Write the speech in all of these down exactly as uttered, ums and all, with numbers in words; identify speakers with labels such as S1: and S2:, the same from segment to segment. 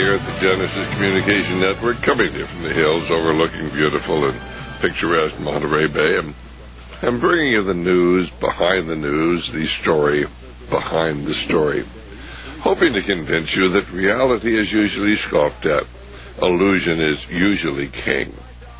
S1: here at the Genesis Communication Network, coming to you from the hills overlooking beautiful and picturesque Monterey Bay. And I'm bringing you the news behind the news, the story behind the story, hoping to convince you that reality is usually scoffed at, illusion is usually king.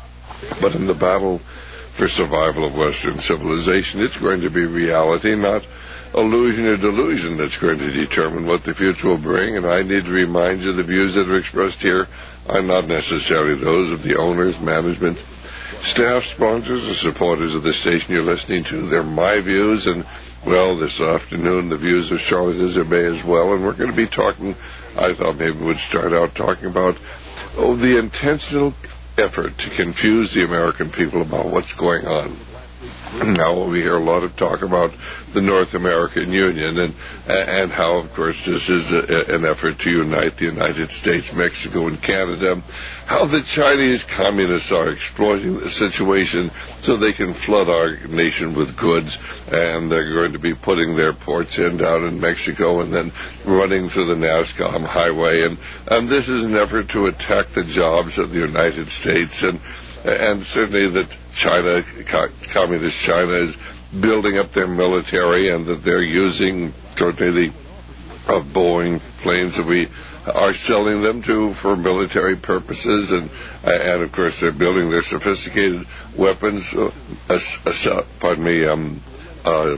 S1: But in the battle for survival of Western civilization, it's going to be reality, not illusion or delusion, that's going to determine what the future will bring. And I need to remind you the views that are expressed here are not necessarily those of the owners, management, staff, sponsors, or supporters of the station you're listening to. They're my views, and, well, this afternoon the views of Charlotte Isobey as well. And we're going to be talking, I thought maybe we'd start out talking about oh, the intentional effort to confuse the American people about what's going on. Now we hear a lot of talk about the North American Union and and how, of course, this is a, an effort to unite the United States, Mexico, and Canada. How the Chinese communists are exploiting the situation so they can flood our nation with goods, and they're going to be putting their ports in down in Mexico and then running through the NASCOM highway. And, and this is an effort to attack the jobs of the United States, and And certainly that China, communist China, is building up their military, and that they're using certainly the uh, Boeing planes that we are selling them to for military purposes, and and of course they're building their sophisticated weapons, uh, uh, pardon me, um, uh,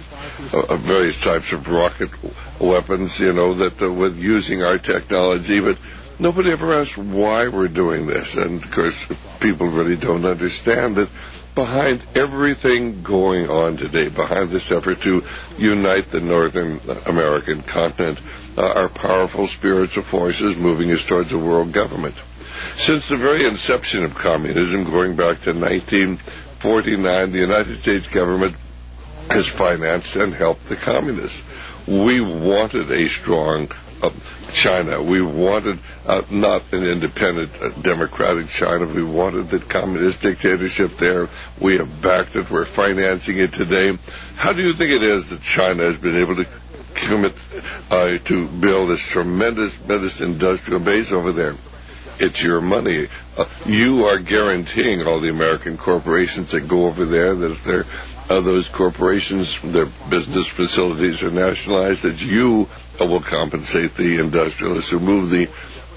S1: uh, various types of rocket weapons, you know, that uh, with using our technology, but nobody ever asks why we're doing this. And, of course, people really don't understand that behind everything going on today, behind this effort to unite the Northern American continent, uh, are powerful spiritual forces moving us towards a world government. Since the very inception of communism, going back to nineteen forty-nine, the United States government has financed and helped the communists. We wanted a strong Uh, China. We wanted uh, not an independent, uh, democratic China. We wanted the communist dictatorship there. We have backed it. We're financing it today. How do you think it is that China has been able to commit uh, to build this tremendous, tremendous industrial base over there? It's your money. Uh, you are guaranteeing all the American corporations that go over there that if they're uh, those corporations, their business facilities are nationalized, that you uh, will compensate the industrialists who move the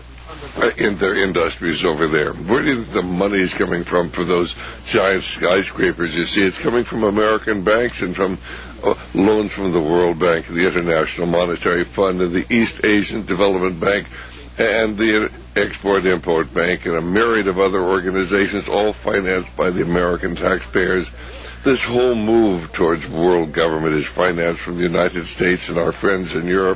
S1: uh, in their industries over there. Where do you think the money is coming from for those giant skyscrapers? You see, it's coming from American banks and from uh, loans from the World Bank, the International Monetary Fund, and the East Asian Development Bank, and the Export-Import Bank, and a myriad of other organizations, all financed by the American taxpayers. This whole move towards world government is financed from the United States and our friends in Europe,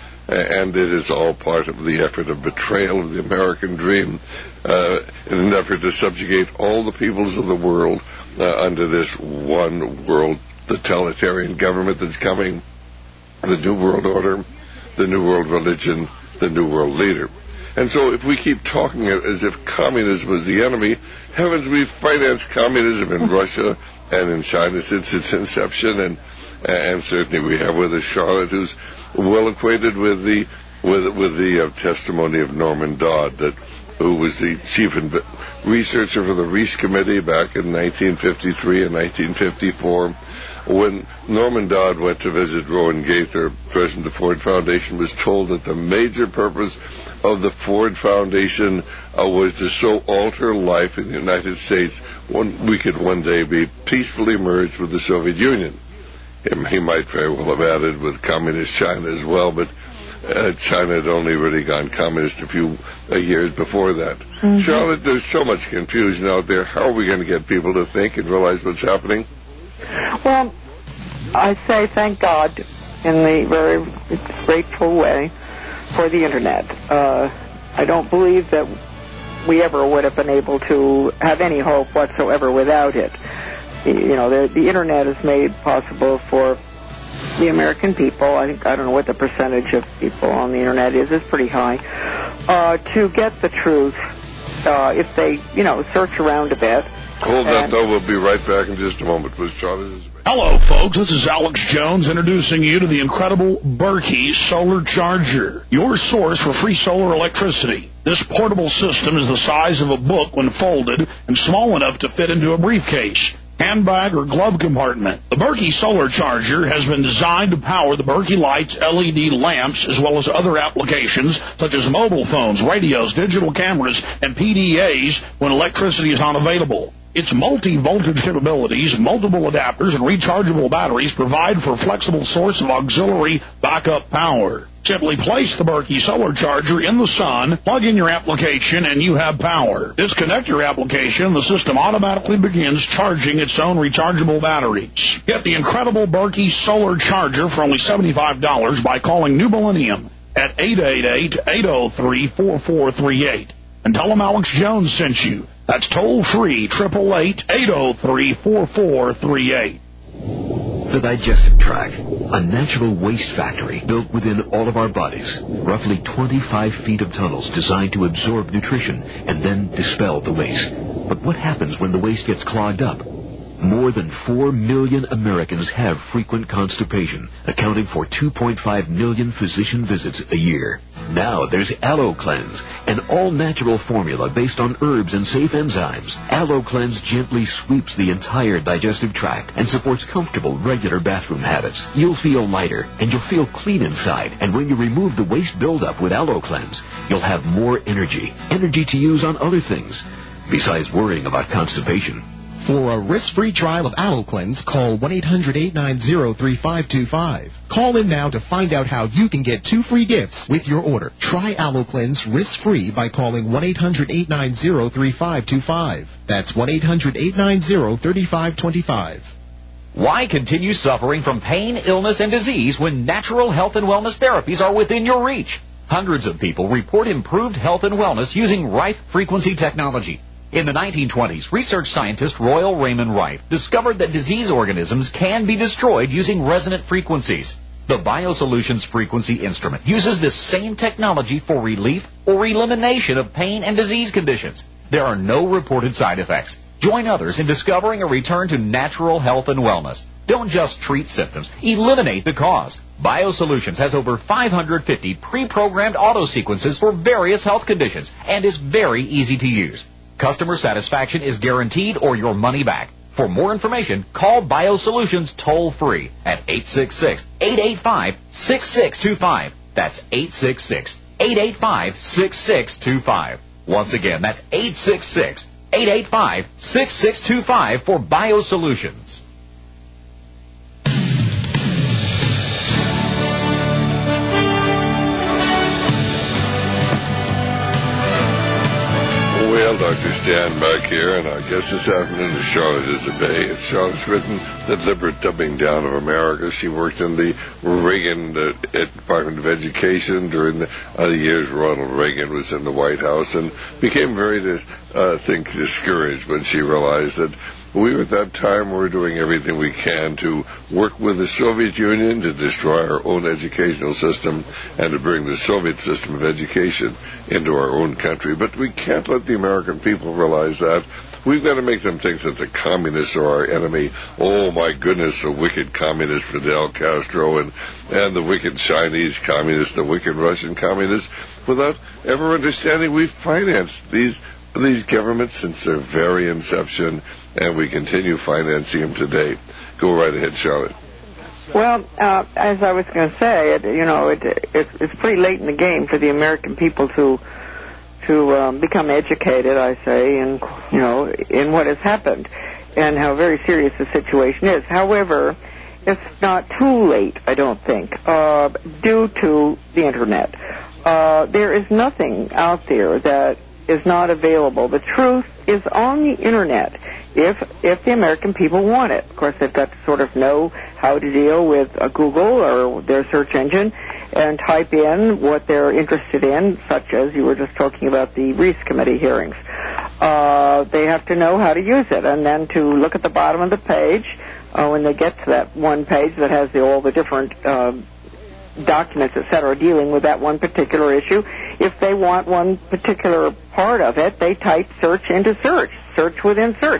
S1: and it is all part of the effort of betrayal of the American dream, uh, in an effort to subjugate all the peoples of the world uh, under this one world totalitarian government that's coming, the New World Order, the New World Religion, the New World Leader. And so if we keep talking as if communism was the enemy, heavens, we've financed communism in Russia and in China since its inception, and and certainly we have with us Charlotte, who's well acquainted with the with with the uh, testimony of Norman Dodd, that who was the chief inv- researcher for the Reese Committee back in nineteen fifty-three and nineteen fifty-four. When Norman Dodd went to visit Rowan Gaither, president of the Ford Foundation, was told that the major purpose of the Ford Foundation uh, was to so alter life in the United States when we could one day be peacefully merged with the Soviet Union. He, he might very well have added with communist China as well, but uh, China had only really gone communist a few uh, years before that. Mm-hmm. Charlotte, there's so much confusion out there. How are we going to get people to think and realize what's happening?
S2: Well, I say thank God in the very grateful way for the Internet. Uh, I don't believe that we ever would have been able to have any hope whatsoever without it. You know, the, the Internet is made possible for the American people. I think, I don't know what the percentage of people on the Internet is. It's pretty high. Uh, to get the truth, uh, if they, you know, search around a bit.
S1: Hold that, though. We'll be right back in just a moment with Charlotte Isobey.
S3: Hello, folks. This is Alex Jones introducing you to the incredible Berkey Solar Charger, your source for free solar electricity. This portable system is the size of a book when folded and small enough to fit into a briefcase, handbag, or glove compartment. The Berkey Solar Charger has been designed to power the Berkey Lights L E D lamps as well as other applications such as mobile phones, radios, digital cameras, and P D As when electricity is not available. Its multi-voltage capabilities, multiple adapters, and rechargeable batteries provide for a flexible source of auxiliary backup power. Simply place the Berkey Solar Charger in the sun, plug in your application, and you have power. Disconnect your application, the system automatically begins charging its own rechargeable batteries. Get the incredible Berkey Solar Charger for only seventy-five dollars by calling New Millennium at eight eight eight, eight oh three, four four three eight. And tell them Alex Jones sent you. That's toll-free, eight eight eight, eight oh three, four four three eight.
S4: The digestive tract, a natural waste factory built within all of our bodies. Roughly twenty-five feet of tunnels designed to absorb nutrition and then dispel the waste. But what happens when the waste gets clogged up? More than four million Americans have frequent constipation, accounting for two point five million physician visits a year. Now there's AlloCleanse, an all-natural formula based on herbs and safe enzymes. AlloCleanse gently sweeps the entire digestive tract and supports comfortable, regular bathroom habits. You'll feel lighter, and you'll feel clean inside. And when you remove the waste buildup with AlloCleanse, you'll have more energy, energy to use on other things, besides worrying about constipation.
S5: For a risk-free trial of AlloCleanse, call one eight hundred, eight nine zero, three five two five. Call in now to find out how you can get two free gifts with your order. Try AlloCleanse risk-free by calling one eight hundred, eight nine zero, three five two five. That's one eight hundred, eight nine zero, three five two five.
S6: Why continue suffering from pain, illness, and disease when natural health and wellness therapies are within your reach? Hundreds of people report improved health and wellness using Rife frequency technology. In the nineteen twenties, research scientist Royal Raymond Rife discovered that disease organisms can be destroyed using resonant frequencies. The BioSolutions frequency instrument uses this same technology for relief or elimination of pain and disease conditions. There are no reported side effects. Join others in discovering a return to natural health and wellness. Don't just treat symptoms, eliminate the cause. BioSolutions has over five hundred fifty pre-programmed auto sequences for various health conditions and is very easy to use. Customer satisfaction is guaranteed or your money back. For more information, call BioSolutions toll-free at eight six six, eight eight five, six six two five. That's eight six six, eight eight five, six six two five. Once again, that's eight six six, eight eight five, six six two five for BioSolutions.
S1: Well, Doctor Stan back here, and our guest this afternoon is Charlotte Isabey. And Charlotte's written the deliberate dumbing down of America. She worked in the Reagan uh, Department of Education during the uh, years Ronald Reagan was in the White House, and became very, uh, I think, discouraged when she realized that we, at that time, were doing everything we can to work with the Soviet Union to destroy our own educational system and to bring the Soviet system of education into our own country. But we can't let the American people realize that. We've got to make them think that the communists are our enemy. Oh, my goodness, the wicked communist Fidel Castro and, and the wicked Chinese communists, the wicked Russian communists, without ever understanding we've financed these these governments since their very inception, and we continue financing them today. Go right ahead, Charlotte.
S2: Well, uh, as I was going to say, it, you know, it, it, it's pretty late in the game for the American people to to um, become educated, I say, in, you know, in what has happened and how very serious the situation is. However, it's not too late, I don't think, uh, due to the Internet. Uh, there is nothing out there that is not available. The truth is on the Internet if if the American people want it. Of course, they've got to sort of know how to deal with a Google or their search engine and type in what they're interested in, such as you were just talking about the Reese Committee hearings. Uh, they have to know how to use it, and then to look at the bottom of the page uh, when they get to that one page that has the, all the different uh, documents, et cetera, dealing with that one particular issue. If they want one particular part of it, they type search into search, search within search.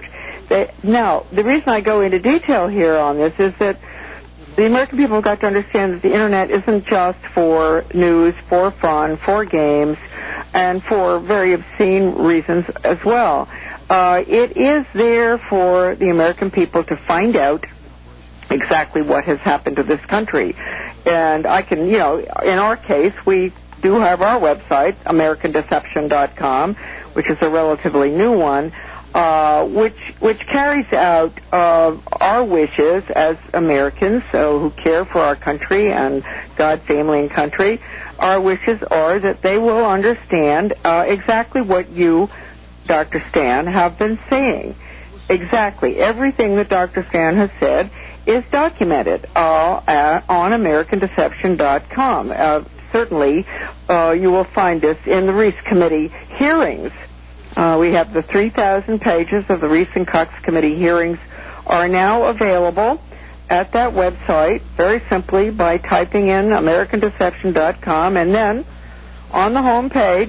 S2: They, now, the reason I go into detail here on this is that the American people have got to understand that the Internet isn't just for news, for fun, for games, and for very obscene reasons as well. Uh, it is there for the American people to find out exactly what has happened to this country. And I can, you know, in our case, we do have our website, American Deception dot com, which is a relatively new one. Uh, which which carries out uh, our wishes as Americans uh, who care for our country and God, family, and country. Our wishes are that they will understand uh, exactly what you, Doctor Stan, have been saying. Exactly. Everything that Doctor Stan has said is documented uh, at, on American Deception dot com. Uh, certainly, uh, you will find this in the Reese Committee hearings. Uh, we have the three thousand pages of the Reese and Cox Committee hearings are now available at that website, very simply by typing in American Deception dot com, and then on the home page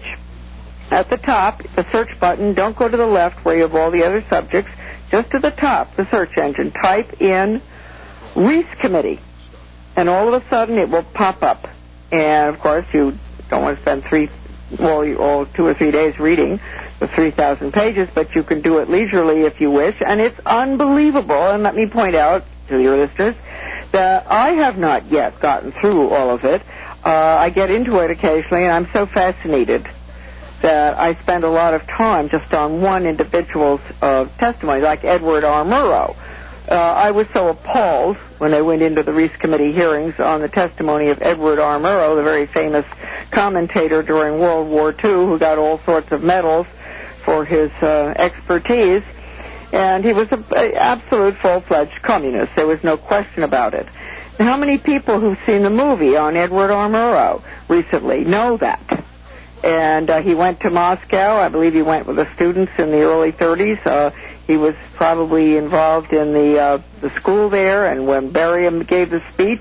S2: at the top, the search button, don't go to the left where you have all the other subjects, just to the top, the search engine, type in Reese Committee, and all of a sudden it will pop up. And, of course, you don't want to spend three, well, all two or three days reading the three thousand pages, but you can do it leisurely if you wish, and it's unbelievable. And let me point out to your listeners that I have not yet gotten through all of it. Uh, I get into it occasionally, and I'm so fascinated that I spend a lot of time just on one individual's uh, testimony, like Edward R. Murrow. Uh, I was so appalled when I went into the Reese Committee hearings on the testimony of Edward R. Murrow, the very famous commentator during World War Two who got all sorts of medals for his uh, expertise, and he was an absolute full-fledged communist. There was no question about it. Now, how many people who've seen the movie on Edward R. Murrow recently know that? And uh, he went to Moscow. I believe he went with the students in the early thirties. Uh, he was probably involved in the uh, the school there, and when Beria gave the speech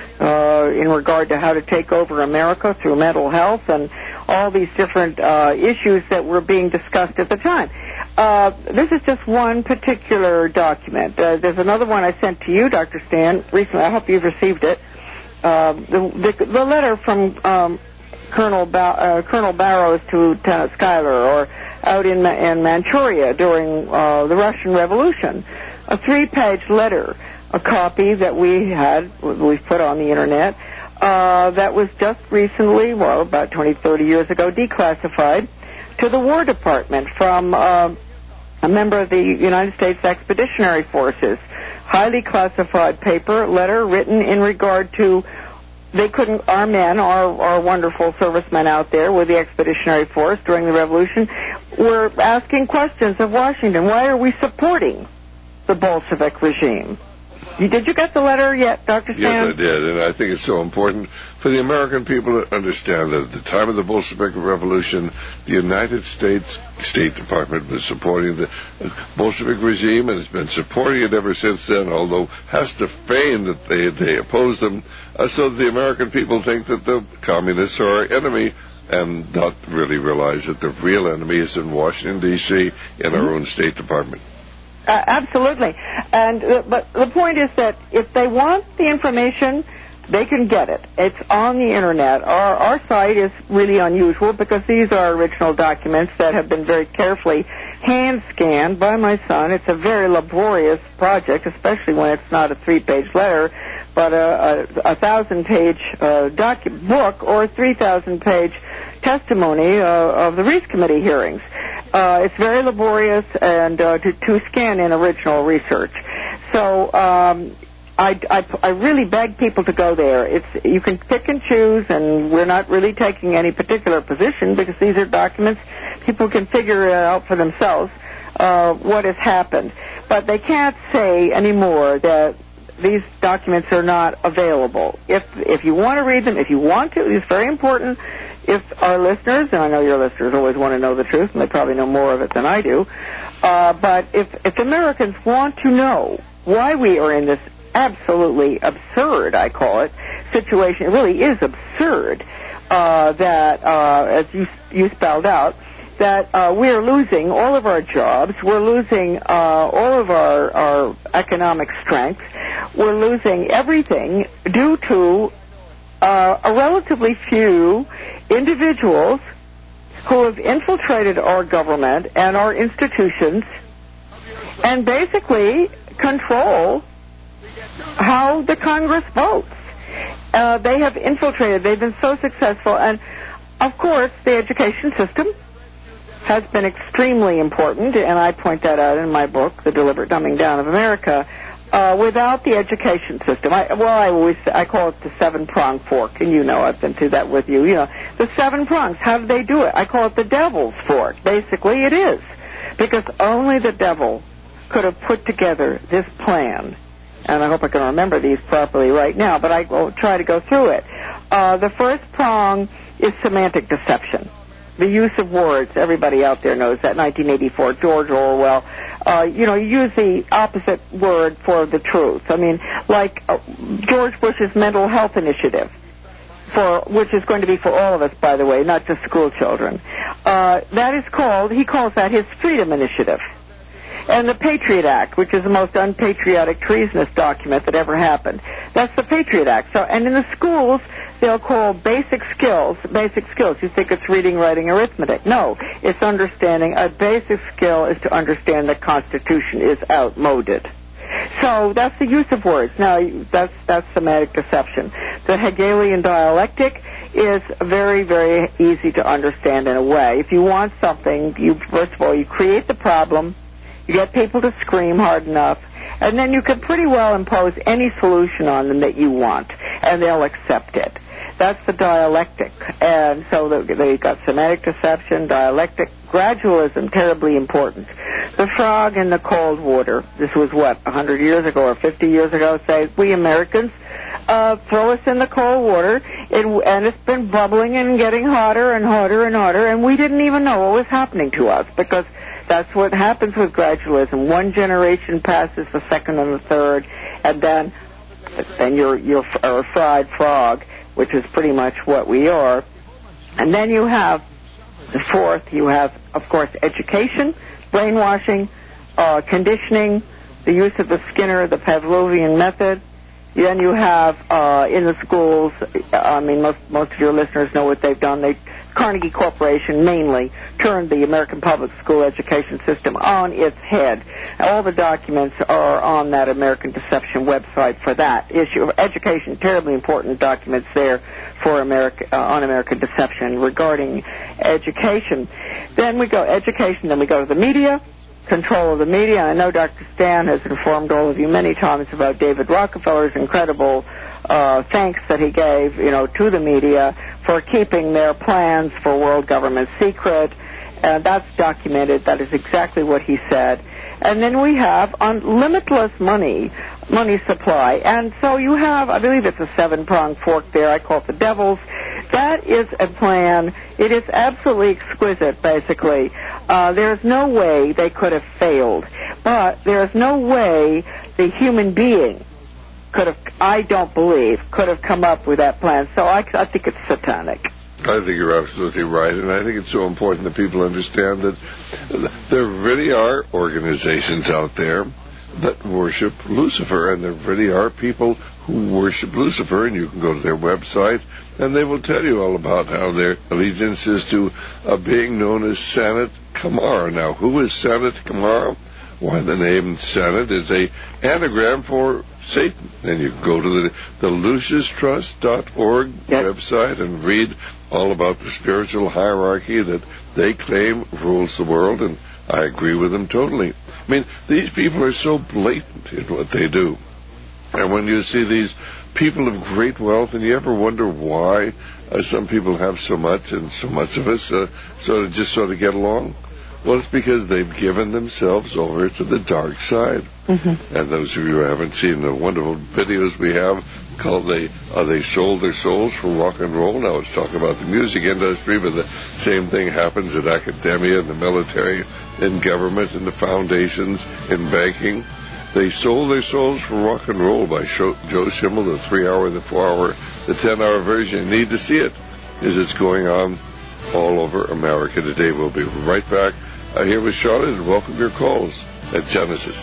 S2: uh, in regard to how to take over America through mental health and all these different uh, issues that were being discussed at the time. Uh, this is just one particular document. Uh, there's another one I sent to you, Doctor Stan, recently. I hope you've received it. Uh, the, the, the letter from um, Colonel ba- uh, Colonel Barrows to Lieutenant Schuyler, or out in, in Manchuria during uh, the Russian Revolution. A three-page letter, a copy that we had, we've put on the Internet, uh, that was just recently, well, about twenty, thirty years ago, declassified to the War Department from uh, a member of the United States Expeditionary Forces. Highly classified paper, letter written in regard to They couldn't, our men, our, our wonderful servicemen out there with the Expeditionary Force during the Revolution, were asking questions of Washington. Why are we supporting the Bolshevik regime? You, did you get the letter yet, Doctor Stan?
S1: Yes, I did, and I think it's so important for the American people to understand that at the time of the Bolshevik Revolution, the United States State Department was supporting the Bolshevik regime and has been supporting it ever since then, although has to feign that they, they oppose them, uh, so that the American people think that the communists are our enemy and not really realize that the real enemy is in Washington, D C, in mm-hmm. our own State Department.
S2: Uh, absolutely. And uh, but the point is that if they want the information, they can get it. It's on the Internet. Our, our site is really unusual because these are original documents that have been very carefully hand-scanned by my son. It's a very laborious project, especially when it's not a three-page letter, but a, a, a thousand-page uh, docu- book or a three thousand page testimony uh, of the Reese Committee hearings. Uh, it's very laborious and uh, to, to scan in original research. So um, I, I, I really beg people to go there. It's you can pick and choose, and we're not really taking any particular position because these are documents. People can figure it out for themselves uh, what has happened. But they can't say anymore that these documents are not available. If if you want to read them, if you want to, it's very important. If our listeners, and I know your listeners always want to know the truth, and they probably know more of it than I do, uh, but if, if Americans want to know why we are in this absolutely absurd, I call it, situation, it really is absurd, uh, that, uh, as you, you spelled out, that uh, we're losing all of our jobs, we're losing uh, all of our, our economic strength, we're losing everything due to uh, a relatively few individuals who have infiltrated our government and our institutions and basically control how the Congress votes. Uh, they have infiltrated. They've been so successful. And, of course, the education system has been extremely important, and I point that out in my book, The Deliberate Dumbing Down of America. Uh, without the education system, I, well, I always I call it the seven-pronged fork, and you know I've been through that with you. You know, the seven prongs. How do they do it? I call it the devil's fork. Basically, it is, because only the devil could have put together this plan. And I hope I can remember these properly right now, but I will try to go through it. Uh, the first prong is semantic deception. The use of words. Everybody out there knows that. nineteen eighty-four, George Orwell. Uh, you know, you use the opposite word for the truth. I mean, like uh, George Bush's mental health initiative, for which is going to be for all of us, by the way, not just school children. Uh, that is called, he calls that his Freedom Initiative. And the Patriot Act, which is the most unpatriotic, treasonous document that ever happened. That's the Patriot Act. So, and in the schools, they'll call basic skills, basic skills. You think it's reading, writing, arithmetic. No, it's understanding. A basic skill is to understand the Constitution is outmoded. So that's the use of words. Now, that's, that's semantic deception. The Hegelian dialectic is very, very easy to understand in a way. If you want something, you first of all, you create the problem. You get people to scream hard enough, and then you can pretty well impose any solution on them that you want, and they'll accept it. That's the dialectic. And so they've got semantic deception, dialectic, gradualism, terribly important. The frog in the cold water. This was, what, one hundred years ago or fifty years ago, say, we Americans, uh, throw us in the cold water, it, and it's been bubbling and getting hotter and hotter and hotter, and we didn't even know what was happening to us, because that's what happens with gradualism. One generation passes the second and the third, and then then you're you're a fried frog, which is pretty much what we are. And then you have the fourth. You have, of course, education, brainwashing, uh, conditioning, the use of the Skinner, the Pavlovian method. Then you have uh, in the schools. I mean, most most of your listeners know what they've done. They Carnegie Corporation mainly turned the American public school education system on its head. All the documents are on that American Deception website for that issue. Education, terribly important documents there for America, uh, on American Deception regarding education. Then we go education, then we go to the media, control of the media. I know Doctor Stan has informed all of you many times about David Rockefeller's incredible uh, thanks that he gave, you know, to the media for keeping their plans for world government secret. Uh, that's documented. That is exactly what he said. And then we have un- limitless money, money supply. And so you have, I believe it's a seven-pronged fork there. I call it the devil's. That is a plan. It is absolutely exquisite, basically. Uh, there's no way they could have failed. But there's no way the human being could have, I don't believe, could have come up with that plan. So I, I think it's satanic.
S1: I think you're absolutely right, and I think it's so important that people understand that there really are organizations out there that worship Lucifer, and there really are people who worship Lucifer, and you can go to their website, and they will tell you all about how their allegiance is to a being known as Sanat Kumar. Now, who is Sanat Kumar? Why, the name Sanat is a anagram for Satan. And you can go to the, the lucius trust dot org yep. website and read all about the spiritual hierarchy that they claim rules the world, and I agree with them totally. I mean, these people are so blatant in what they do. And when you see these people of great wealth, and you ever wonder why uh, some people have so much and so much of us uh, sort of just sort of get along? Well, it's because they've given themselves over to the dark side. Mm-hmm. And those of you who haven't seen the wonderful videos we have called they, uh, they Sold Their Souls for Rock and Roll. Now it's talking about the music industry, but the same thing happens in academia, in the military, in government, in the foundations, in banking. They sold their souls for rock and roll by Joe Schimmel, the three-hour, the four-hour, the ten-hour version. You need to see it, as it's going on all over America today. We'll be right back uh, here with Charlotte, and welcome your calls at Genesis.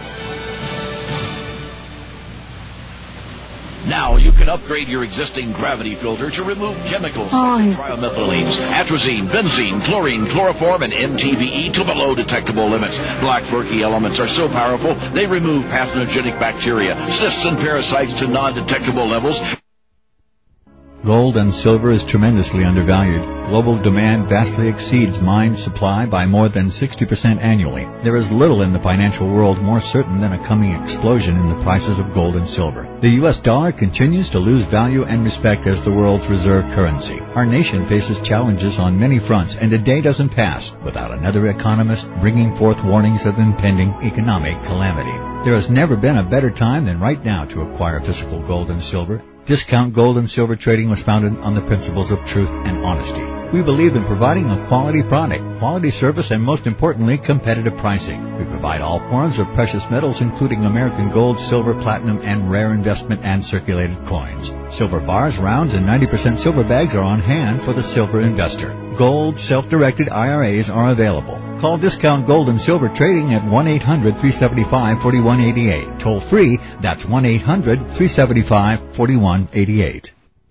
S7: Now you can upgrade your existing gravity filter to remove chemicals such as trimethylates, atrazine, benzene, chlorine, chloroform, and M T B E to below detectable limits. Black murky elements are so powerful they remove pathogenic bacteria, cysts, and parasites to non-detectable levels.
S8: Gold and silver is tremendously undervalued. Global demand vastly exceeds mine supply by more than sixty percent annually. There is little in the financial world more certain than a coming explosion in the prices of gold and silver. The U S dollar continues to lose value and respect as the world's reserve currency. Our nation faces challenges on many fronts, and a day doesn't pass without another economist bringing forth warnings of impending economic calamity. There has never been a better time than right now to acquire physical gold and silver. Discount Gold and Silver Trading was founded on the principles of truth and honesty. We believe in providing a quality product, quality service, and most importantly, competitive pricing. We provide all forms of precious metals, including American gold, silver, platinum, and rare investment and circulated coins. Silver bars, rounds, and ninety percent silver bags are on hand for the silver investor. Gold self-directed I R As are available. Call Discount Gold and Silver Trading at one eight hundred, three seven five, four one eight eight. Toll free, that's one eight hundred, three seven five, four one eight eight.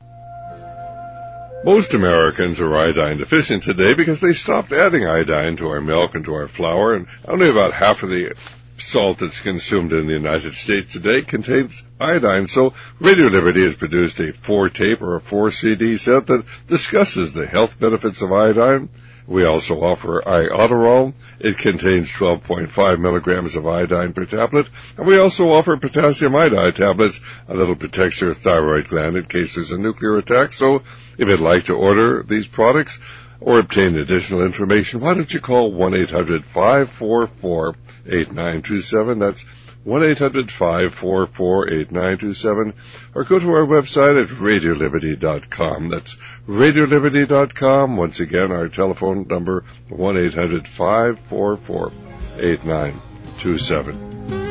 S1: Most Americans are iodine deficient today because they stopped adding iodine to our milk and to our flour, and only about half of the salt that's consumed in the United States today contains iodine. So Radio Liberty has produced a four-tape or a four-C D set that discusses the health benefits of iodine. We also offer Iodoral. It contains twelve point five milligrams of iodine per tablet. And we also offer potassium iodide tablets. A little protects your thyroid gland in case there's a nuclear attack. So if you'd like to order these products or obtain additional information, why don't you call one eight hundred, five four four, eight nine two seven. That's one eight hundred, five four four, eight nine two seven, or go to our website at radio liberty dot com. That's radio liberty dot com. Once again, our telephone number, one eight hundred, five four four, eight nine two seven.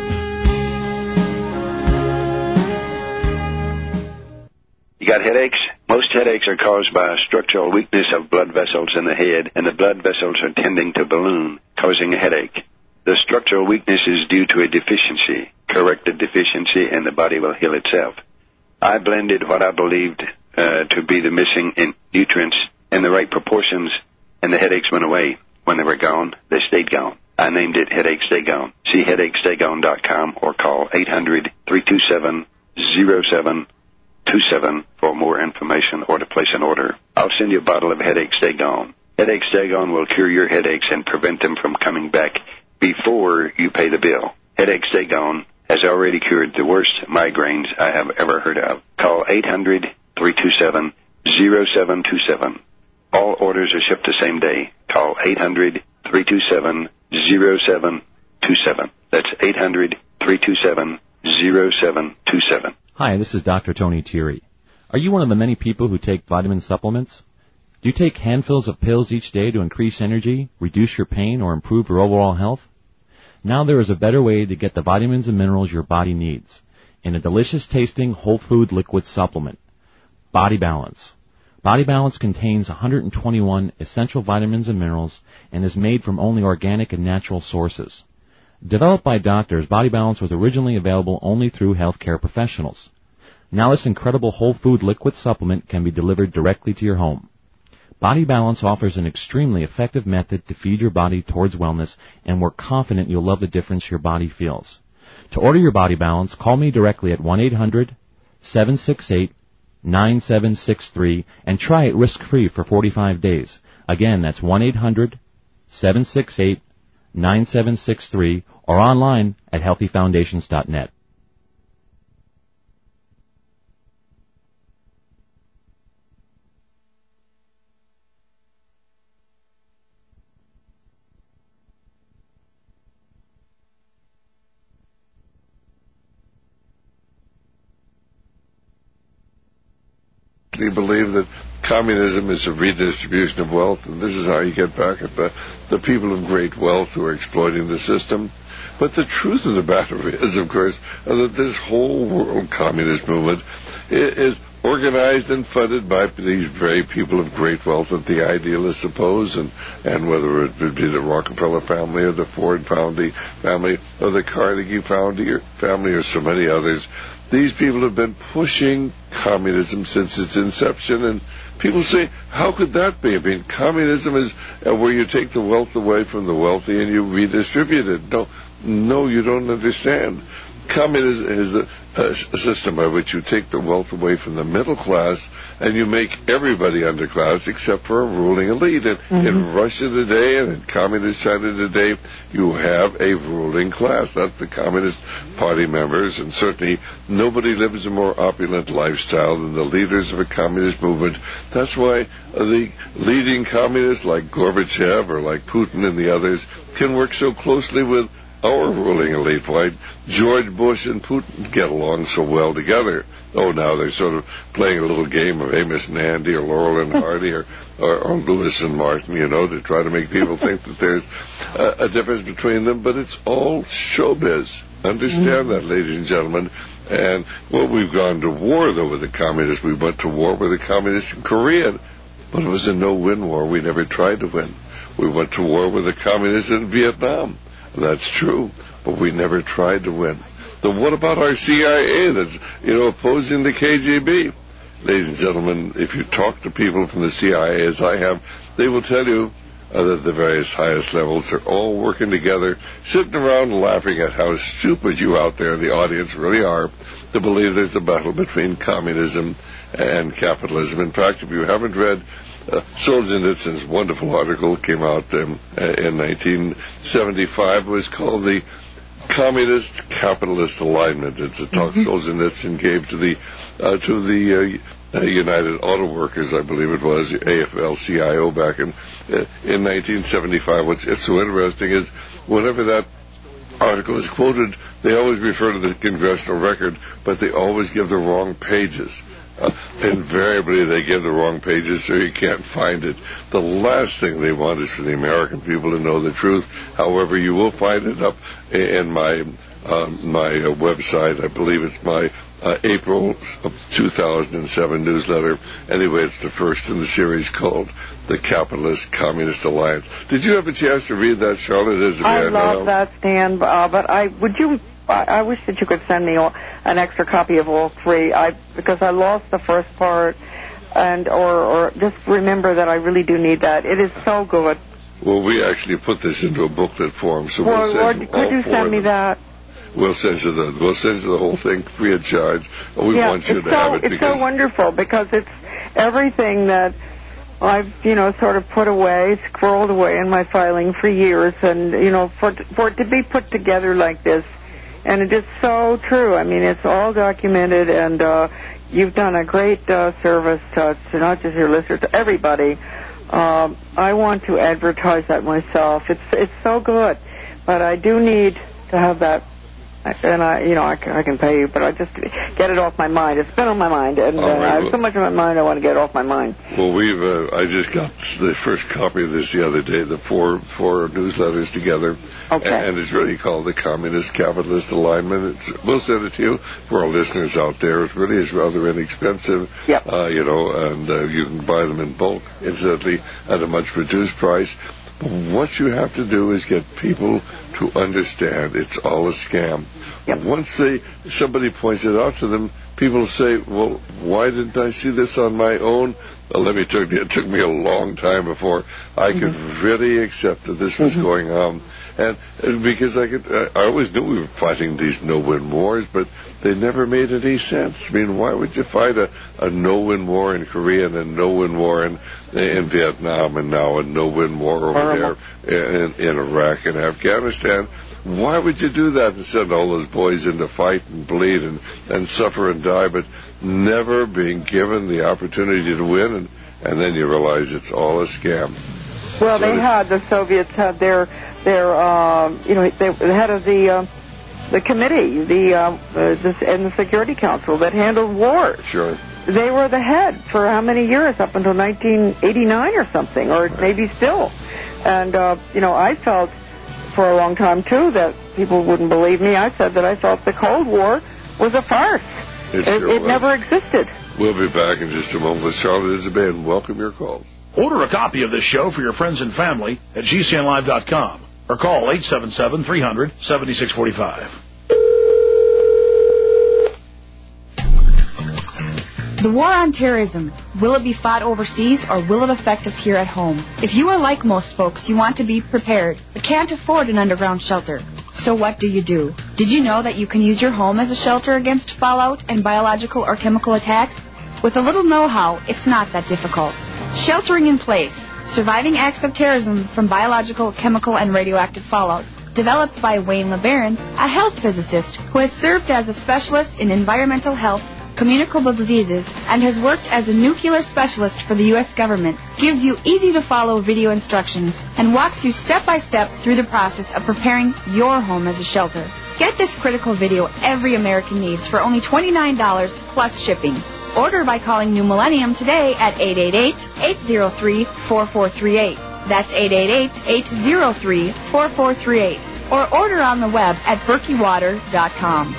S9: You got headaches? Most headaches are caused by a structural weakness of blood vessels in the head, and the blood vessels are tending to balloon, causing a headache. The structural weakness is due to a deficiency. Correct the deficiency, and the body will heal itself. I blended what I believed uh, to be the missing in nutrients in the right proportions, and the headaches went away. When they were gone, they stayed gone. I named it Headache Stay Gone. See headache stay gone dot com or call eight hundred, three two seven, zero seven two seven for more information or to place an order. I'll send you a bottle of Headache Stay Gone. Headache Stay Gone will cure your headaches and prevent them from coming back before you pay the bill. Headache Stay Gone has already cured the worst migraines I have ever heard of. Call eight hundred, three two seven, zero seven two seven. All orders are shipped the same day. Call eight hundred, three two seven, zero seven two seven. That's eight hundred, three two seven, zero seven two seven.
S10: Hi, this is Doctor Tony Thierry. Are you one of the many people who take vitamin supplements? Do you take handfuls of pills each day to increase energy, reduce your pain, or improve your overall health? Now there is a better way to get the vitamins and minerals your body needs in a delicious-tasting whole food liquid supplement, Body Balance. Body Balance contains one hundred twenty-one essential vitamins and minerals and is made from only organic and natural sources. Developed by doctors, Body Balance was originally available only through healthcare professionals. Now this incredible whole food liquid supplement can be delivered directly to your home. Body Balance offers an extremely effective method to feed your body towards wellness, and we're confident you'll love the difference your body feels. To order your Body Balance, call me directly at one eight hundred, seven six eight, nine seven six three and try it risk-free for forty-five days. Again, that's one eight hundred, seven six eight, nine seven six three or online at healthy foundations dot net.
S1: Do you believe that communism is a redistribution of wealth, and this is how you get back at the, the people of great wealth who are exploiting the system? But the truth of the matter is, of course, that this whole world communist movement is organized and funded by these very people of great wealth that the idealists oppose, and, and whether it would be the Rockefeller family or the Ford family, family or the Carnegie family or, family or so many others, these people have been pushing communism since its inception, and people say, how could that be? I mean, communism is uh, where you take the wealth away from the wealthy and you redistribute it. No, no, you don't understand. Communism is a, a system by which you take the wealth away from the middle class and you make everybody underclass except for a ruling elite. And mm-hmm. in Russia today and in Communist China today, you have a ruling class. That's the Communist Party members, and certainly nobody lives a more opulent lifestyle than the leaders of a communist movement. That's why the leading communists like Gorbachev or like Putin and the others can work so closely with our ruling elite. Why George Bush and Putin get along so well together? Oh, now they're sort of playing a little game of Amos and Andy or Laurel and Hardy or, or, or Lewis and Martin, you know, to try to make people think that there's a, a difference between them. But it's all showbiz. Understand that, ladies and gentlemen. And, well, we've gone to war, though, with the communists. We went to war with the communists in Korea, but it was a no-win war. We never tried to win. We went to war with the communists in Vietnam. That's true, but we never tried to win. Then what about our C I A that's, you know, opposing the K G B? Ladies and gentlemen, if you talk to people from the C I A, as I have, they will tell you uh, that the various highest levels are all working together, sitting around laughing at how stupid you out there in the audience really are to believe there's a battle between communism and capitalism. In fact, if you haven't read Uh, Solzhenitsyn's wonderful article came out um, in nineteen seventy-five. It was called The Communist-Capitalist Alignment. It's a talk mm-hmm. Solzhenitsyn gave to the uh, to the uh, uh, United Auto Workers, I believe it was, A F L C I O, back in uh, in nineteen seventy-five. What's it's so interesting is whenever that article is quoted, they always refer to the Congressional Record, but they always give the wrong pages. Uh, invariably, they give the wrong pages, so you can't find it. The last thing they want is for the American people to know the truth. However, you will find it up in my uh, my uh, website. I believe it's my uh, April of two thousand seven newsletter. Anyway, it's the first in the series called The Capitalist Communist Alliance. Did you have a chance to read that, Charlotte? As
S2: I love that, Stan. Uh, but I would you. I wish that you could send me all, an extra copy of all three, I, because I lost the first part, and or, or just remember that I really do need that. It is so good.
S1: Well, we actually put this into a booklet form, so we'll, we'll send you all
S2: could you
S1: four
S2: send me that?
S1: We'll send you the we'll send you the whole thing free of charge. We
S2: yeah,
S1: want you
S2: it's
S1: to
S2: so,
S1: have it
S2: it's
S1: because
S2: so wonderful because it's everything that I've, you know, sort of put away, squirreled away in my filing for years, and you know, for for it to be put together like this. And it is so true. I mean, it's all documented, and uh, you've done a great uh, service to, to not just your listeners, to everybody. Uh, I want to advertise that myself. It's it's so good, but I do need to have that. And I, you know, I can, I can pay you, but I just get it off my mind. It's been on my mind, and uh, right, I have so much on my mind. I want to get it off my mind.
S1: Well, we've. Uh, I just got the first copy of this the other day. The four four newsletters together,
S2: okay.
S1: and, and it's really called the Communist Capitalist Alignment. It's, we'll send it to you for our listeners out there. It really is rather inexpensive.
S2: Yep.
S1: Uh, you know, and uh, you can buy them in bulk, incidentally, at a much reduced price. What you have to do is get people to understand it's all a scam.
S2: Yep.
S1: Once they somebody points it out to them, people say, well, why didn't I see this on my own? Well, let me tell you, it took me a long time before I could mm-hmm. really accept that this was mm-hmm. going on. And, and because I could, I always knew we were fighting these no-win wars, but they never made any sense. I mean, why would you fight a, a no-win war in Korea and a no-win war in in Vietnam and now a no-win war over there in, in Iraq and Afghanistan? Why would you do that and send all those boys in to fight and bleed and, and suffer and die, but never being given the opportunity to win? And, and then you realize it's all a scam.
S2: Well,
S1: so
S2: they had, the Soviets had their, their uh, you know, they, the head of the uh, the committee, the, uh, the and the Security Council that handled wars.
S1: Sure.
S2: They were the head for how many years? Up until nineteen eighty-nine or something, or right. maybe still. And, uh, you know, I felt for a long time, too, that people wouldn't believe me. I said that I thought the Cold War was a farce.
S1: It,
S2: it,
S1: sure
S2: it
S1: was.
S2: never existed.
S1: We'll be back in just a moment with Charlotte Isabel, and welcome your calls.
S3: Order a copy of this show for your friends and family at G C N live dot com or call eight seven seven, three hundred, seventy-six forty-five.
S11: The war on terrorism, will it be fought overseas or will it affect us here at home? If you are like most folks, you want to be prepared, but can't afford an underground shelter. So what do you do? Did you know that you can use your home as a shelter against fallout and biological or chemical attacks? With a little know-how, it's not that difficult. Sheltering in Place, Surviving Acts of Terrorism from Biological, Chemical, and Radioactive Fallout, developed by Wayne LeBaron, a health physicist who has served as a specialist in environmental health, communicable diseases, and has worked as a nuclear specialist for the U S government, gives you easy-to-follow video instructions and walks you step-by-step through the process of preparing your home as a shelter. Get this critical video every American needs for only twenty-nine dollars plus shipping. Order by calling New Millennium today at eight eight eight, eight zero three, four four three eight. That's eight eight eight, eight zero three, four four three eight. Or order on the web at berkey water dot com.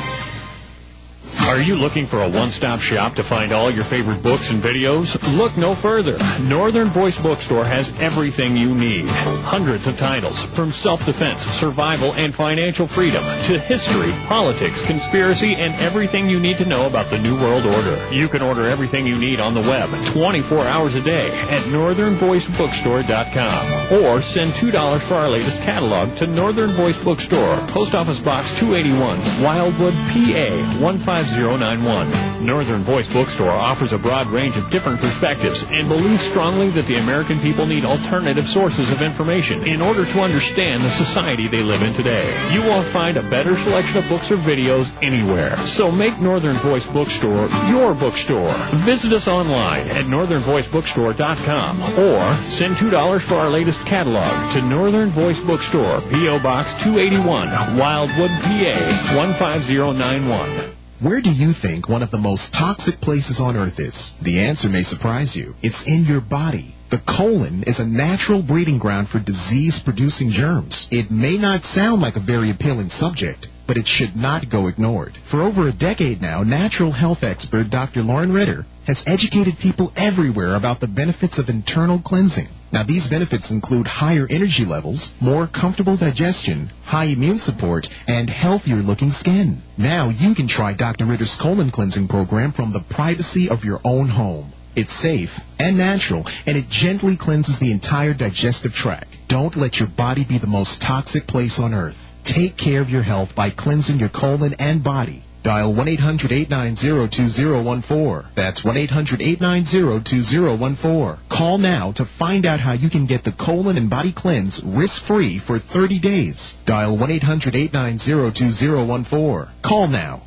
S12: Are you looking for a one-stop shop to find all your favorite books and videos? Look no further. Northern Voice Bookstore has everything you need. Hundreds of titles, from self-defense, survival, and financial freedom, to history, politics, conspiracy, and everything you need to know about the New World Order. You can order everything you need on the web twenty-four hours a day at northern voice bookstore dot com. Or send two dollars for our latest catalog to Northern Voice Bookstore, Post Office Box two eighty-one, Wildwood, P A one five zero nine one. Northern Voice Bookstore offers a broad range of different perspectives and believes strongly that the American people need alternative sources of information in order to understand the society they live in today. You won't find a better selection of books or videos anywhere. So make Northern Voice Bookstore your bookstore. Visit us online at northern voice bookstore dot com or send two dollars for our latest catalog to Northern Voice Bookstore, P O Box two eighty-one, Wildwood, P A one five zero nine one.
S5: Where do you think one of the most toxic places on Earth is? The answer may surprise you. It's in your body. The colon is a natural breeding ground for disease-producing germs. It may not sound like a very appealing subject, but it should not go ignored. For over a decade now, natural health expert Doctor Lauren Ritter has educated people everywhere about the benefits of internal cleansing. Now, these benefits include higher energy levels, more comfortable digestion, high immune support, and healthier-looking skin. Now you can try Doctor Ritter's colon cleansing program from the privacy of your own home. It's safe and natural, and it gently cleanses the entire digestive tract. Don't let your body be the most toxic place on Earth. Take care of your health by cleansing your colon and body. Dial one eight hundred, eight nine zero, two zero one four. That's one eight hundred, eight nine zero, two zero one four. Call now to find out how you can get the colon and body cleanse risk-free for thirty days. Dial one eight hundred, eight nine zero, two zero one four. Call now.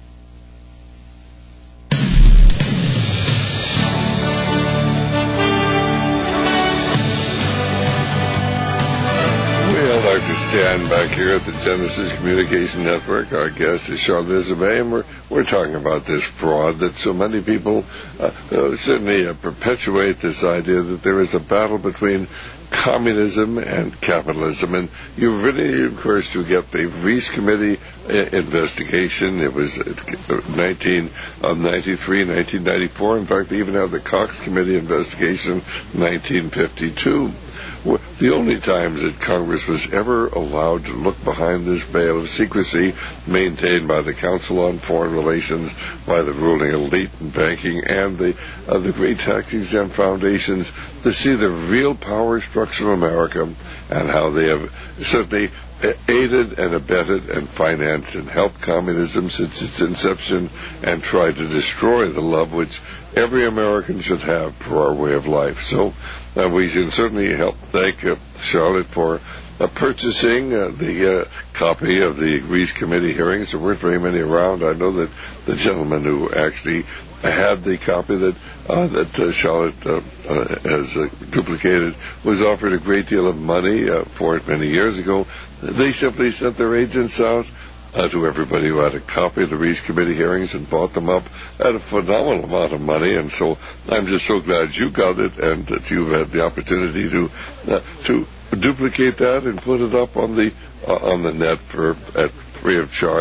S1: I'd like to stand back here at the Genesis Communication Network. Our guest is Charlotte Isabel, and we're, we're talking about this fraud that so many people uh, uh, certainly uh, perpetuate this idea that there is a battle between communism and capitalism. And you really encouraged to get the Reese Committee uh, investigation. It was nineteen ninety-three, nineteen ninety-four. In fact, they even had the Cox Committee investigation, nineteen fifty-two. The only times that Congress was ever allowed to look behind this veil of secrecy maintained by the Council on Foreign Relations, by the ruling elite in banking, and the uh, the great tax-exempt foundations to see the real power structure of America and how they have certainly aided and abetted and financed and helped communism since its inception and tried to destroy the love which every American should have for our way of life. So uh, we can certainly help thank uh, Charlotte for uh, purchasing uh, the uh, copy of the Reese Committee hearings. There weren't very many around. I know that the gentleman who actually had the copy that uh, that uh, Charlotte uh, uh, has uh, duplicated was offered a great deal of money uh, for it many years ago. They simply sent their agents out Uh, to everybody who had a copy of the Reese Committee hearings and bought them up at a phenomenal amount of money. And so I'm just so glad you got it and that you've had the opportunity to uh, to duplicate that and put it up on the uh, on the net for at free of charge.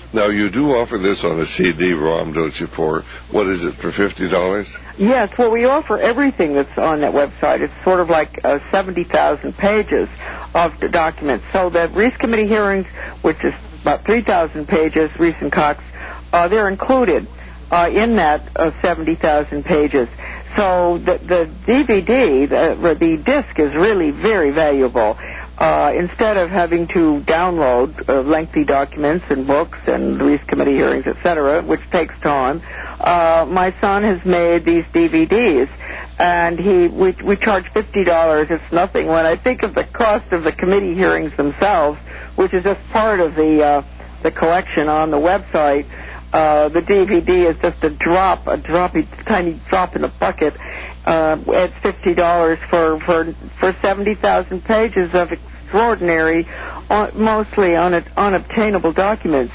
S1: Now, you do offer this on a C D ROM, don't you, for, what is it, for fifty dollars?
S2: Yes, well, we offer everything that's on that website. It's sort of like uh, seventy thousand pages of the documents. So the Reese Committee hearings, which is about three thousand pages, Reese and Cox, uh, they're included uh, in that uh, seventy thousand pages. So the, the D V D, the, the disc, is really very valuable. Uh, instead of having to download uh, lengthy documents and books and Reese Committee hearings, et cetera, which takes time, uh, my son has made these D V Ds, and he we, we charge fifty dollars. It's nothing when I think of the cost of the committee hearings themselves, which is just part of the uh, the collection on the website. Uh, the D V D is just a drop, a droppy, tiny drop in the bucket. Uh, it's fifty dollars for for for seventy thousand pages of extraordinary, uh, mostly un- unobtainable documents.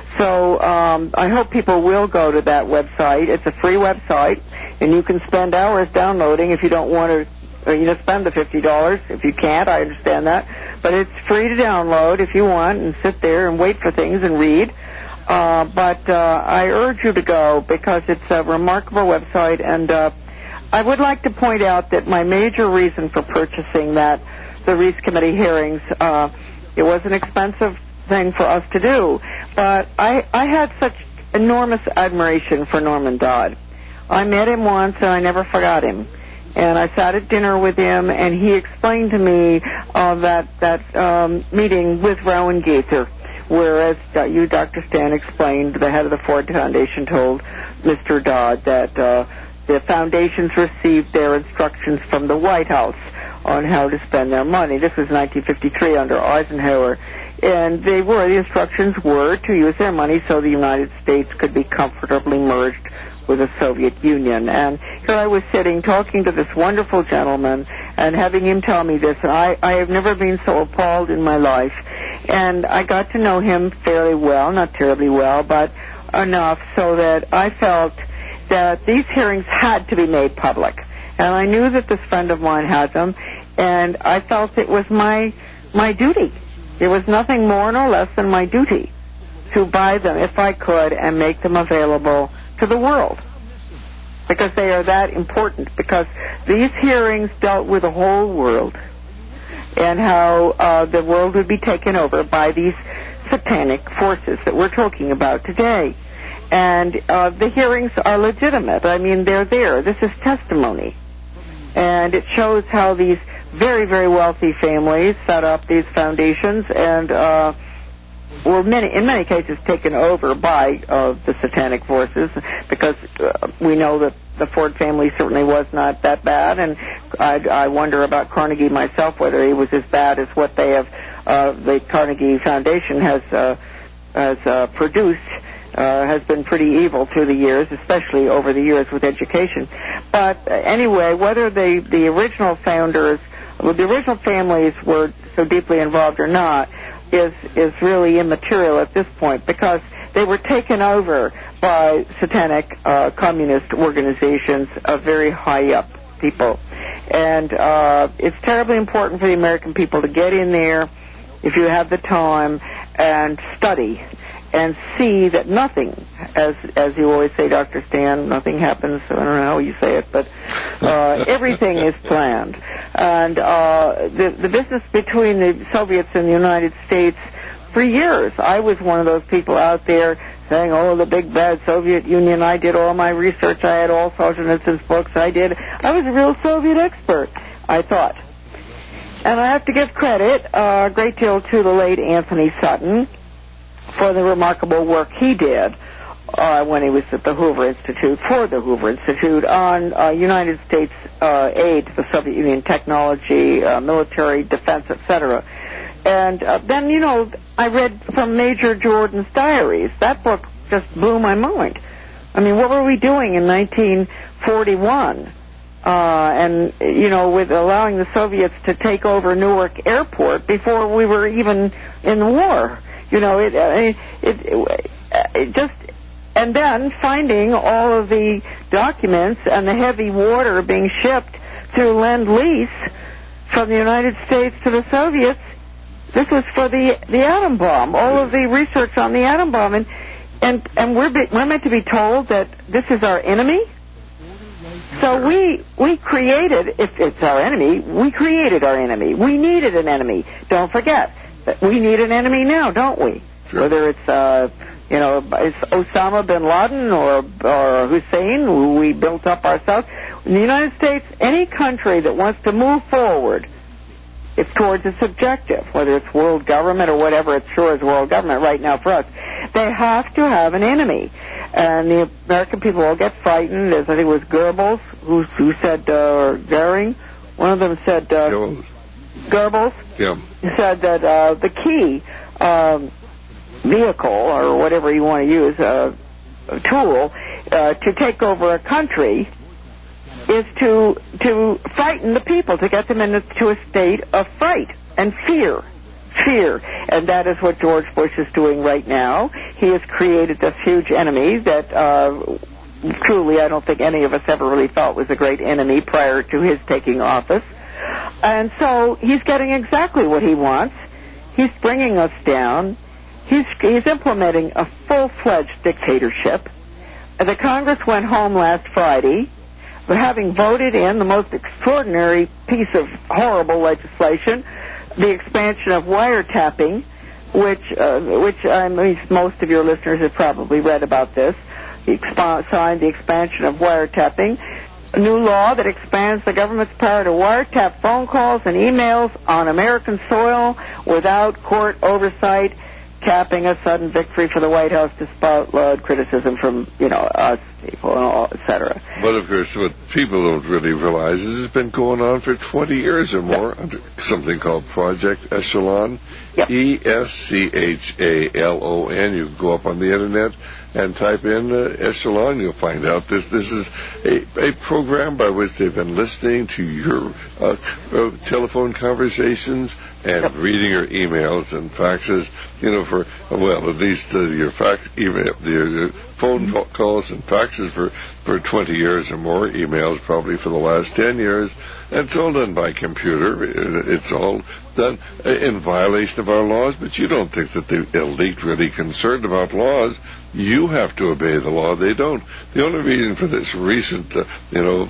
S2: So um, I hope people will go to that website. It's a free website, and you can spend hours downloading if you don't want to. Uh, you know, spend the fifty dollars. If you can't, I understand that. But it's free to download if you want, and sit there and wait for things and read. Uh, but uh, I urge you to go because it's a remarkable website, and uh, I would like to point out that my major reason for purchasing that, the Reese Committee hearings, uh, it was an expensive thing for us to do, but I, I had such enormous admiration for Norman Dodd. I met him once, and I never forgot him. And I sat at dinner with him, and he explained to me uh, that, that um, meeting with Rowan Gaither, whereas uh, you, Doctor Stan, explained, the head of the Ford Foundation told Mister Dodd that uh, the foundations received their instructions from the White House on how to spend their money. This was nineteen fifty-three under Eisenhower. And they were, the instructions were to use their money so the United States could be comfortably merged with the Soviet Union. And here I was sitting talking to this wonderful gentleman and having him tell me this. And I, I have never been so appalled in my life. And I got to know him fairly well, not terribly well, but enough so that I felt that these hearings had to be made public. And I knew that this friend of mine had them, and I felt it was my my duty. It was nothing more nor less than my duty to buy them if I could and make them available to the world, because they are that important, because these hearings dealt with the whole world and how uh, the world would be taken over by these satanic forces that we're talking about today. And uh, the hearings are legitimate. I mean, they're there. This is testimony. And it shows how these very, very wealthy families set up these foundations and uh, were many, in many cases taken over by uh, the satanic forces, because uh, we know that the Ford family certainly was not that bad, and I, I wonder about Carnegie myself, whether he was as bad as what they have, uh, the Carnegie Foundation has, uh, has uh, produced. Uh, has been pretty evil through the years, especially over the years with education. But uh, anyway, whether the, the original founders, well, the original families were so deeply involved or not, is is really immaterial at this point, because they were taken over by satanic uh, communist organizations of very high up people. And uh, it's terribly important for the American people to get in there, if you have the time, and study and see that nothing, as as you always say, Doctor Stan, nothing happens. I don't know how you say it, but uh, everything is planned. And uh, the the business between the Soviets and the United States, for years, I was one of those people out there saying, "Oh, the big bad Soviet Union." I did all my research. I had all Solzhenitsyn's books. I did. I was a real Soviet expert, I thought. And I have to give credit uh, a great deal to the late Anthony Sutton for the remarkable work he did uh, when he was at the Hoover Institute, for the Hoover Institute, on uh, United States uh, aid to the Soviet Union, technology, uh, military, defense, et cetera. And uh, then, you know, I read from Major Jordan's diaries. That book just blew my mind. I mean, what were we doing in nineteen forty-one? Uh, and, you know, with allowing the Soviets to take over Newark Airport before we were even in the war. You know, it, it, it, it just, and then finding all of the documents and the heavy water being shipped through Lend-Lease from the United States to the Soviets This was for the, the atom bomb, all of the research on the atom bomb. And, and, and we're, be, we're meant to be told that this is our enemy? So we we created, if it's our enemy, we created our enemy. We needed an enemy. Don't forget that we need an enemy now, don't we? Sure. Whether it's, uh, you know, it's Osama bin Laden or, or Hussein, who we built up ourselves. In the United States, any country that wants to move forward, it's towards its objective, whether it's world government or whatever, it sure is world government right now for us. They have to have an enemy. And the American people all get frightened, as I think it was Goebbels, who, who said, uh, Goering, one of them said, uh, Goebbels,
S1: yeah.
S2: said that uh, the key um, vehicle, or whatever you want to use, uh, tool, uh, to take over a country is to to frighten the people, to get them into a state of fright and fear. Fear. And that is what George Bush is doing right now. He has created this huge enemy that uh, truly I don't think any of us ever really thought was a great enemy prior to his taking office. And so he's getting exactly what he wants. He's bringing us down. He's, he's implementing a full-fledged dictatorship. The Congress went home last Friday, but having voted in the most extraordinary piece of horrible legislation, the expansion of wiretapping, which, uh, which I mean, most of your listeners have probably read about this. He expo- signed the expansion of wiretapping, a new law that expands the government's power to wiretap phone calls and emails on American soil without court oversight, capping a sudden victory for the White House despite loud criticism from, you know, us people and all, et cetera.
S1: But, of course, what people don't really realize is it's been going on for twenty years or more yep. under something called Project Echelon,
S2: yep.
S1: E S C H A L O N. You can go up on the Internet and type in uh, Echelon. You'll find out this this is a, a program by which they've been listening to your uh, uh, telephone conversations and yep. reading your emails and faxes, you know, for, well, at least uh, your fax, email, your phone mm-hmm. calls and faxes for, for twenty years or more, emails probably for the last ten years, and it's all done by computer. It's all done in violation of our laws, but you don't think that the elite really concerned about laws. You have to obey the law. They don't. The only reason for this recent, uh, you know,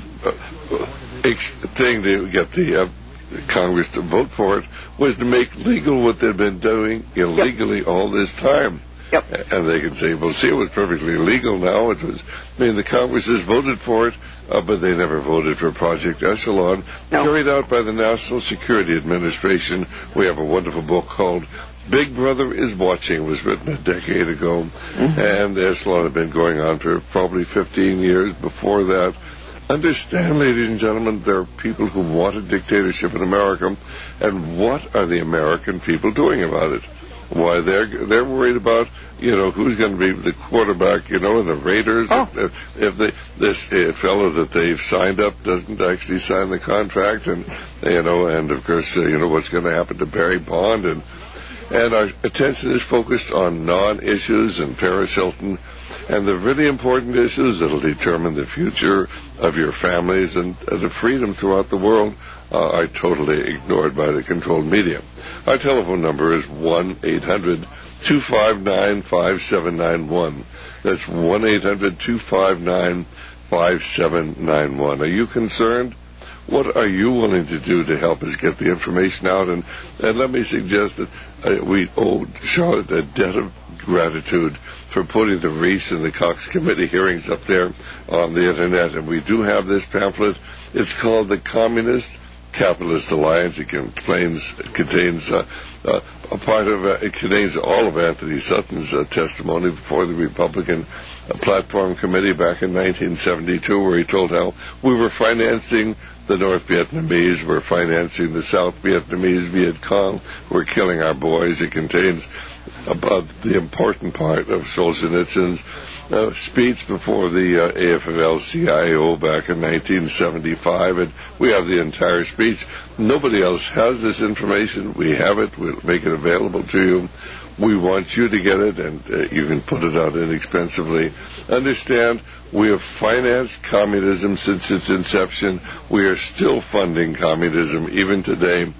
S1: uh, ex- thing to get the uh, Congress to vote for it was to make legal what they've been doing illegally yep. all this time.
S2: Yep.
S1: And they can say, well, see, it was perfectly legal now. It was, I mean, the Congress has voted for it, uh, but they never voted for Project Echelon, no. carried out by the National Security Administration. We have a wonderful book called Big Brother is Watching. It was written a decade ago, mm-hmm. and Echelon had been going on for probably fifteen years before that. Understand, ladies and gentlemen, there are people who want a dictatorship in America, and what are the American people doing about it? Why, they're they're worried about, you know, who's going to be the quarterback, you know, and the Raiders.
S2: Oh.
S1: If, if they, this uh, fellow that they've signed up doesn't actually sign the contract, and, you know, and, of course, uh, you know, what's going to happen to Barry Bond. And, and our attention is focused on non-issues and Paris Hilton and the really important issues that will determine the future of your families and uh, the freedom throughout the world uh, are totally ignored by the controlled media. Our telephone number is one eight hundred two five nine five seven nine one. That's one eight hundred two five nine five seven nine one. Are you concerned? What are you willing to do to help us get the information out? And, and let me suggest that uh, we owe Charlotte a debt of gratitude for putting the Reese and the Cox Committee hearings up there on the Internet. And we do have this pamphlet. It's called The Communist Capitalist Alliance. It contains, it contains uh, uh, a part of uh, it contains all of Anthony Sutton's uh, testimony before the Republican uh, Platform Committee back in nineteen seventy-two, where he told how we were financing the North Vietnamese, we're financing the South Vietnamese, Viet Cong, we're killing our boys. It contains about the important part of Solzhenitsyn's uh, speech before the uh, A F L C I O back in nineteen seventy-five, and we have the entire speech. Nobody else has this information. We have it. We'll make it available to you. We want you to get it, and uh, you can put it out inexpensively. Understand, we have financed communism since its inception. We are still funding communism even today.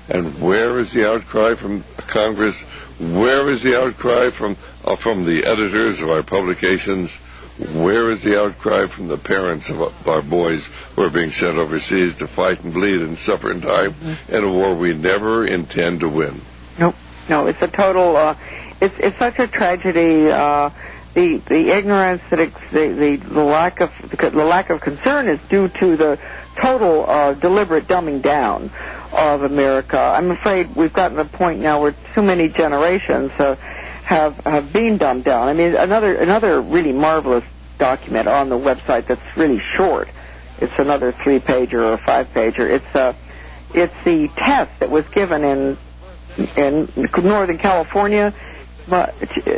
S1: And where is the outcry from Congress? Where is the outcry from uh, from the editors of our publications? Where is the outcry from the parents of our boys who are being sent overseas to fight and bleed and suffer and die mm-hmm. in a war we never intend to win?
S2: Nope. No, it's a total, uh, it's it's such a tragedy. Uh, the the ignorance, that it's, the, the the lack of the lack of concern is due to the total uh, deliberate dumbing down of America. I'm afraid we've gotten to the point now where too many generations uh, have have been dumbed down. I mean, another another really marvelous document on the website that's really short. It's another three-pager or a five-pager. It's uh, it's the test that was given in in Northern California, uh,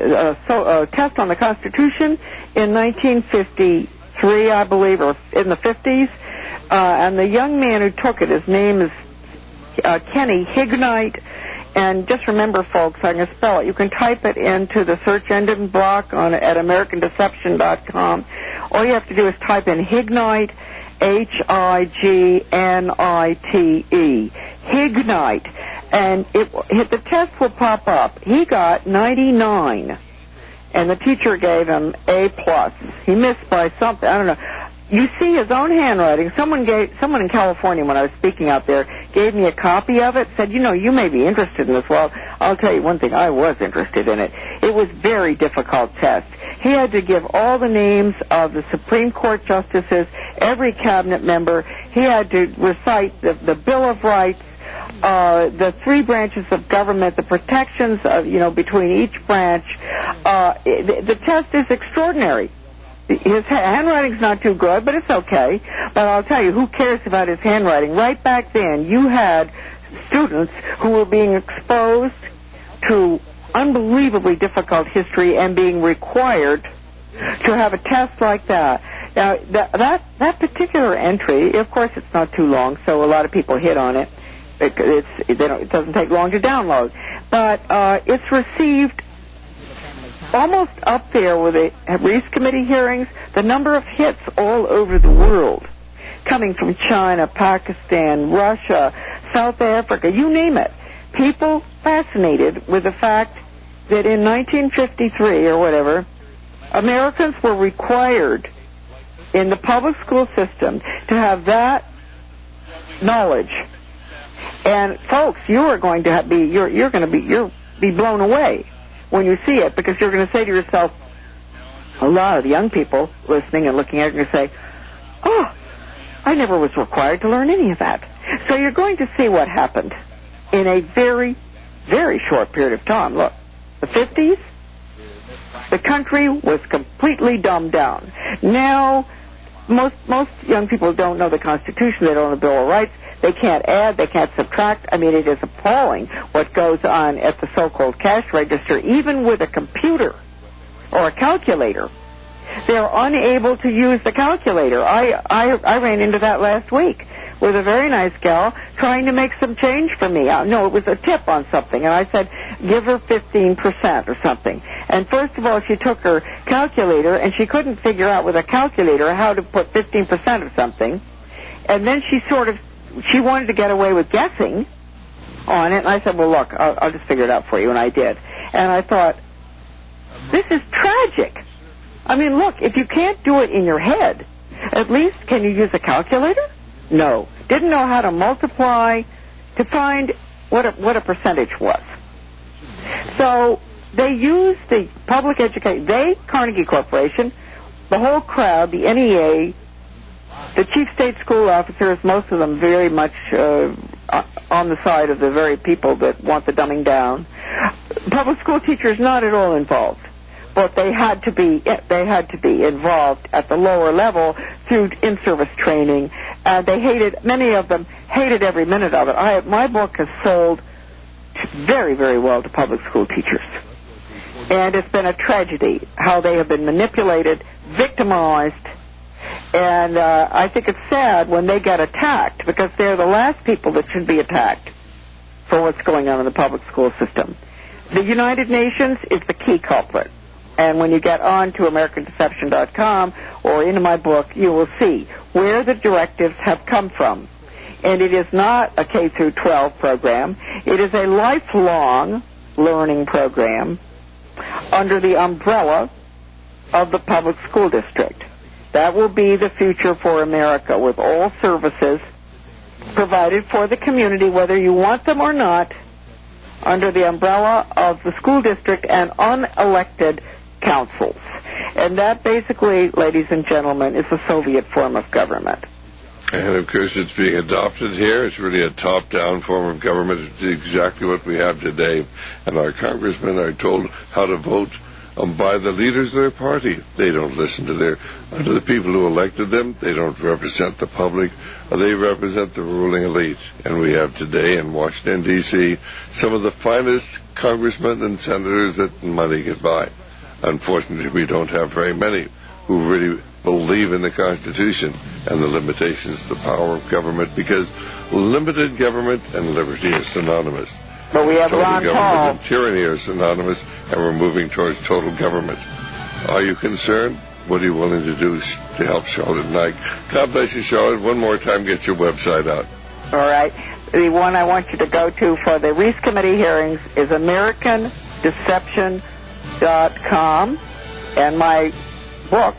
S2: so a uh, test on the Constitution in nineteen fifty-three, I believe, or in the fifties. Uh, and the young man who took it, his name is uh, Kenny Hignite. And just remember, folks, I'm going to spell it. You can type it into the search engine block on at American Deception dot com. All you have to do is type in Hignite, H I G N I T E, Hignite, and it, it, the test will pop up. He got ninety-nine, and the teacher gave him A plus. He missed by something. I don't know. You see his own handwriting. Someone gave, someone in California, when I was speaking out there, gave me a copy of it, said, you know, you may be interested in this. Well, I'll tell you one thing, I was interested in it. It was a very difficult test. He had to give all the names of the Supreme Court justices, every cabinet member. He had to recite the, the Bill of Rights, uh, the three branches of government, the protections of, you know, between each branch. Uh, the, the test is extraordinary. His handwriting's not too good, but it's okay. But I'll tell you, who cares about his handwriting? Right back then, you had students who were being exposed to unbelievably difficult history and being required to have a test like that. Now, that that, that particular entry, of course, it's not too long, so a lot of people hit on it. It, it's, they don't, it doesn't take long to download. But uh, it's received almost up there with the Reese Committee hearings, the number of hits all over the world, coming from China, Pakistan, Russia, South Africa, you name it. People fascinated with the fact that in nineteen fifty-three or whatever, Americans were required in the public school system to have that knowledge. And folks, you are going to have, be you're you're going to be you're be blown away when you see it, because you're going to say to yourself, a lot of young people listening and looking at it are going to say, oh, I never was required to learn any of that. So you're going to see what happened in a very, very short period of time. Look, the fifties, the country was completely dumbed down. Now, most most young people don't know the Constitution. They don't know the Bill of Rights. They can't add. They can't subtract. I mean, it is appalling what goes on at the so-called cash register, even with a computer or a calculator. They're unable to use the calculator. I, I, I ran into that last week with a very nice gal trying to make some change for me. Uh, no, it was a tip on something, and I said, give her fifteen percent or something. And first of all, she took her calculator, and she couldn't figure out with a calculator how to put fifteen percent of something. And then she sort of, she wanted to get away with guessing on it, and I said, well, look, I'll, I'll just figure it out for you, and I did. And I thought, this is tragic. I mean, look, if you can't do it in your head, at least can you use a calculator? No. Didn't know how to multiply to find what a, what a percentage was. So they used the public education, they, Carnegie Corporation, the whole crowd, the N E A, the chief state school officers, most of them very much uh, on the side of the very people that want the dumbing down. Public school teachers not at all involved, but they had to be they had to be involved at the lower level through in-service training. Uh, they hated, many of them hated every minute of it. I, my book has sold very, very well to public school teachers. And it's been a tragedy how they have been manipulated, victimized, and uh, I think it's sad when they get attacked, because they're the last people that should be attacked for what's going on in the public school system. The United Nations is the key culprit. And when you get on to American Deception dot com or into my book, you will see where the directives have come from. And it is not a K through twelve program. It is a lifelong learning program under the umbrella of the public school district. That will be the future for America, with all services provided for the community, whether you want them or not, under the umbrella of the school district and unelected councils. And that basically, ladies and gentlemen, is the Soviet form of government.
S1: And, of course, it's being adopted here. It's really a top-down form of government. It's exactly what we have today. And our congressmen are told how to vote um, by the leaders of their party. They don't listen to their uh, to the people who elected them. They don't represent the public. Uh, they represent the ruling elite. And we have today in Washington, D C, some of the finest congressmen and senators that money can buy. Unfortunately, we don't have very many who really believe in the Constitution and the limitations of the power of government, because limited government and liberty are synonymous.
S2: But we have
S1: total
S2: Ron
S1: government
S2: Paul.
S1: and tyranny are synonymous, and we're moving towards total government. Are you concerned? What are you willing to do to help Charlotte and I? God bless you, Charlotte. One more time, get your website out.
S2: All right. The one I want you to go to for the Reese Committee hearings is American Deception dot com, and my book.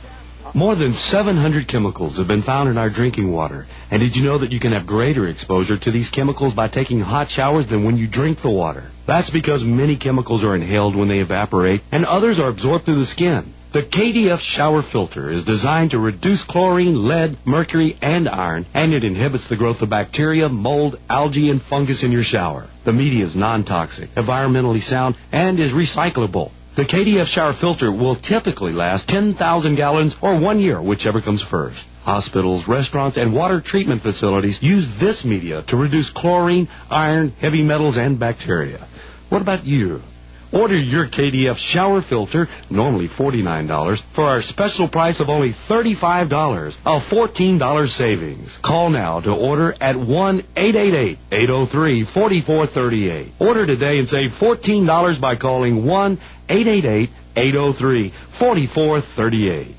S13: More than seven hundred chemicals have been found in our drinking water. And did you know that you can have greater exposure to these chemicals by taking hot showers than when you drink the water? That's because many chemicals are inhaled when they evaporate, and others are absorbed through the skin. The K D F shower filter is designed to reduce chlorine, lead, mercury, and iron, and it inhibits the growth of bacteria, mold, algae, and fungus in your shower. The media is non-toxic, environmentally sound, and is recyclable. The K D F shower filter will typically last ten thousand gallons or one year, whichever comes first. Hospitals, restaurants, and water treatment facilities use this media to reduce chlorine, iron, heavy metals, and bacteria. What about you? Order your K D F shower filter, normally forty-nine dollars, for our special price of only thirty-five dollars, a fourteen dollars savings. Call now to order at one eight eight eight, eight oh three, four four three eight. Order today and save fourteen dollars by calling one eight eight eight, eight oh three, four four three eight.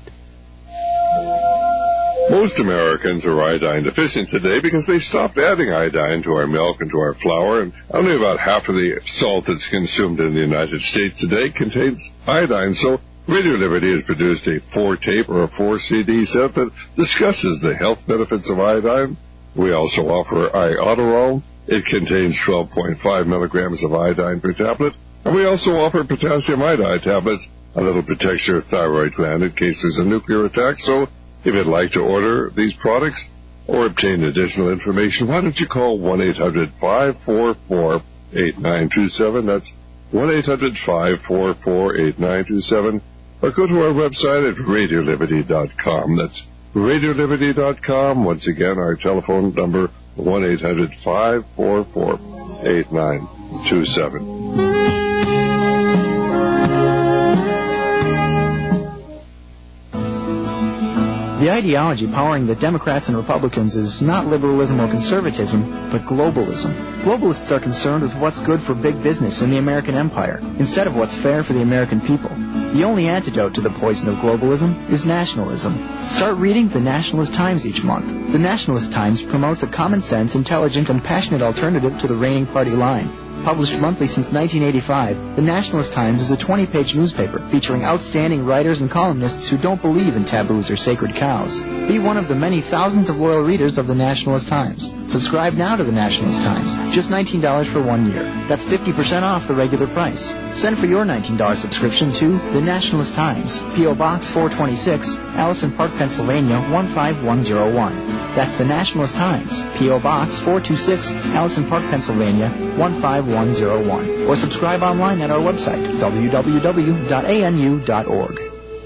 S1: Most Americans are iodine deficient today because they stopped adding iodine to our milk and to our flour, and only about half of the salt that's consumed in the United States today contains iodine. So Radio Liberty has produced a four-tape or a four-C D set that discusses the health benefits of iodine. We also offer Iodoral. It contains twelve point five milligrams of iodine per tablet. And we also offer potassium iodide tablets, a little protects your thyroid gland in case there's a nuclear attack. So if you'd like to order these products or obtain additional information, why don't you call one eight hundred, five four four, eight nine two seven. That's one eight hundred, five four four, eight nine two seven. Or go to our website at radio liberty dot com. That's radio liberty dot com. Once again, our telephone number, one eight hundred, five four four, eight nine two seven.
S14: The ideology powering the Democrats and Republicans is not liberalism or conservatism, but globalism. Globalists are concerned with what's good for big business in the American empire, instead of what's fair for the American people. The only antidote to the poison of globalism is nationalism. Start reading the Nationalist Times each month. The Nationalist Times promotes a common-sense, intelligent, and passionate alternative to the reigning party line. Published monthly since nineteen eighty-five, the Nationalist Times is a twenty-page newspaper featuring outstanding writers and columnists who don't believe in taboos or sacred cows. Be one of the many thousands of loyal readers of the Nationalist Times. Subscribe now to the Nationalist Times, just nineteen dollars for one year. That's fifty percent off the regular price. Send for your nineteen dollars subscription to the Nationalist Times, P O. Box four twenty-six, Allison Park, Pennsylvania, one five one zero one. That's the Nationalist Times, P O. Box four twenty-six, Allison Park, Pennsylvania, one five one zero one. Or subscribe online at our website, w w w dot a n u dot org.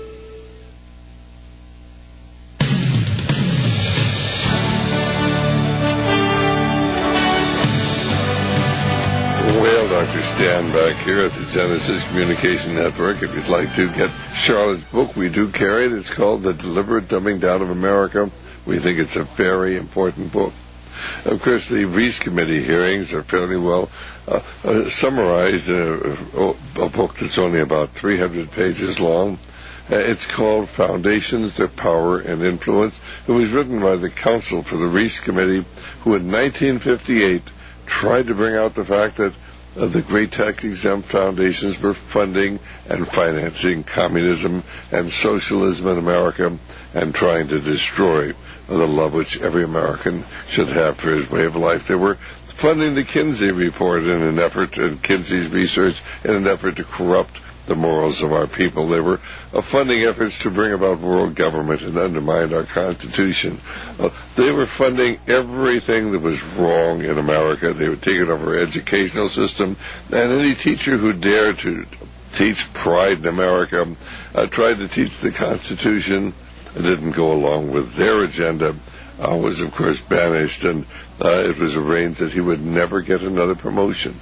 S1: Well, Doctor Stan back here at the Genesis Communication Network. If you'd like to get Charlotte's book, we do carry it. It's called The Deliberate Dumbing Down of America. We think it's a very important book. Of course, the Reese Committee hearings are fairly well uh, uh, summarized in a, a book that's only about three hundred pages long. Uh, it's called Foundations, Their Power and Influence. It was written by the Council for the Reese Committee, who in nineteen fifty-eight tried to bring out the fact that uh, the great tax-exempt foundations were funding and financing communism and socialism in America and trying to destroy the love which every American should have for his way of life. They were funding the Kinsey report in an effort, and Kinsey's research in an effort to corrupt the morals of our people. They were uh, funding efforts to bring about world government and undermine our Constitution. Uh, they were funding everything that was wrong in America. They were taking over our educational system, and any teacher who dared to teach pride in America, uh, tried to teach the Constitution, didn't go along with their agenda, uh, was of course banished, and uh, it was arranged that he would never get another promotion.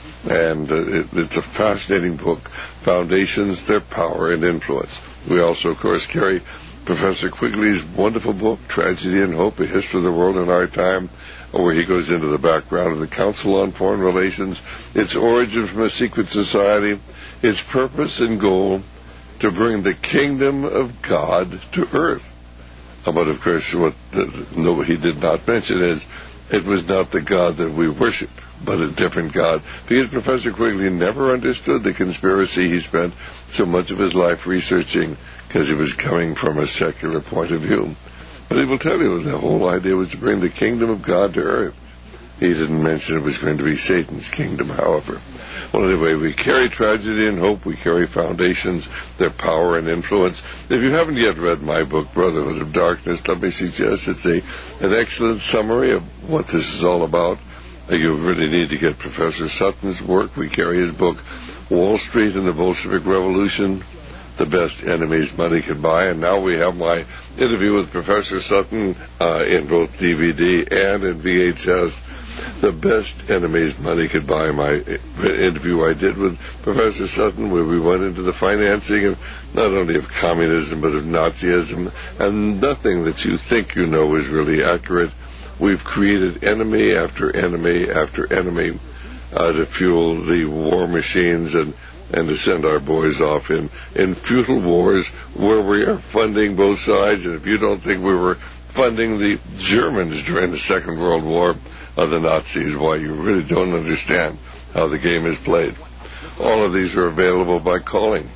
S1: And uh, it, it's a fascinating book, Foundations, Their Power and Influence. We also, of course, carry Professor Quigley's wonderful book, Tragedy and Hope, A History of the World in Our Time, where he goes into the background of the Council on Foreign Relations, its origin from a secret society, its purpose and goal, to bring the kingdom of God to earth. But, of course, what the, no, he did not mention is it was not the God that we worship, but a different God. Because Professor Quigley never understood the conspiracy he spent so much of his life researching, because he was coming from a secular point of view. But he will tell you the whole idea was to bring the kingdom of God to earth. He didn't mention it was going to be Satan's kingdom, however. Well, anyway, we carry Tragedy and Hope. We carry Foundations, Their Power and Influence. If you haven't yet read my book, Brotherhood of Darkness, let me suggest it's a an excellent summary of what this is all about. You really need to get Professor Sutton's work. We carry his book, Wall Street and the Bolshevik Revolution, the best enemies money can buy. And now we have my interview with Professor Sutton uh, in both D V D and in V H S. The best enemies money could buy. My interview I did with Professor Sutton, where we went into the financing of not only of communism but of Nazism, and nothing that you think you know is really accurate. We've created enemy after enemy after enemy uh, to fuel the war machines and, and to send our boys off in, in futile wars where we are funding both sides. And if you don't think we were funding the Germans during the Second World War, of the Nazis, why, you really don't understand how the game is played. All of these are available by calling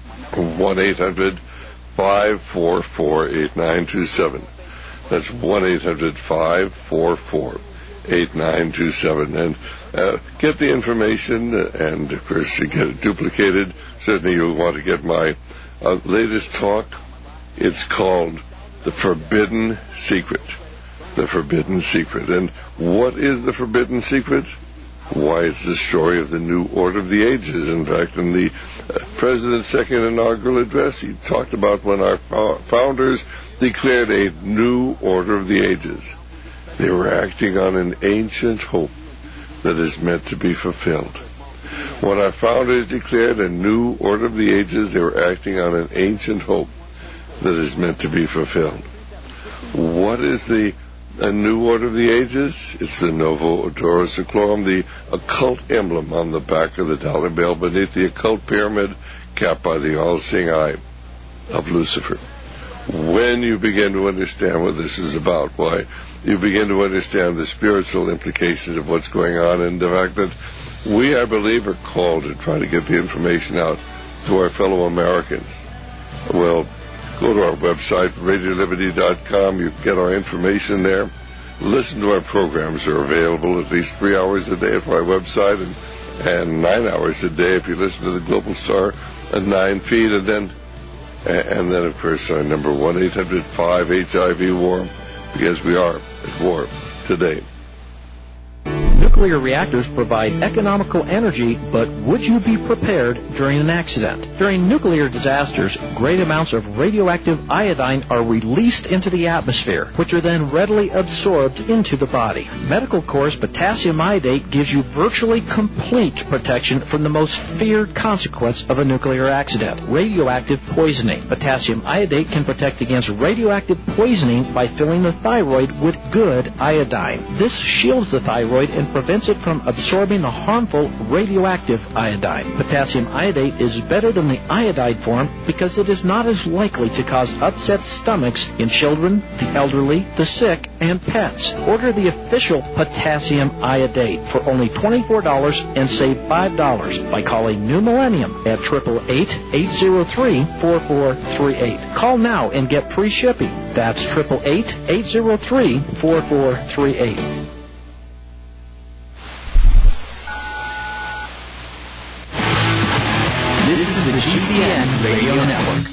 S1: one eight hundred five four four eight nine two seven. That's one eight hundred five four four eight nine two seven. And uh, get the information, and, of course, you get it duplicated. Certainly you'll want to get my uh, latest talk. It's called The Forbidden Secret. The Forbidden Secret. And what is the Forbidden Secret? Why, it's the story of the new order of the ages. In fact, in the uh, President's second inaugural address, he talked about when our founders declared a new order of the ages. They were acting on an ancient hope that is meant to be fulfilled. When our founders declared a new order of the ages, they were acting on an ancient hope that is meant to be fulfilled. What is the A new order of the ages? It's the Novo Odoro Seclorum, the occult emblem on the back of the dollar bill beneath the occult pyramid capped by the all-seeing eye of Lucifer. When you begin to understand what this is about, why, you begin to understand the spiritual implications of what's going on, and the fact that we, I believe, are called to try to get the information out to our fellow Americans. Well, go to our website, radio liberty dot com. You can get our information there. Listen to our programs. They're available at least three hours a day at our website, and, and nine hours a day if you listen to the Global Star at nine feet. And then, and then, of course, our number one eight hundred five H I V war, because we are at war today.
S15: Nuclear reactors provide economical energy, but would you be prepared during an accident? During nuclear disasters, great amounts of radioactive iodine are released into the atmosphere, which are then readily absorbed into the body. Medical Corps potassium iodate gives you virtually complete protection from the most feared consequence of a nuclear accident, radioactive poisoning. Potassium iodate can protect against radioactive poisoning by filling the thyroid with good iodine. This shields the thyroid and and prevents it from absorbing the harmful radioactive iodine. Potassium iodate is better than the iodide form because it is not as likely to cause upset stomachs in children, the elderly, the sick, and pets. Order the official potassium iodate for only twenty-four dollars and save five dollars by calling New Millennium at eight eight eight, eight zero three, four four three eight. Call now and get free shipping. That's eight eight eight, eight zero three, four four three eight.
S16: This is the G C N Radio Network.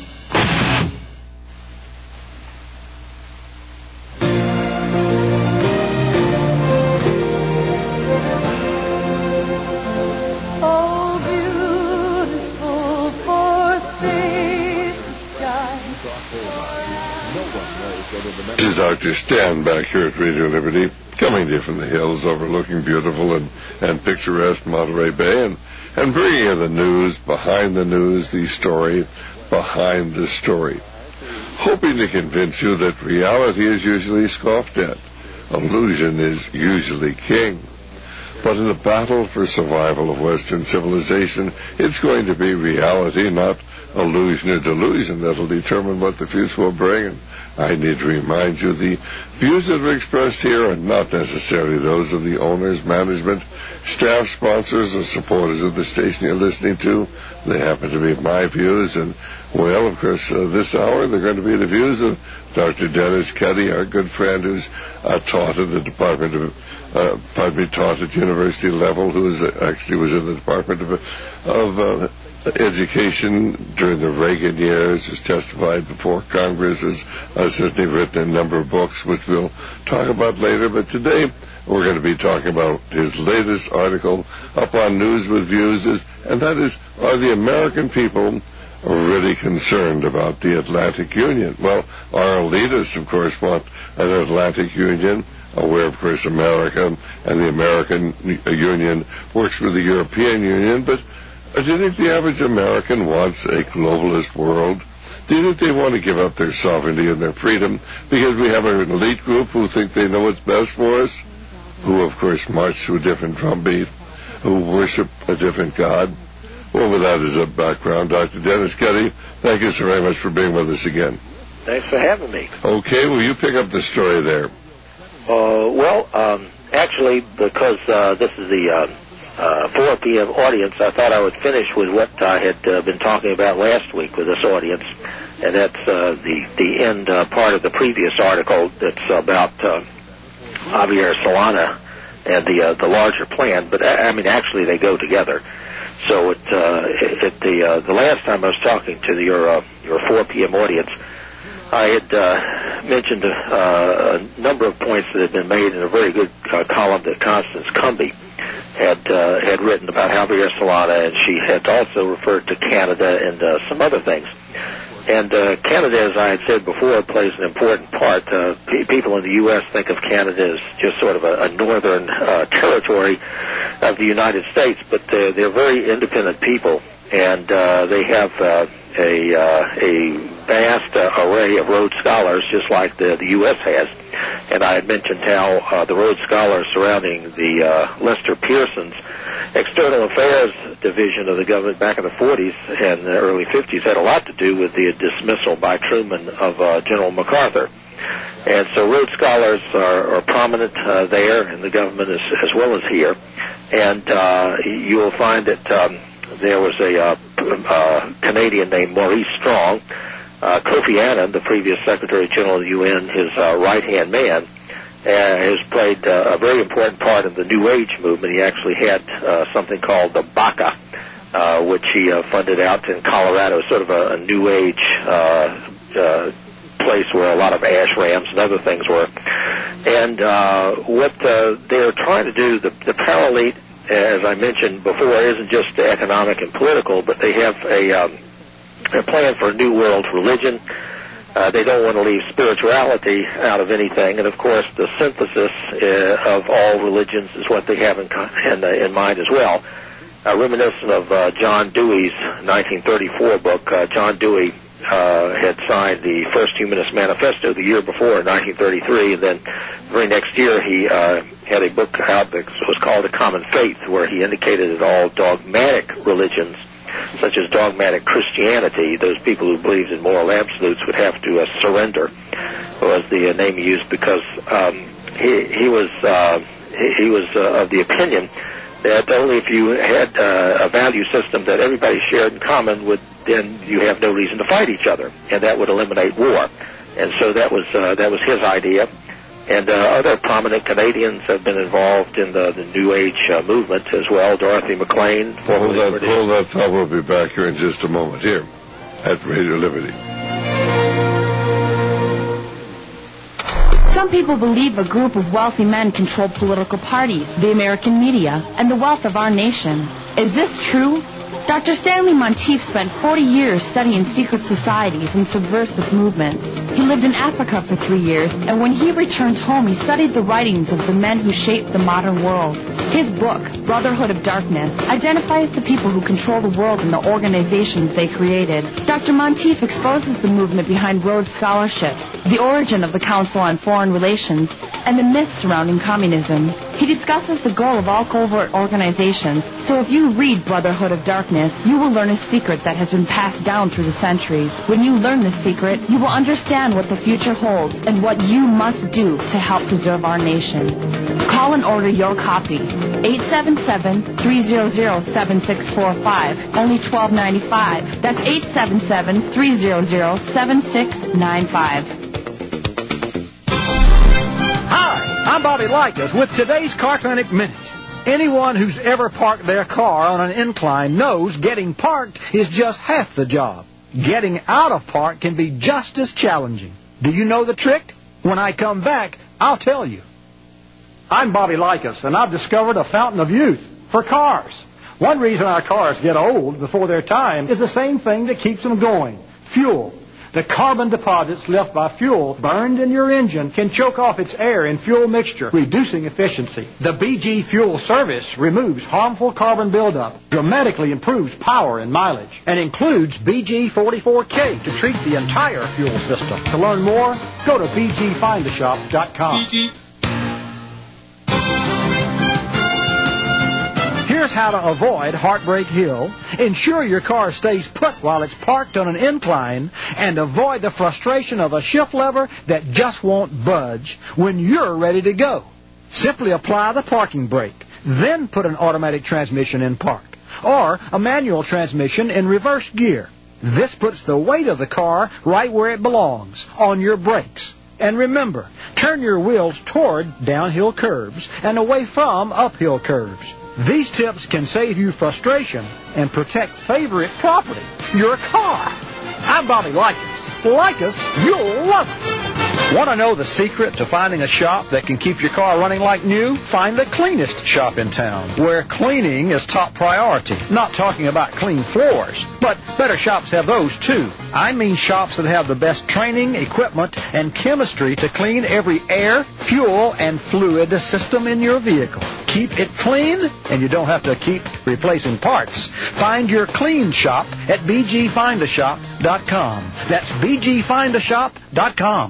S1: This is Doctor Stan back here at Radio Liberty, coming to you from the hills overlooking beautiful and, and picturesque Monterey Bay, and, and bringing you the news behind the news, the story behind the story. Hoping to convince you that reality is usually scoffed at. Illusion is usually king. But in the battle for survival of Western civilization, it's going to be reality, not illusion or delusion, that'll determine what the future will bring. I need to remind you the views that are expressed here are not necessarily those of the owners, management, staff, sponsors, or supporters of the station you're listening to. They happen to be my views, and, well, of course, uh, this hour they're going to be the views of Doctor Dennis Cuddy, our good friend who's uh, taught at the Department of, uh, pardon me, taught at university level, who is, uh, actually was in the Department of, of uh, Education during the Reagan years, has testified before Congress, has uh, certainly written a number of books, which we'll talk about later. But today, we're going to be talking about his latest article up on News with Views, is, and that is, are the American people really concerned about the Atlantic Union? Well, our elitists, of course, want an Atlantic Union, where, of course, America and the American Union works with the European Union, but do you think the average American wants a globalist world? Do you think they want to give up their sovereignty and their freedom because we have an elite group who think they know what's best for us, who, of course, march to a different drumbeat, who worship a different God? Well, with that as a background, Doctor Dennis Cuddy, thank you so very much for being with us again.
S17: Thanks for having me.
S1: Okay, will you pick up the story there?
S17: Uh, well, um, actually, because uh, this is the uh, uh, four p.m. audience, I thought I would finish with what I had uh, been talking about last week with this audience, and that's uh, the, the end uh, part of the previous article that's about uh, Javier Solana and the uh, the larger plan. But, I mean, actually, they go together. So at, uh, at the uh, the last time I was talking to the, your, uh, your four p.m. audience, I had uh, mentioned uh, a number of points that had been made in a very good uh, column that Constance Cumby had uh, had written about Javier Solana, and she had also referred to Canada and uh, some other things. And uh, Canada, as I had said before, plays an important part. Uh, p- people in the U S think of Canada as just sort of a, a northern uh, territory of the United States, but they're, they're very independent people, and uh, they have uh, a, uh, a vast uh, array of Rhodes Scholars, just like the, the U S has. And I had mentioned how uh, the Rhodes Scholars surrounding the uh, Lester Pearson's External Affairs Division of the government back in the forties and the early fifties had a lot to do with the dismissal by Truman of uh, General MacArthur. And so Rhodes Scholars are, are prominent uh, there in the government as, as well as here. And uh, you will find that um, there was a uh, uh, Canadian named Maurice Strong, uh, Kofi Annan, the previous Secretary General of the U N, his uh, right-hand man, Uh, has played uh, a very important part in the New Age movement. He actually had uh, something called the B A C A, uh, which he uh, funded out in Colorado, sort of a, a New Age uh, uh, place where a lot of ashrams and other things were. And uh, what uh, they're trying to do, the, the Paralelite, as I mentioned before, isn't just economic and political, but they have a, um, a plan for a new world religion. Uh, they don't want to leave spirituality out of anything, and of course the synthesis uh, of all religions is what they have in, in, uh, in mind as well. Uh, reminiscent of uh, John Dewey's nineteen thirty-four book, uh, John Dewey uh, had signed the First Humanist Manifesto the year before in nineteen thirty-three, and then the very next year he uh, had a book out that was called A Common Faith, where he indicated that all dogmatic religions, such as dogmatic Christianity, those people who believed in moral absolutes would have to uh, surrender, was the uh, name he used, because um, he, he was uh, he, he was uh, of the opinion that only if you had uh, a value system that everybody shared in common, would then you have no reason to fight each other, and that would eliminate war. And so that was uh, that was his idea. And uh, other prominent Canadians have been involved in the, the New Age uh, movement as well. Dorothy McLean.
S1: Hold that, hold that thought. We'll be back here in just a moment here at Radio Liberty.
S11: Some people believe a group of wealthy men control political parties, the American media, and the wealth of our nation. Is this true? Doctor Stanley Monteith spent forty years studying secret societies and subversive movements. He lived in Africa for three years, and when he returned home, he studied the writings of the men who shaped the modern world. His book, Brotherhood of Darkness, identifies the people who control the world and the organizations they created. Doctor Monteith exposes the movement behind Rhodes Scholarships, the origin of the Council on Foreign Relations, and the myths surrounding communism. He discusses the goal of all covert organizations, so if you read Brotherhood of Darkness, you will learn a secret that has been passed down through the centuries. When you learn this secret, you will understand what the future holds and what you must do to help preserve our nation. Call and order your copy. eight seven seven, three hundred, seven six four five. Only twelve ninety-five. That's eight seven seven, three hundred, seven six nine five.
S18: Hi, I'm Bobby Likas with today's Car Clinic Minute. Anyone who's ever parked their car on an incline knows getting parked is just half the job. Getting out of park can be just as challenging. Do you know the trick? When I come back, I'll tell you. I'm Bobby Likas, and I've discovered a fountain of youth for cars. One reason our cars get old before their time is the same thing that keeps them going: fuel. The carbon deposits left by fuel burned in your engine can choke off its air and fuel mixture, reducing efficiency. The B G Fuel Service removes harmful carbon buildup, dramatically improves power and mileage, and includes B G forty-four K to treat the entire fuel system. To learn more, go to b g find a shop dot com. B G Here's how to avoid Heartbreak Hill. Ensure your car stays put while it's parked on an incline, and avoid the frustration of a shift lever that just won't budge when you're ready to go. Simply apply the parking brake, then put an automatic transmission in park, or a manual transmission in reverse gear. This puts the weight of the car right where it belongs, on your brakes. And remember, turn your wheels toward downhill curves and away from uphill curves. These tips can save you frustration and protect favorite property, your car. I'm Bobby Likas. Like us, you'll love us. Want to know the secret to finding a shop that can keep your car running like new? Find the cleanest shop in town, where cleaning is top priority. Not talking about clean floors, but better shops have those too. I mean shops that have the best training, equipment, and chemistry to clean every air, fuel, and fluid system in your vehicle. Keep it clean, and you don't have to keep replacing parts. Find your clean shop at b g find a shop dot com. That's b g find a shop dot com.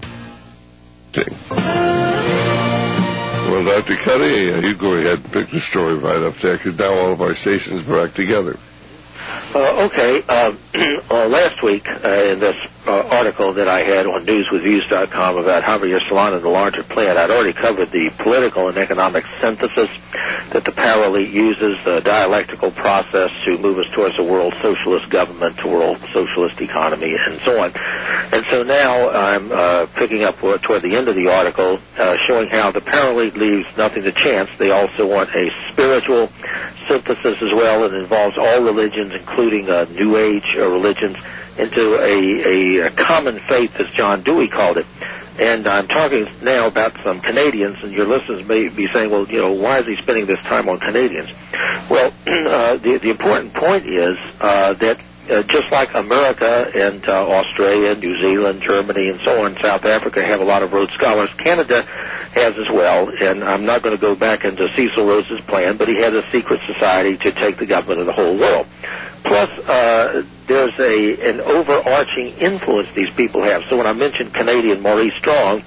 S1: Well, Doctor Cuddy, uh, you go ahead and pick the story right up there, because now all of our stations are back together.
S17: Uh, okay. Uh, uh, last week, uh, in this uh, article that I had on news with views dot com about Javier Solana and the larger plan, I'd already covered the political and economic synthesis that the power elite uses, the dialectical process to move us towards a world socialist government, a world socialist economy, and so on. And so now I'm uh, picking up toward the end of the article, uh, showing how the power elite leaves nothing to chance. They also want a spiritual synthesis as well. It involves all religions, including uh, New Age uh, religions, into a, a, a common faith, as John Dewey called it. And I'm talking now about some Canadians, and your listeners may be saying, well, you know, why is he spending this time on Canadians? Well, uh, the, the important point is uh, that uh, just like America and uh, Australia, New Zealand, Germany, and so on, South Africa have a lot of Rhodes Scholars. Canada has as well, and I'm not going to go back into Cecil Rhodes's plan, but he has a secret society to take the government of the whole world. Plus, uh, there's a an overarching influence these people have. So when I mentioned Canadian Maurice Strong,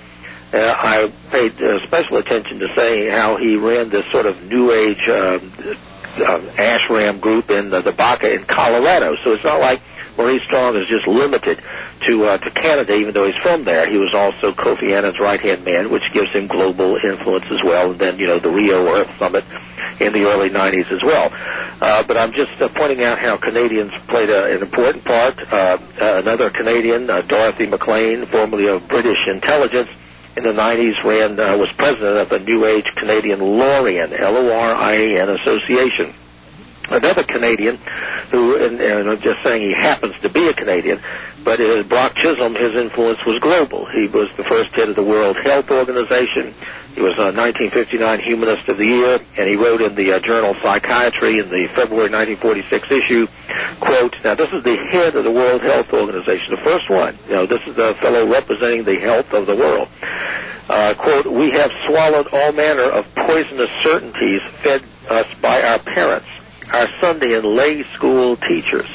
S17: uh, I paid uh, special attention to saying how he ran this sort of New Age uh, uh, ashram group in uh, the Baca in Colorado. So it's not like Maurice Strong is just limited to uh, to Canada, even though he's from there. He was also Kofi Annan's right-hand man, which gives him global influence as well. And then, you know, the Rio Earth Summit in the early nineties as well. Uh, but I'm just uh, pointing out how Canadians played a, an important part. Uh, uh, another Canadian, uh, Dorothy McLean, formerly of British intelligence, in the nineties ran uh, was president of the New Age Canadian Lorian, L O R I A N Association. Another Canadian who, and, and I'm just saying he happens to be a Canadian, but uh, Brock Chisholm, his influence was global. He was the first head of the World Health Organization. He was a nineteen fifty-nine Humanist of the Year, and he wrote in the uh, journal Psychiatry in the February nineteen forty-six issue, quote, now this is the head of the World Health Organization, the first one. You know, this is the fellow representing the health of the world. Uh, quote, we have swallowed all manner of poisonous certainties fed us by our parents, our Sunday and lay school teachers,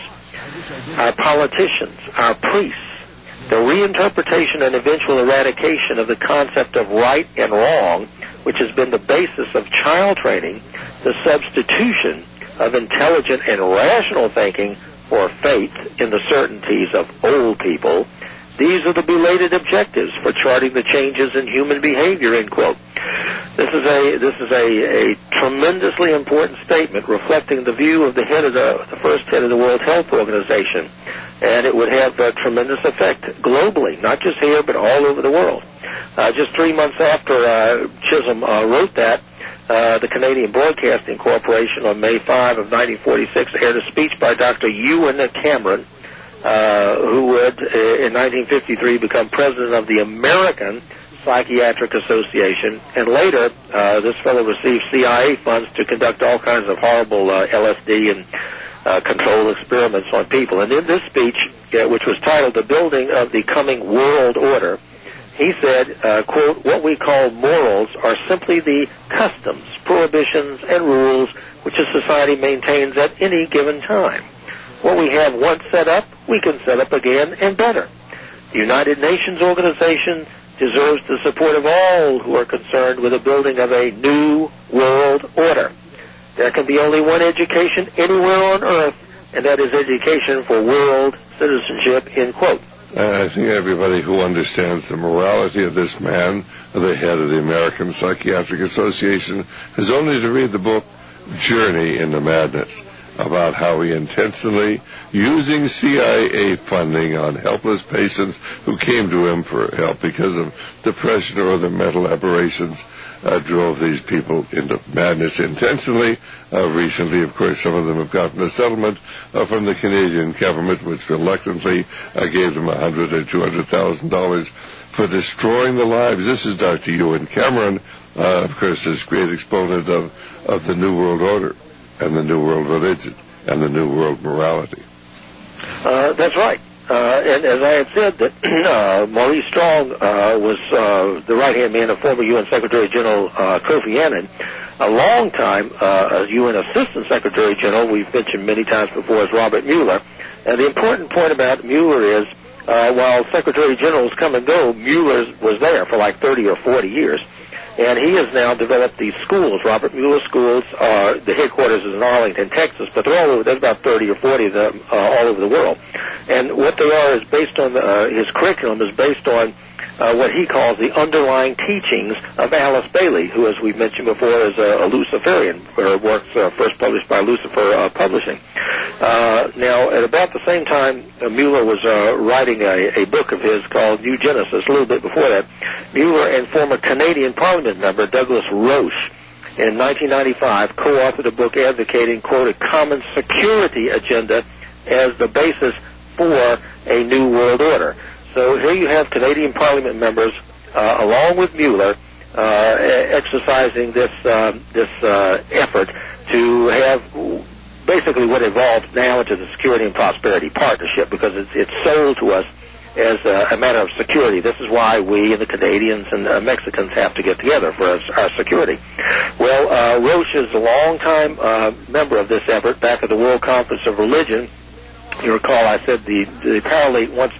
S17: our politicians, our priests. The reinterpretation and eventual eradication of the concept of right and wrong, which has been the basis of child training, the substitution of intelligent and rational thinking for faith in the certainties of old people, these are the belated objectives for charting the changes in human behavior, end quote. This is a this is a, a tremendously important statement reflecting the view of the head of the, the first head of the World Health Organization, and it would have a tremendous effect globally, not just here but all over the world. Uh, just three months after uh, Chisholm uh, wrote that, uh, the Canadian Broadcasting Corporation on May fifth of nineteen forty-six aired a speech by Doctor Ewan Cameron, uh, who would uh, in nineteen fifty-three become president of the American Psychiatric Association, and later uh, this fellow received C I A funds to conduct all kinds of horrible uh, L S D and uh, controlled experiments on people. And in this speech, uh, which was titled The Building of the Coming World Order, he said, uh, quote, what we call morals are simply the customs, prohibitions, and rules which a society maintains at any given time. What we have once set up, we can set up again and better. The United Nations organization deserves the support of all who are concerned with the building of a new world order. There can be only one education anywhere on earth, and that is education for world citizenship, end quote.
S1: Uh, I think everybody who understands the morality of this man, the head of the American Psychiatric Association, has only to read the book Journey into Madness, about how he intentionally, using C I A funding on helpless patients who came to him for help because of depression or other mental aberrations, uh, drove these people into madness intentionally. Uh, recently, of course, some of them have gotten a settlement uh, from the Canadian government, which reluctantly uh, gave them one hundred thousand dollars or two hundred thousand dollars for destroying the lives. This is Doctor Ewan Cameron, uh, of course, this great exponent of, of the New World Order and the New World Religion, and the New World Morality.
S17: Uh, that's right. Uh, and as I have said, that uh, Maurice Strong uh, was uh, the right-hand man of former U N Secretary General uh, Kofi Annan. A long time uh, as U N Assistant Secretary General, we've mentioned many times before, is Robert Mueller. And the important point about Mueller is, uh, while Secretary Generals come and go, Mueller was there for like thirty or forty years. And he has now developed these schools, Robert Mueller schools. Uh, the headquarters is in Arlington, Texas, but they're all over, there's about thirty or forty of them uh, all over the world. And what they are is based on, the, uh, his curriculum is based on uh, what he calls the underlying teachings of Alice Bailey, who, as we've mentioned before, is a, a Luciferian. Her works uh, first published by Lucifer uh, Publishing. Uh, now, at about the same time, uh, Mueller was uh, writing a, a book of his called New Genesis. A little bit before that, Mueller and former Canadian Parliament member Douglas Roche in nineteen ninety-five co-authored a book advocating, quote, a common security agenda as the basis for a new world order. So here you have Canadian Parliament members, uh, along with Mueller, uh, exercising this uh, this uh, effort to have basically what evolved now into the Security and Prosperity Partnership, because it's, it's sold to us as a, a matter of security. This is why we and the Canadians and uh, Mexicans have to get together for our, our security. Well, uh, Roche is a long-time uh, member of this effort back at the World Conference of Religion. You recall I said the, the Paralate once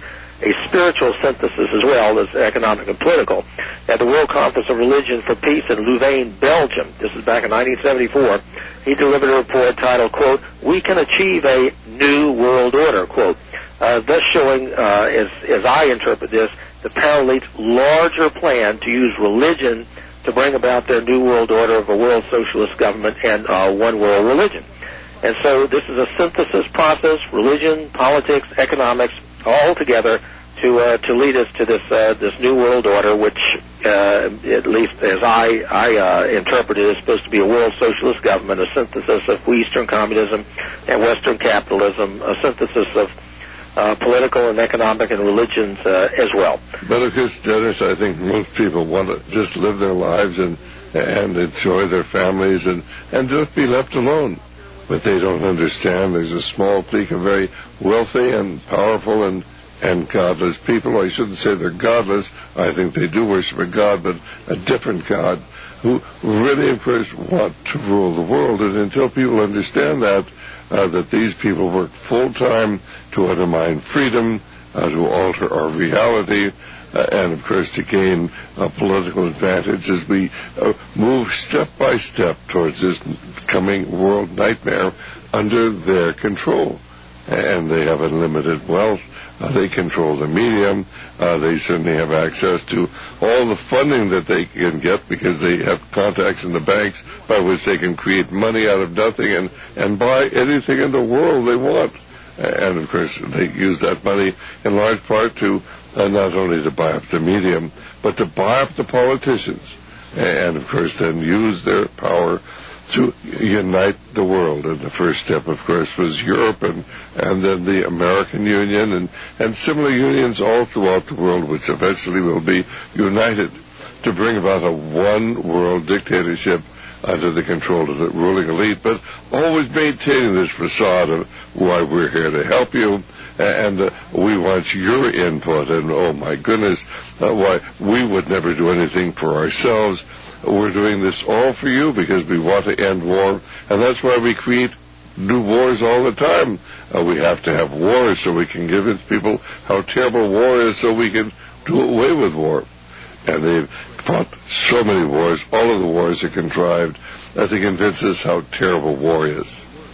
S17: a spiritual synthesis as well as economic and political. At the World Conference of Religion for Peace in Louvain, Belgium, this is back in nineteen seventy-four, he delivered a report titled, quote, "We can achieve a new world order," quote, uh, thus showing, uh, as, as I interpret this, the Paralelite's larger plan to use religion to bring about their new world order of a world socialist government and uh, one world religion. And so this is a synthesis process, religion, politics, economics, all together to uh, to lead us to this uh, this new world order, which, uh, at least as I I uh, interpret it, is supposed to be a world socialist government, a synthesis of Eastern communism and Western capitalism, a synthesis of uh, political and economic and religions uh, as well.
S1: But of course, Dennis, I think most people want to just live their lives and and enjoy their families and and just be left alone. But they don't understand there's a small clique of very wealthy and powerful and, and godless people. I shouldn't say they're godless. I think they do worship a god, but a different god, who really, of course, want to rule the world. And until people understand that, uh, that these people work full-time to undermine freedom, uh, to alter our reality, Uh, and, of course, to gain a political advantage as we uh, move step by step towards this coming world nightmare under their control. And they have unlimited wealth. Uh, they control the media. Uh, they certainly have access to all the funding that they can get because they have contacts in the banks by which they can create money out of nothing and, and buy anything in the world they want. And, of course, they use that money in large part to uh, not only to buy up the medium, but to buy up the politicians. And, of course, then use their power to unite the world. And the first step, of course, was Europe and, and then the American Union and, and similar unions all throughout the world, which eventually will be united to bring about a one-world dictatorship under the control of the ruling elite, but always maintaining this facade of why we're here to help you, and uh, we want your input, and oh my goodness, uh, why we would never do anything for ourselves. We're doing this all for you because we want to end war, and that's why we create new wars all the time. Uh, we have to have wars so we can convince people how terrible war is so we can do away with war. And they've fought so many wars. All of the wars are contrived uh, to convince us how terrible war is.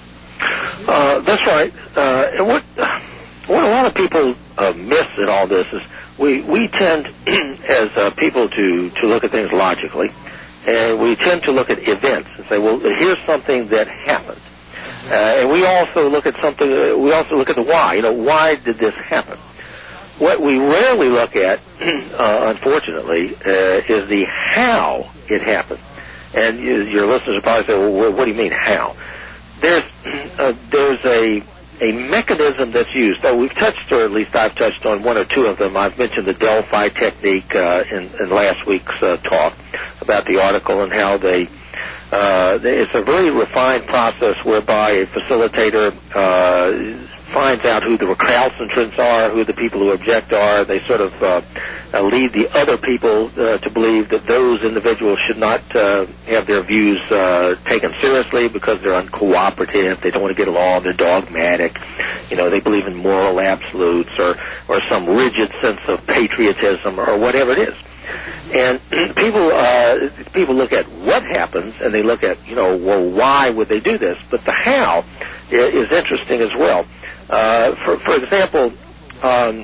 S17: Uh, that's right. Uh, and what what a lot of people uh, miss in all this is we we tend as uh, people to to look at things logically, and we tend to look at events and say, well, here's something that happened, uh, and we also look at something. Uh, we also look at the why. You know, why did this happen? What we rarely look at, uh, unfortunately, uh, is the how it happened. And you, your listeners will probably say, well, what do you mean, how? There's uh, there's a a mechanism that's used. Now, we've touched, or at least I've touched on one or two of them. I've mentioned the Delphi technique uh, in, in last week's uh, talk about the article and how they, uh, it's a very refined process whereby a facilitator uh, finds out who the recalcitrants are, who the people who object are. They sort of uh, uh, lead the other people uh, to believe that those individuals should not uh, have their views uh, taken seriously because they're uncooperative, they don't want to get along, they're dogmatic, you know, they believe in moral absolutes or, or some rigid sense of patriotism or whatever it is. And people uh, people look at what happens and they look at, you know, well, why would they do this? But the how is interesting as well. Uh, for, for example, um,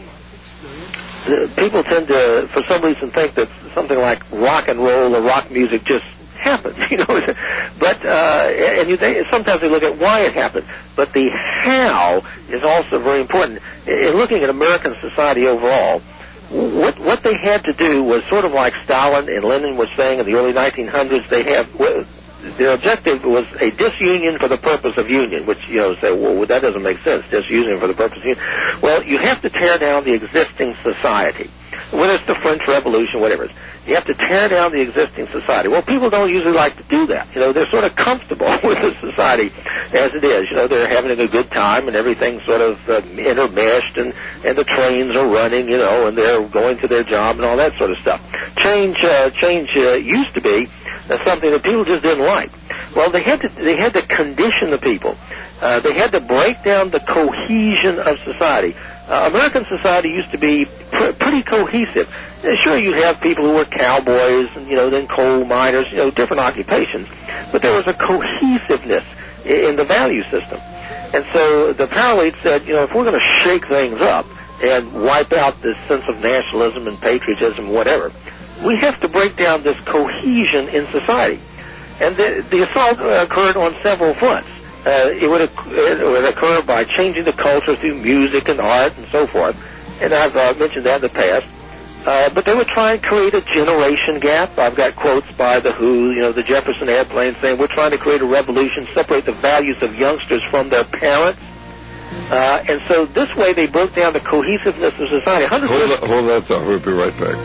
S17: people tend to, for some reason, think that something like rock and roll or rock music just happened, you know. But uh, and you, they, sometimes they look at why it happened, but the how is also very important. In looking at American society overall, what what they had to do was sort of like Stalin and Lenin were saying in the early nineteen hundreds. They have. Their objective was a disunion for the purpose of union, which, you know, say, well, that doesn't make sense, disunion for the purpose of union. Well, you have to tear down the existing society, whether it's the French Revolution, whatever it is. You have to tear down the existing society. Well, people don't usually like to do that. You know, they're sort of comfortable with the society as it is. You know, they're having a good time and everything's sort of uh, intermeshed and, and the trains are running, you know, and they're going to their job and all that sort of stuff. Change, uh, change uh, used to be uh, something that people just didn't like. Well, they had to, they had to condition the people. Uh, they had to break down the cohesion of society. Uh, American society used to be pr- pretty cohesive. Uh, sure, you'd have people who were cowboys and, you know, then coal miners, you know, different occupations. But there was a cohesiveness in, in the value system. And so the power elite said, you know, if we're going to shake things up and wipe out this sense of nationalism and patriotism, whatever, we have to break down this cohesion in society. And the, the assault occurred on several fronts. Uh, it, would, it would occur by changing the culture through music and art and so forth. And I've uh, mentioned that in the past. Uh, but they would try and create a generation gap. I've got quotes by The Who, you know, the Jefferson Airplane saying, we're trying to create a revolution, separate the values of youngsters from their parents. Uh, and so this way they broke down the cohesiveness of society.
S1: Hold that, hold that thought. We'll be right back.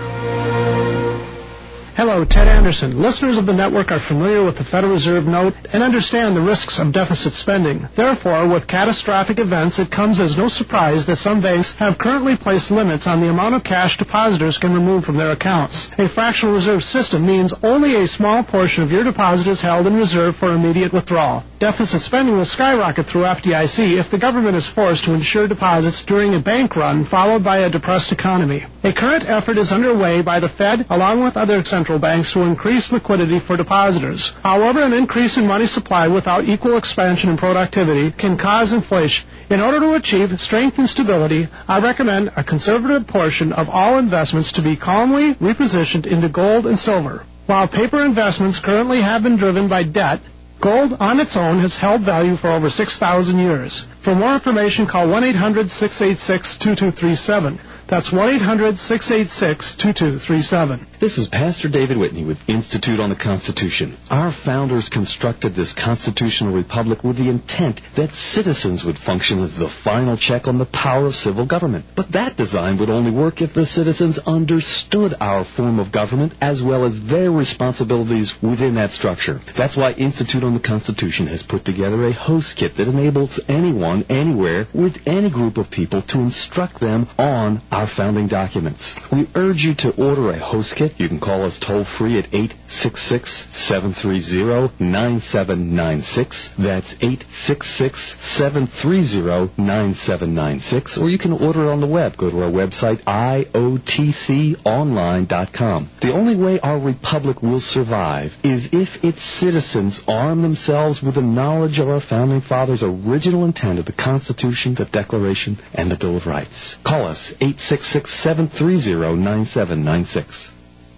S19: Hello, Ted Anderson. Listeners of the network are familiar with the Federal Reserve note and understand the risks of deficit spending. Therefore, with catastrophic events, it comes as no surprise that some banks have currently placed limits on the amount of cash depositors can remove from their accounts. A fractional reserve system means only a small portion of your deposit is held in reserve for immediate withdrawal. Deficit spending will skyrocket through F D I C if the government is forced to insure deposits during a bank run followed by a depressed economy. A current effort is underway by the Fed along with other central banks to increase liquidity for depositors. However, an increase in money supply without equal expansion in productivity can cause inflation. In order to achieve strength and stability, I recommend a conservative portion of all investments to be calmly repositioned into gold and silver. While paper investments currently have been driven by debt, gold on its own has held value for over six thousand years. For more information, call one eight hundred, six eight six, two two three seven. That's one eight hundred, six eight six, two two three seven.
S13: This is Pastor David Whitney with Institute on the Constitution. Our founders constructed this constitutional republic with the intent that citizens would function as the final check on the power of civil government. But that design would only work if the citizens understood our form of government as well as their responsibilities within that structure. That's why Institute on the Constitution has put together a host kit that enables anyone, anywhere, with any group of people to instruct them on our founding documents. We urge you to order a host kit. You can call us toll-free at eight six six, seven three zero, nine seven nine six. That's eight six six, seven three zero, nine seven nine six. Or you can order it on the web. Go to our website, I O T C online dot com. The only way our republic will survive is if its citizens arm themselves with the knowledge of our founding fathers' original intent of the Constitution, the Declaration, and the Bill of Rights. Call us, eight six six, seven three zero, nine seven nine six.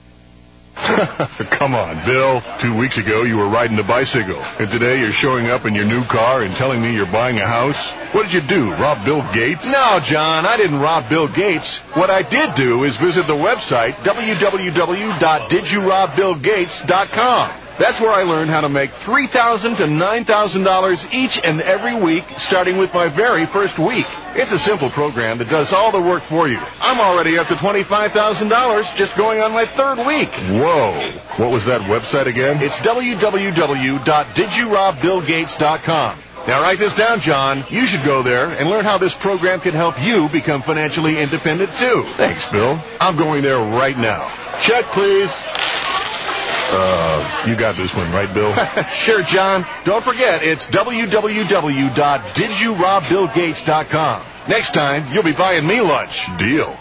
S20: Come on, Bill. Two weeks ago, you were riding a bicycle. And today, you're showing up in your new car and telling me you're buying a house? What did you do, rob Bill Gates?
S21: No, John, I didn't rob Bill Gates. What I did do is visit the website, w w w dot did you rob bill gates dot com. That's where I learned how to make three thousand dollars to nine thousand dollars each and every week, starting with my very first week. It's a simple program that does all the work for you. I'm already up to twenty-five thousand dollars just going on my third week.
S20: Whoa. What was that website again?
S21: It's w w w dot did you rob bill gates dot com. Now write this down, John. You should go there and learn how this program can help you become financially independent, too.
S20: Thanks, Bill. I'm going there right now.
S21: Check, please.
S20: Uh, you got this one, right, Bill?
S21: Sure, John. Don't forget, it's w w w dot did you rob bill gates dot com. Next time, you'll be buying me lunch.
S20: Deal.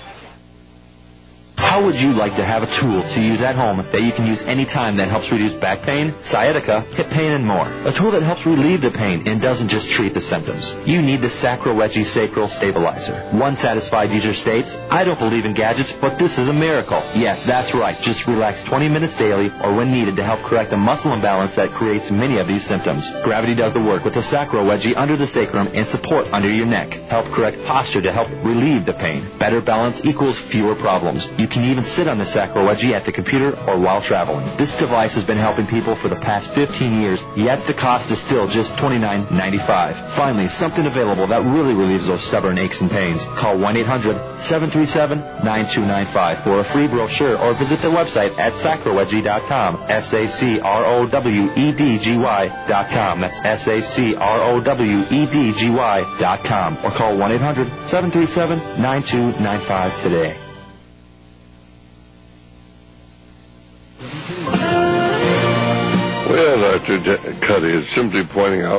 S22: How would you like to have a tool to use at home that you can use anytime that helps reduce back pain, sciatica, hip pain, and more? A tool that helps relieve the pain and doesn't just treat the symptoms. You need the Sacro-Wedgie Sacral Stabilizer. One satisfied user states, I don't believe in gadgets, but this is a miracle. Yes, that's right. Just relax twenty minutes daily or when needed to help correct the muscle imbalance that creates many of these symptoms. Gravity does the work with the Sacro-Wedgie under the sacrum and support under your neck. Help correct posture to help relieve the pain. Better balance equals fewer problems. You can even sit on the Sacro-Wedgie at the computer or while traveling. This device has been helping people for the past fifteen years, yet the cost is still just twenty-nine ninety-five. Finally, something available that really relieves those stubborn aches and pains. Call one eight hundred, seven three seven, nine two nine five for a free brochure or visit their website at sacrowedgie dot com. S A C R O W E D G Y dot com. That's S A C R O W E D G Y dot com. Or call one eight hundred, seven three seven, nine two nine five today.
S1: Well, Doctor Cuddy is simply pointing out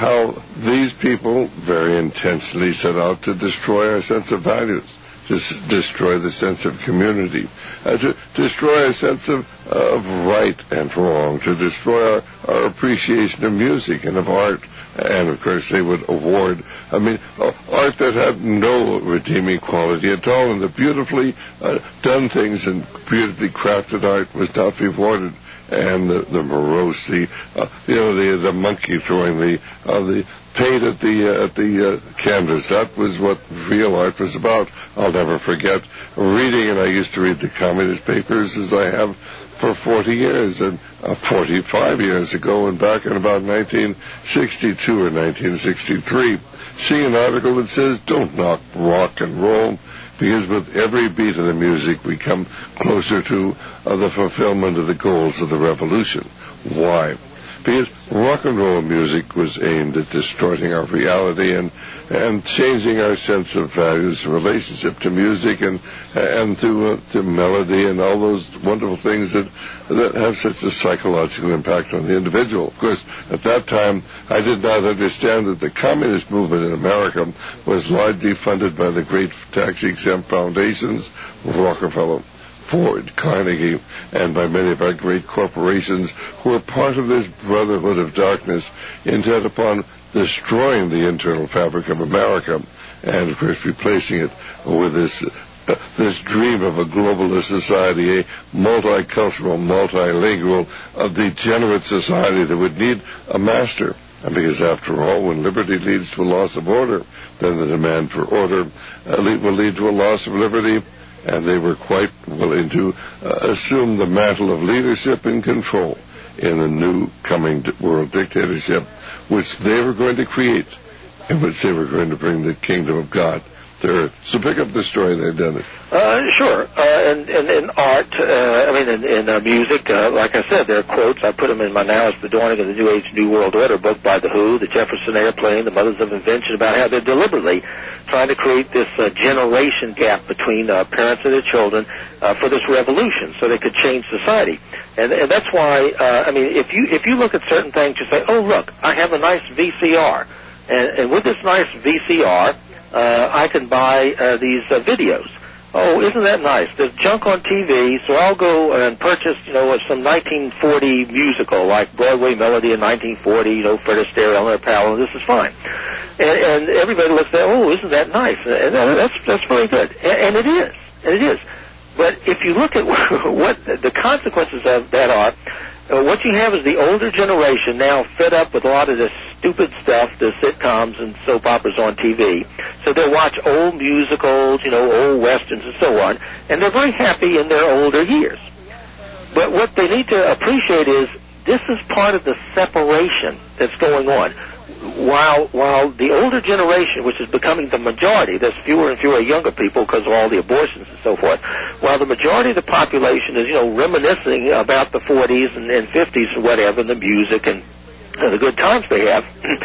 S1: how these people very intentionally set out to destroy our sense of values, to s- destroy the sense of community, uh, to destroy a sense of, uh, of right and wrong, to destroy our, our appreciation of music and of art. And, of course, they would award, I mean, uh, art that had no redeeming quality at all, and the beautifully uh, done things and beautifully crafted art was not rewarded. And the, the morose, the, uh, you know, the, the monkey throwing the, uh, the paint at the, uh, at the uh, canvas. That was what real art was about. I'll never forget reading, and I used to read the communist papers as I have for forty years, and uh, forty-five years ago, and back in about nineteen sixty-two or nineteen sixty-three, seeing an article that says, don't knock rock and roll, because with every beat of the music we come closer to uh, the fulfillment of the goals of the revolution. Why? Because rock and roll music was aimed at distorting our reality and and changing our sense of values, relationship to music and and to uh, to melody and all those wonderful things that that have such a psychological impact on the individual. Of course, at that time, I did not understand that the communist movement in America was largely funded by the great tax-exempt foundations, Rockefeller, Ford, Carnegie, and by many of our great corporations who are part of this brotherhood of darkness intent upon destroying the internal fabric of America and, of course, replacing it with this uh, this dream of a globalist society, a multicultural, multilingual, a degenerate society that would need a master. And because, after all, when liberty leads to a loss of order, then the demand for order uh, will lead to a loss of liberty. And they were quite willing to uh, assume the mantle of leadership and control in the new coming world dictatorship, which they were going to create, in which they were going to bring the kingdom of God to earth. So pick up the story there, Dennis.
S17: Uh, sure. Uh, and, and in art, uh, I mean, in, in uh, music, uh, like I said, there are quotes. I put them in my Now It's the Dawning of the New Age, New World Order book by The Who, the Jefferson Airplane, the Mothers of Invention, about how they're deliberately trying to create this uh, generation gap between uh, parents and their children uh, for this revolution so they could change society. And, and that's why, uh, I mean, if you if you look at certain things, you say, oh, look, I have a nice V C R. And, and with this nice V C R, uh, I can buy uh, these uh, videos. Oh, isn't that nice? There's junk on T V, so I'll go and purchase, you know, some nineteen forty musical, like Broadway Melody in nineteen forty, you know, Fred Astaire, Eleanor Powell, and this is fine. And, and everybody looks at, oh, isn't that nice? And that's, that's very good. And, and it is. And it is. But if you look at what the consequences of that are, uh, what you have is the older generation now fed up with a lot of this stupid stuff, the sitcoms and soap operas on T V. So they'll watch old musicals, you know, old westerns and so on, and they're very happy in their older years. But what they need to appreciate is this is part of the separation that's going on. While while the older generation, which is becoming the majority, there's fewer and fewer younger people because of all the abortions and so forth, while the majority of the population is, you know, reminiscing about the forties and, and fifties or whatever, the music and the good times they have,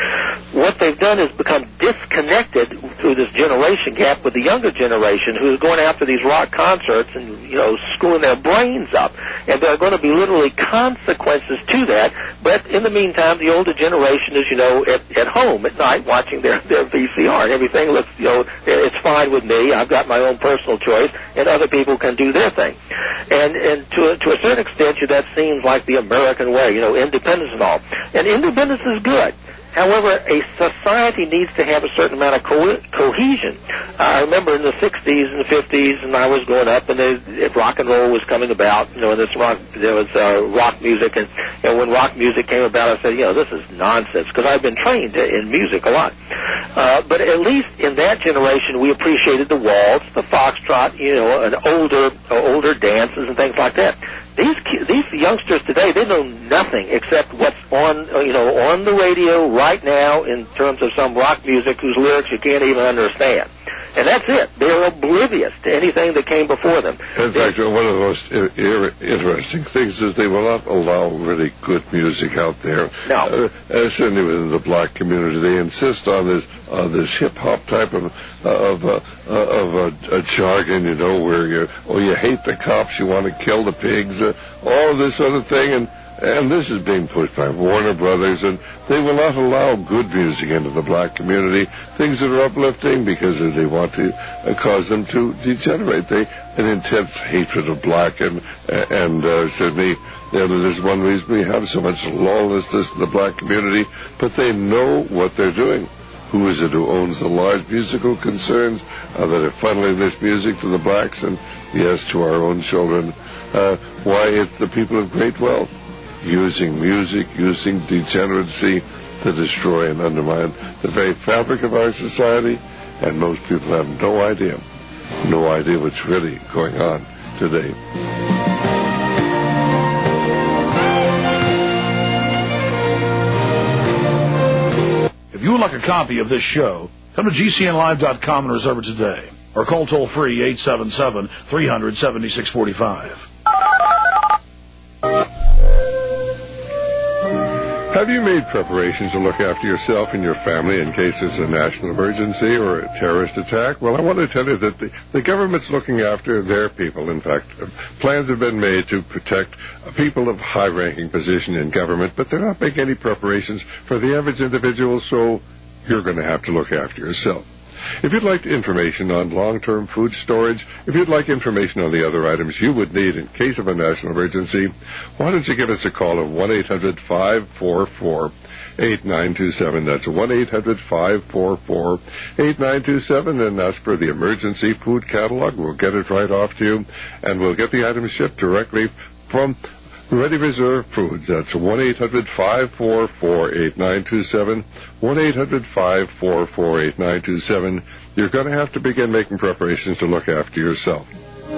S17: what they've done is become disconnected through this generation gap with the younger generation who's going after these rock concerts and, you know, screwing their brains up. And there are going to be literally consequences to that. But in the meantime, the older generation is, you know, at, at home at night watching their, their V C R and everything looks, you know, it's fine with me. I've got my own personal choice, and other people can do their thing. And, and to, a, to a certain extent, that seems like the American way, you know, independence and all. And independence is good. However, a society needs to have a certain amount of co- cohesion. Uh, I remember in the sixties and the fifties, and I was growing up, and the, if rock and roll was coming about, you know, and this rock, there was uh, rock music, and you know, when rock music came about, I said, you know, this is nonsense, because I've been trained in music a lot. Uh, but at least in that generation, we appreciated the waltz, the foxtrot, you know, and older, uh, older dances and things like that. These these youngsters today, they know nothing except what's on, you know, on the radio right now in terms of some rock music whose lyrics you can't even understand. And that's it. They're oblivious to anything that came before them.
S1: In fact, one of the most ir- interesting things is they will not allow really good music out there.
S17: No.
S1: Uh, uh, certainly within the black community, they insist on this on this hip hop type of uh, of uh, uh, of uh, a jargon, you know, where you oh you hate the cops, you want to kill the pigs, uh, all this other thing, and And this is being pushed by Warner Brothers, and they will not allow good music into the black community, things that are uplifting, because they want to uh, cause them to degenerate. They an intense hatred of black, and and uh, certainly you know, there's one reason we have so much lawlessness in the black community, but they know what they're doing. Who is it who owns the large musical concerns uh, that are funneling this music to the blacks and, yes, to our own children? Uh, why, it's the people of great wealth using music, using degeneracy to destroy and undermine the very fabric of our society, and most people have no idea, no idea what's really going on today.
S3: If you would like a copy of this show, come to G C N live dot com and reserve it today. Or call toll-free eight seven seven, three hundred, seventy-six forty-five.
S1: Have you made preparations to look after yourself and your family in case there's a national emergency or a terrorist attack? Well, I want to tell you that the, the government's looking after their people. In fact, plans have been made to protect people of high-ranking position in government, but they're not making any preparations for the average individual, so you're going to have to look after yourself. If you'd like information on long-term food storage, if you'd like information on the other items you would need in case of a national emergency, why don't you give us a call at one eight hundred, five four four, eight nine two seven. That's one eight hundred, five four four, eight nine two seven, and ask for the emergency food catalog. We'll get it right off to you, and we'll get the items shipped directly from Ready Reserve Foods. That's one eight hundred, five four four, eight nine two seven, one eight hundred, five four four, eight nine two seven. You're going to have to begin making preparations to look after yourself.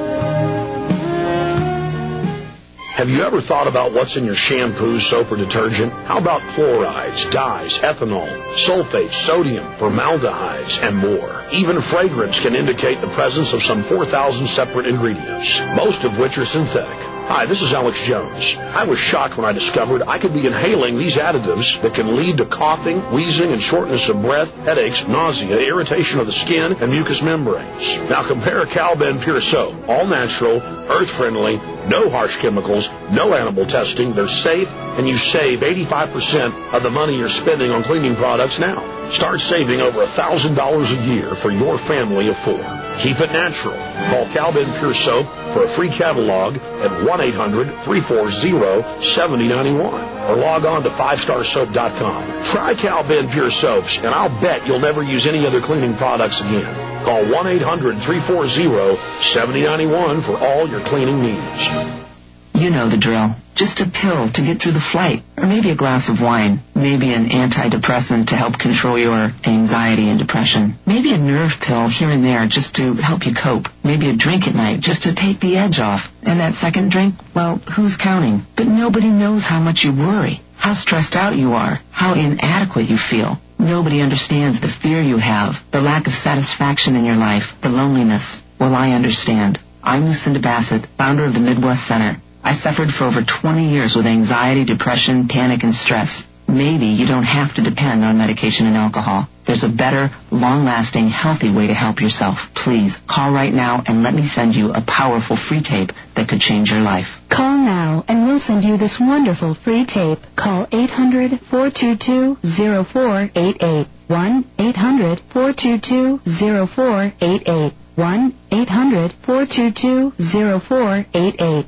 S3: Have you ever thought about what's in your shampoo, soap, or detergent? How about chlorides, dyes, ethanol, sulfates, sodium, formaldehydes, and more? Even fragrance can indicate the presence of some four thousand separate ingredients, most of which are synthetic. Hi, this is Alex Jones. I was shocked when I discovered I could be inhaling these additives that can lead to coughing, wheezing, and shortness of breath, headaches, nausea, irritation of the skin, and mucous membranes. Now compare Calben Pure Soap. All natural, earth-friendly, no harsh chemicals, no animal testing. They're safe, and you save eighty-five percent of the money you're spending on cleaning products now. Start saving over one thousand dollars a year for your family of four. Keep it natural. Call Calben Pure Soap for a free catalog at one eight hundred, three four zero, seven zero nine one or log on to five star soap dot com. Try Calben Pure Soaps, and I'll bet you'll never use any other cleaning products again. Call one eight hundred, three four zero, seven zero nine one for all your cleaning needs.
S4: You know the drill. Just a pill to get through the flight, or maybe a glass of wine, maybe an antidepressant to help control your anxiety and depression, maybe a nerve pill here and there just to help you cope, maybe a drink at night just to take the edge off. And that second drink, well, who's counting? But nobody knows how much you worry, how stressed out you are, how inadequate you feel. Nobody understands the fear you have, the lack of satisfaction in your life, the loneliness. Well, I understand. I'm Lucinda Bassett, founder of the Midwest Center. I suffered for over twenty years with anxiety, depression, panic, and stress. Maybe you don't have to depend on medication and alcohol. There's a better, long-lasting, healthy way to help yourself. Please, call right now and let me send you a powerful free tape that could change your life.
S6: Call now and we'll send you this wonderful free tape. Call eight hundred, four two two, zero four eight eight. one eight hundred, four two two, zero four eight eight. one eight hundred, four two two, zero four eight eight.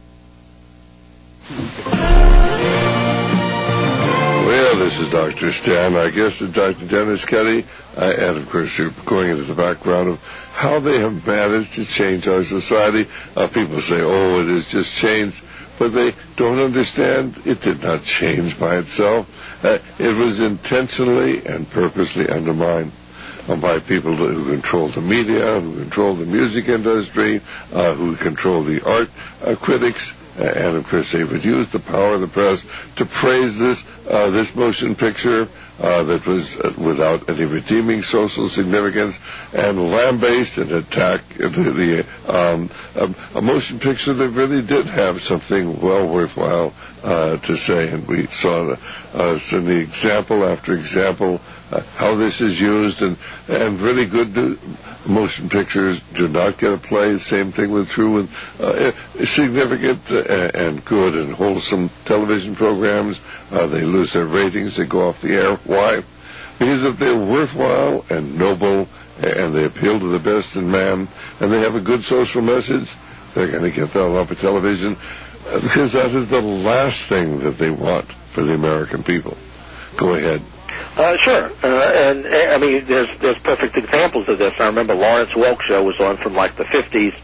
S1: Well, this is Doctor Stan. I guess it's Doctor Dennis Kelly. Uh, and, of course, you're going into the background of how they have managed to change our society. Uh, people say, oh, it has just changed. But they don't understand it did not change by itself. Uh, it was intentionally and purposely undermined uh, by people who control the media, who control the music industry, uh, who control the art uh, critics. Uh, and, of course, they would use the power of the press to praise this uh, this motion picture uh, that was uh, without any redeeming social significance, and lambaste and attack the, the um, a, a motion picture that really did have something well worthwhile uh, to say. And we saw the, uh, so the example after example uh, how this is used, and, and really good do, motion pictures do not get a play. Same thing with true with uh, significant uh, and good and wholesome television programs. Uh, they lose their ratings. They go off the air. Why? Because if they're worthwhile and noble and they appeal to the best in man and they have a good social message, they're going to get that off of television, because that is the last thing that they want for the American people. Go ahead.
S17: Uh, sure, uh, and I mean, there's there's perfect examples of this. I remember Lawrence Welk show was on from like the fifties,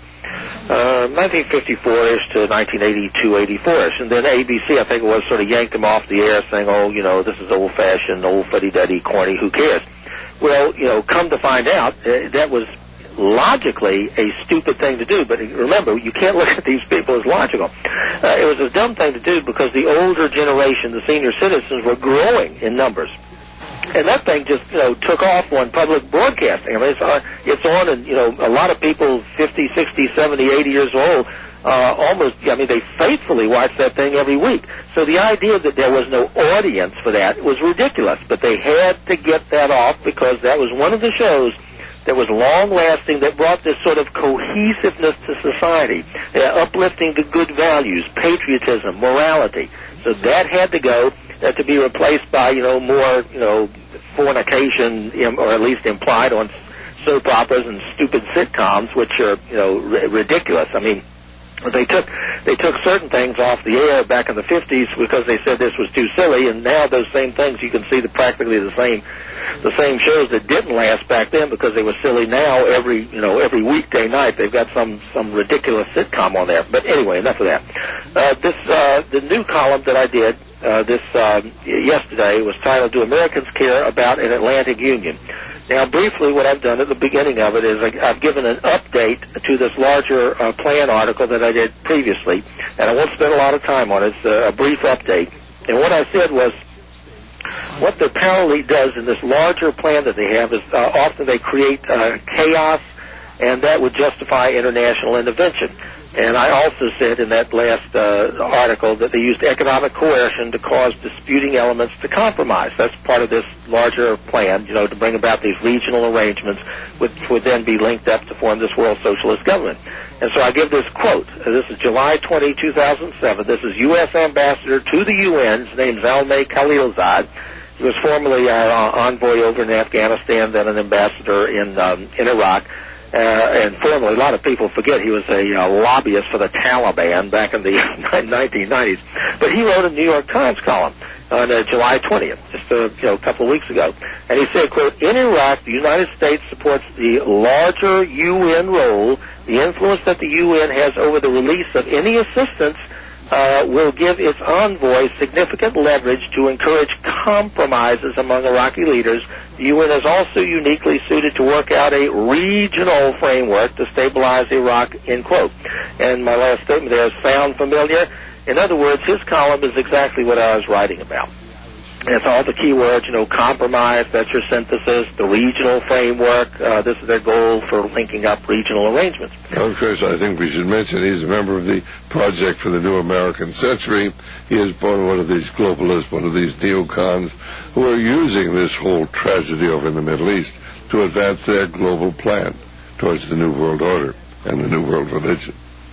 S17: uh, nineteen fifty-four-ish to nineteen eighty-two, eighty-four-ish, and then A B C, I think it was, sort of yanked him off the air, saying, "Oh, you know, this is old-fashioned, old fuddy-duddy, corny. Who cares?" Well, you know, come to find out, uh, that was logically a stupid thing to do. But remember, you can't look at these people as logical. Uh, it was a dumb thing to do because the older generation, the senior citizens, were growing in numbers. And that thing just, you know, took off on public broadcasting. I mean, it's on, it's on and, you know, a lot of people, fifty, sixty, seventy, eighty years old, uh, almost, I mean, they faithfully watch that thing every week. So the idea that there was no audience for that was ridiculous. But they had to get that off because that was one of the shows that was long-lasting, that brought this sort of cohesiveness to society, uh, uplifting to good values, patriotism, morality. So that had to go. Uh, to be replaced by, you know, more, you know, fornication, im- or at least implied on soap operas and stupid sitcoms, which are, you know, r- ridiculous. I mean, they took they took certain things off the air back in the fifties because they said this was too silly, and now those same things, you can see the practically the same the same shows that didn't last back then because they were silly. Now every you know every weekday night they've got some some ridiculous sitcom on there. But anyway, enough of that. Uh, this uh, the new column that I did. Uh, this um, yesterday was titled, "Do Americans Care About an Atlantic Union?" Now, briefly, what I've done at the beginning of it is I, I've given an update to this larger uh, plan article that I did previously, and I won't spend a lot of time on it. It's a, a brief update. And what I said was, what the Power Elite does in this larger plan that they have is uh, often they create uh, chaos, and that would justify international intervention. And I also said in that last uh, article that they used economic coercion to cause disputing elements to compromise. That's part of this larger plan, you know, to bring about these regional arrangements which would then be linked up to form this world socialist government. And so I give this quote. This is July twentieth, two thousand seven. This is U S Ambassador to the U N. His name is Zalmay Khalilzad. He was formerly our uh, envoy over in Afghanistan, then an ambassador in um, in Iraq. Uh, and formerly, a lot of people forget he was a uh, lobbyist for the Taliban back in the nineteen nineties. But he wrote a New York Times column on uh, July twentieth, just a you know, couple of weeks ago. And he said, quote, "In Iraq, the United States supports the larger U N role. The influence that the U N has over the release of any assistance uh, will give its envoy significant leverage to encourage compromises among Iraqi leaders. The U N is also uniquely suited to work out a regional framework to stabilize Iraq," end quote. And my last statement there is, "Sound familiar?" In other words, his column is exactly what I was writing about. It's all the key words, you know, compromise, that's your synthesis, the regional framework, uh, this is their goal for linking up regional arrangements.
S1: Of course, I think we should mention he's a member of the Project for the New American Century. He is one of these globalists, one of these neocons who are using this whole tragedy over in the Middle East to advance their global plan towards the New World Order and the New World Religion.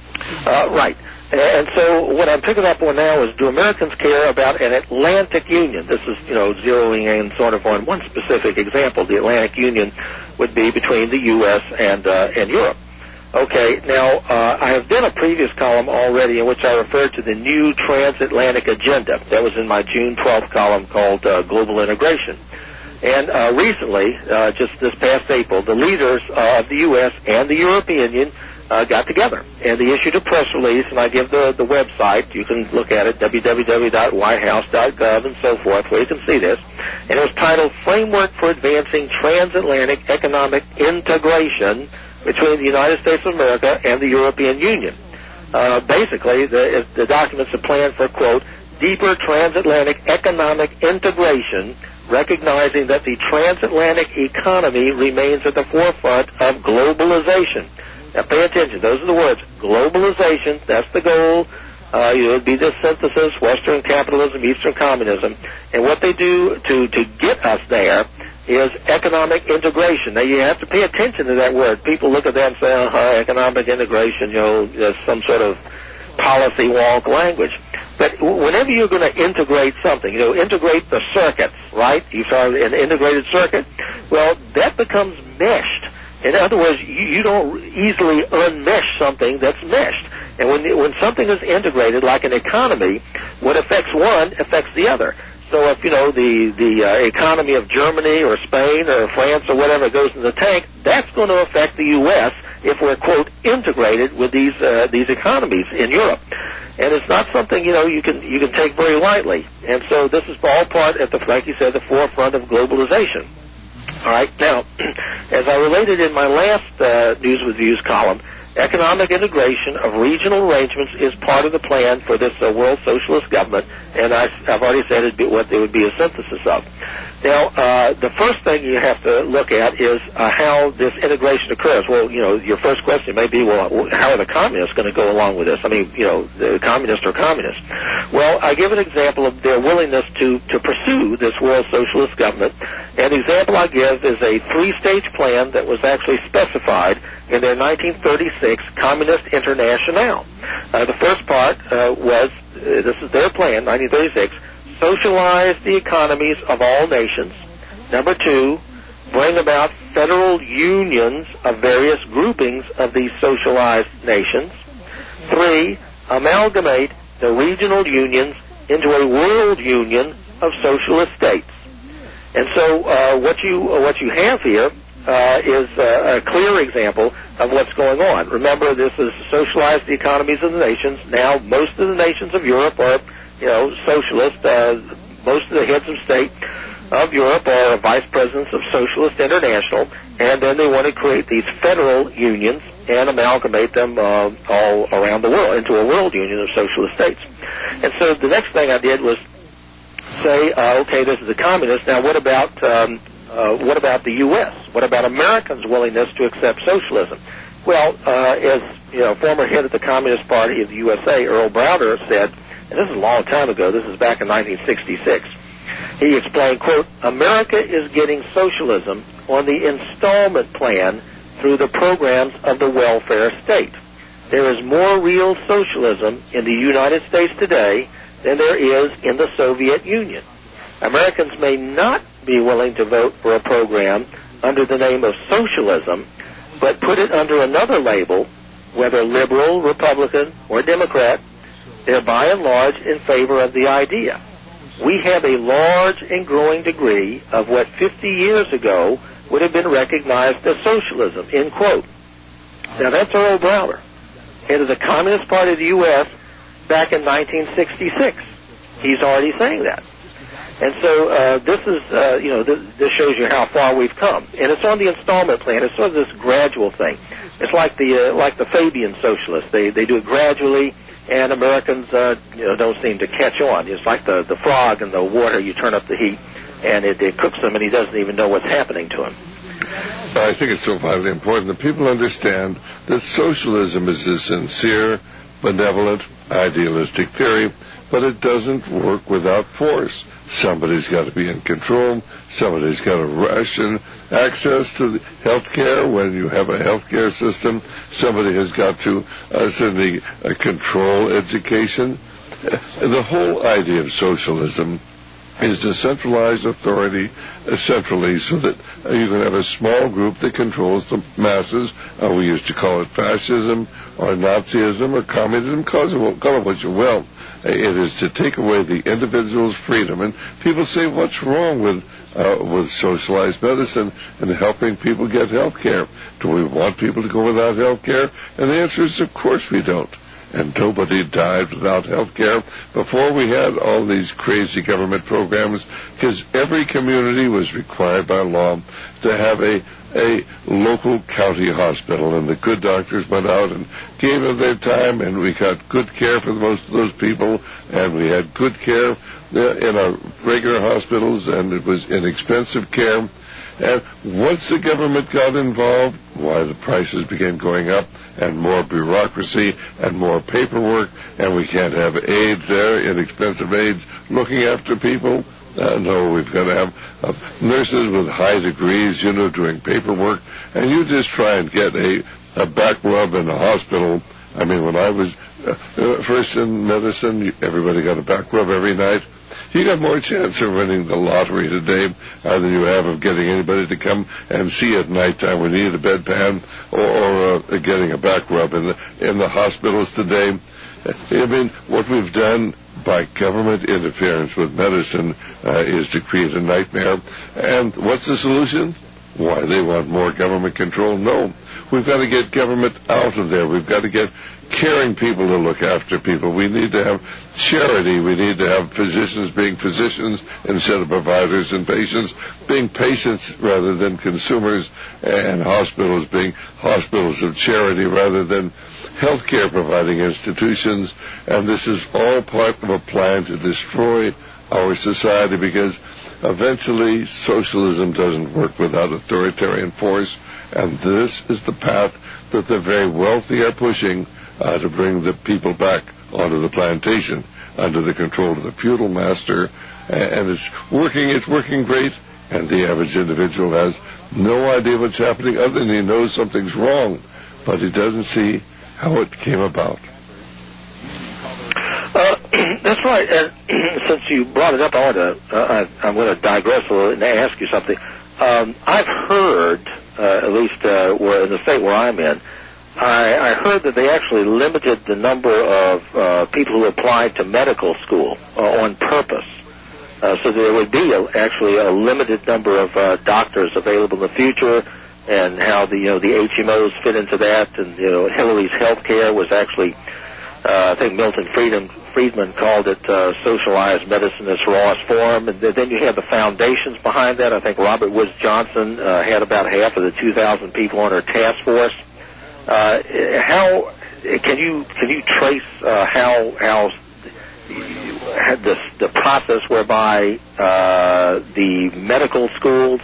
S17: Uh, right. And so what I'm picking up on now is, do Americans care about an Atlantic Union? This is, you know, zeroing in sort of on one specific example. The Atlantic Union would be between the U S and uh, and Europe. Okay, now, uh, I have done a previous column already in which I referred to the new transatlantic agenda. That was in my June twelfth column called uh, Global Integration. And uh, recently, uh, just this past April, the leaders uh, of the U S and the European Union Uh, got together, and they issued a press release, and I give the, the website. You can look at it, w w w dot white house dot gov and so forth, where you can see this. And it was titled, "Framework for Advancing Transatlantic Economic Integration Between the United States of America and the European Union." Uh, basically, the, the document's a plan for, quote, "deeper transatlantic economic integration, recognizing that the transatlantic economy remains at the forefront of globalization." Now, pay attention. Those are the words. Globalization, that's the goal. Uh, it would be this synthesis, Western capitalism, Eastern communism. And what they do to, to get us there is economic integration. Now, you have to pay attention to that word. People look at that and say, uh-huh, economic integration, you know, there's some sort of policy wonk language. But whenever you're going to integrate something, you know, integrate the circuits, right? You start an integrated circuit, well, that becomes meshed. In other words, you, you don't easily unmesh something that's meshed. And when when something is integrated, like an economy, what affects one affects the other. So if, you know, the, the uh, economy of Germany or Spain or France or whatever goes in the tank, that's going to affect the U S if we're, quote, integrated with these uh, these economies in Europe. And it's not something, you know, you can you can take very lightly. And so this is all part, at the, like you said, the forefront of globalization. All right. Now, as I related in my last uh, News with Views column, economic integration of regional arrangements is part of the plan for this uh, world socialist government, and I, I've already said it'd be what it would be a synthesis of. Now, uh, the first thing you have to look at is uh, how this integration occurs. Well, you know, your first question may be, well, how are the communists going to go along with this? I mean, you know, the communists are communists. Well, I give an example of their willingness to, to pursue this world socialist government. And the example I give is a three-stage plan that was actually specified in their nineteen thirty-six Communist Internationale. Uh, the first part uh, was, uh, this is their plan, nineteen thirty-six, socialize the economies of all nations. Number two, bring about federal unions of various groupings of these socialized nations. Three, amalgamate the regional unions into a world union of socialist states. And so uh, what you uh, what you have here uh, is uh, a clear example of what's going on. Remember, this is socialize the economies of the nations. Now, most of the nations of Europe are, you know, socialist. Uh, most of the heads of state of Europe are vice presidents of Socialist International, and then they want to create these federal unions and amalgamate them uh, all around the world into a world union of socialist states. And so the next thing I did was say, uh, okay, this is the communists. Now, what about um, uh, what about the U S? What about Americans' willingness to accept socialism? Well, uh, as you know, former head of the Communist Party of the U S A, Earl Browder, said, and this is a long time ago, this is back in nineteen sixty-six, he explained, quote, America is getting socialism on the installment plan through the programs of the welfare state. There is more real socialism in the United States today than there is in the Soviet Union. Americans may not be willing to vote for a program under the name of socialism, but put it under another label, whether liberal, Republican, or Democrat. They're by and large in favor of the idea. We have a large and growing degree of what fifty years ago would have been recognized as socialism, end quote. Now, that's Earl Browder, head of the Communist Party of the U S back in nineteen sixty-six. He's already saying that. And so uh, this is, uh, you know, this, this shows you how far we've come. And it's on the installment plan. It's sort of this gradual thing. It's like the uh, like the Fabian socialists. They they do it gradually, and Americans uh, you know, don't seem to catch on. It's like the, the frog in the water. You turn up the heat, and it, it cooks him, and he doesn't even know what's happening to him.
S1: I think it's so vitally important that people understand that socialism is a sincere, benevolent, idealistic theory, but it doesn't work without force. Somebody's got to be in control. Somebody's got to ration access to health care when you have a health care system. Somebody has got to uh, certainly uh, control education. Uh, the whole idea of socialism is to centralize authority uh, centrally so that uh, you can have a small group that controls the masses. Uh, we used to call it fascism or Nazism or communism. Call it, call it what you will. It is to take away the individual's freedom. And people say, what's wrong with uh, with socialized medicine and helping people get health care? Do we want people to go without health care? And the answer is, of course we don't. And nobody died without health care before we had all these crazy government programs, because every community was required by law to have a a local county hospital, and the good doctors went out and gave them their time, and we got good care for most of those people, and we had good care in our regular hospitals, and it was inexpensive care. And once the government got involved, why, the prices began going up, and more bureaucracy and more paperwork, and we can't have aides there, inexpensive aides, looking after people. Uh, no, we've got to have uh, nurses with high degrees, you know, doing paperwork. And you just try and get a, a back rub in a hospital. I mean, when I was uh, uh, first in medicine, everybody got a back rub every night. You got more chance of winning the lottery today uh, than you have of getting anybody to come and see you at nighttime when you need a bedpan or, or uh, getting a back rub in the, in the hospitals today. I mean, what we've done by government interference with medicine uh, is to create a nightmare. And what's the solution? Why, they want more government control? No. We've got to get government out of there. We've got to get caring people to look after people. We need to have charity. We need to have physicians being physicians instead of providers, and patients being patients rather than consumers, and hospitals being hospitals of charity rather than healthcare providing institutions. And this is all part of a plan to destroy our society, because eventually socialism doesn't work without authoritarian force, and this is the path that the very wealthy are pushing uh, to bring the people back onto the plantation under the control of the feudal master. And it's working, it's working great, and the average individual has no idea what's happening other than he knows something's wrong, but he doesn't see how it came about.
S17: Uh, that's right. And since you brought it up, I want to, uh, I, I'm going to digress a little and ask you something. Um, I've heard, uh, at least uh, where in the state where I'm in, I, I heard that they actually limited the number of uh, people who applied to medical school uh, on purpose. Uh, so there would be a, actually a limited number of uh, doctors available in the future, and how the, you know, the H M Os fit into that, and, you know, Hillary's health care was actually, uh, I think Milton Friedman, Friedman called it uh, socialized medicine in its rawest form. And then you have the foundations behind that. I think Robert Woods Johnson uh, had about half of the two thousand people on her task force. Uh, how can you can you trace uh, how how the the process whereby uh, the medical schools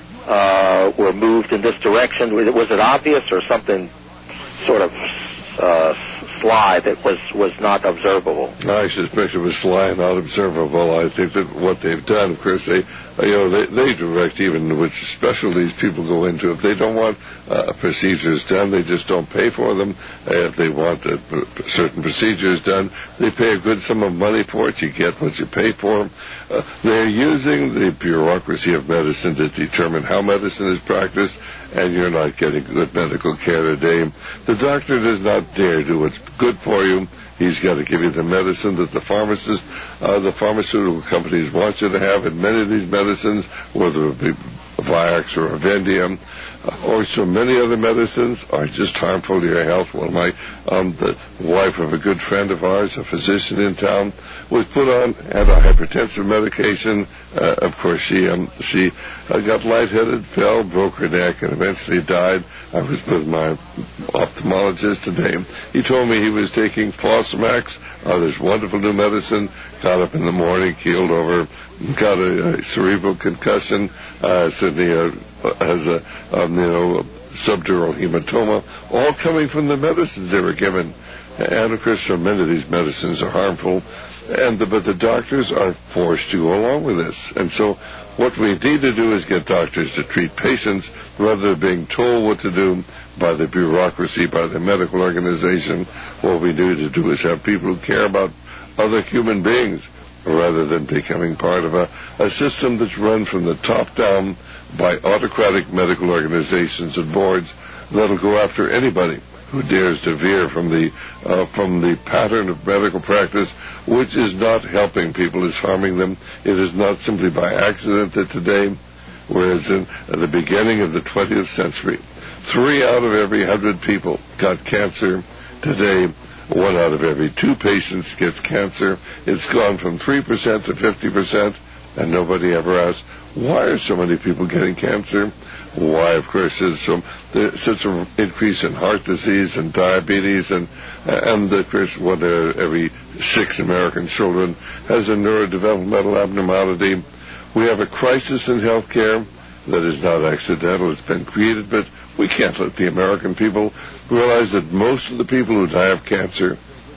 S17: uh, were moved in this direction? Was it obvious, or something sort of uh, sly that was was not observable?
S1: I suspect it was sly, not observable. I think that what they've done, of course, they you know they, they direct even which specialties people go into. If they don't want uh, procedures done, they just don't pay for them. Uh, if they want uh, certain procedures done, they pay a good sum of money for it. You get what you pay for. Uh, they're using the bureaucracy of medicine to determine how medicine is practiced, and you're not getting good medical care today. The doctor does not dare do what's good for you. He's got to give you the medicine that the pharmacist, uh, the pharmaceutical companies want you to have. And many of these medicines, whether it be Vioxx or Avendium, uh, or so many other medicines, are just harmful to your health. Well, my um, the wife of a good friend of ours, a physician in town, was put on antihypertensive medication. Uh, of course, she um, she uh, got lightheaded, fell, broke her neck, and eventually died. I was with my ophthalmologist today. He told me he was taking Fosamax, uh, this wonderful new medicine. Got up in the morning, keeled over, got a, a cerebral concussion. Uh, Sydney uh, has a um, you know subdural hematoma, all coming from the medicines they were given. And of course, so many of these medicines are harmful. And the, but the doctors are forced to go along with this. And so what we need to do is get doctors to treat patients rather than being told what to do by the bureaucracy, by the medical organization. What we need to do is have people who care about other human beings rather than becoming part of a, a system that's run from the top down by autocratic medical organizations and boards that'll go after anybody who dares to veer from the uh, from the pattern of medical practice, which is not helping people, is harming them. It is not simply by accident that today, whereas in at the beginning of the twentieth century, three out of every hundred people got cancer. Today, one out of every two patients gets cancer. It's gone from three percent to fifty percent, and nobody ever asks, why are so many people getting cancer? Why, of course, there's, some, there's such an increase in heart disease and diabetes, and, and of course, one of every six American children has a neurodevelopmental abnormality. We have a crisis in health care that is not accidental. It's been created, but we can't let the American people realize that most of the people who die of cancer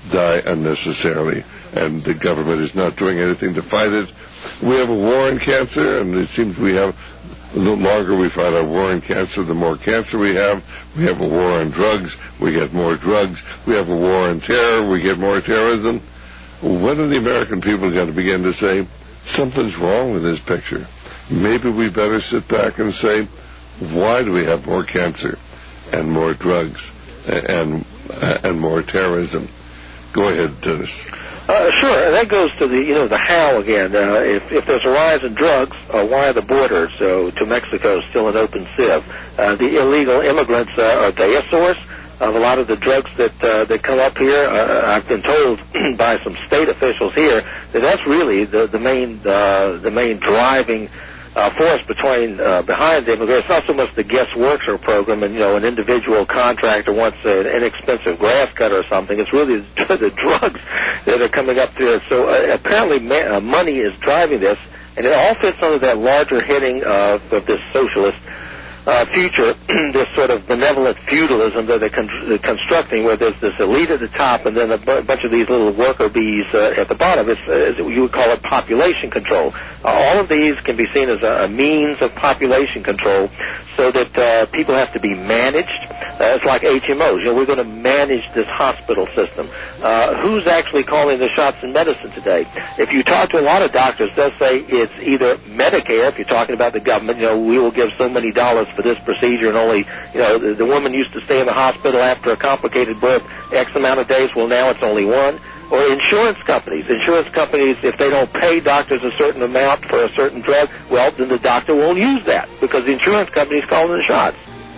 S1: die unnecessarily, and the government is not doing anything to fight it. We have a war on cancer, and it seems we have, the longer we fight our war on cancer, the more cancer we have. We have a war on drugs, we get more drugs. We have a war on terror, we get more terrorism. When are the American people going to begin to say, something's wrong with this picture? Maybe we better sit back and say, why do we have more cancer and more drugs and and more terrorism? Go ahead, Dennis.
S17: Uh, sure. That goes to the, you know, the how again. Uh, if, if there's a rise in drugs, uh, why are the borders so to Mexico still an open sieve? Uh, the illegal immigrants, uh, are they a source of a lot of the drugs that uh, that come up here? Uh, I've been told by some state officials here that that's really the the main uh, the main driving Uh, force between uh, behind the immigrants. It's not so much the guest worker program and, you know, an individual contractor wants an inexpensive grass cutter or something. It's really the drugs that are coming up there. So uh, apparently ma- uh, money is driving this, and it all fits under that larger heading of, of this socialist uh, future, this sort of benevolent feudalism that they're con- constructing, where there's this elite at the top and then a b- bunch of these little worker bees uh, at the bottom. It's, uh, you would call it population control. Uh, all of these can be seen as a, a means of population control, so that uh, people have to be managed. Uh, it's like H M Os. You know, we're going to manage this hospital system. Uh, who's actually calling the shots in medicine today? If you talk to a lot of doctors, they'll say it's either Medicare, if you're talking about the government, you know, we will give so many dollars for this procedure, and only, you know, the, the woman used to stay in the hospital after a complicated birth X amount of days. Well, now it's only one. Or insurance companies. Insurance companies, if they don't pay doctors a certain amount for a certain drug, well, then the doctor won't use that because the insurance company's calling the shots.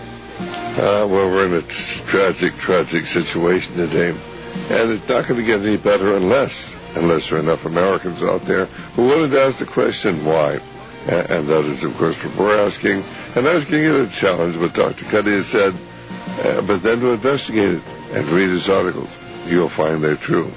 S1: Uh, well, we're in a tragic, tragic situation today, and it's not going to get any better unless, unless there are enough Americans out there who willing to ask the question, why? And that is, of course, what we're asking. And I was giving you a challenge, what Doctor Cuddy has said, uh, but then to investigate it and read his articles. You'll find they're true.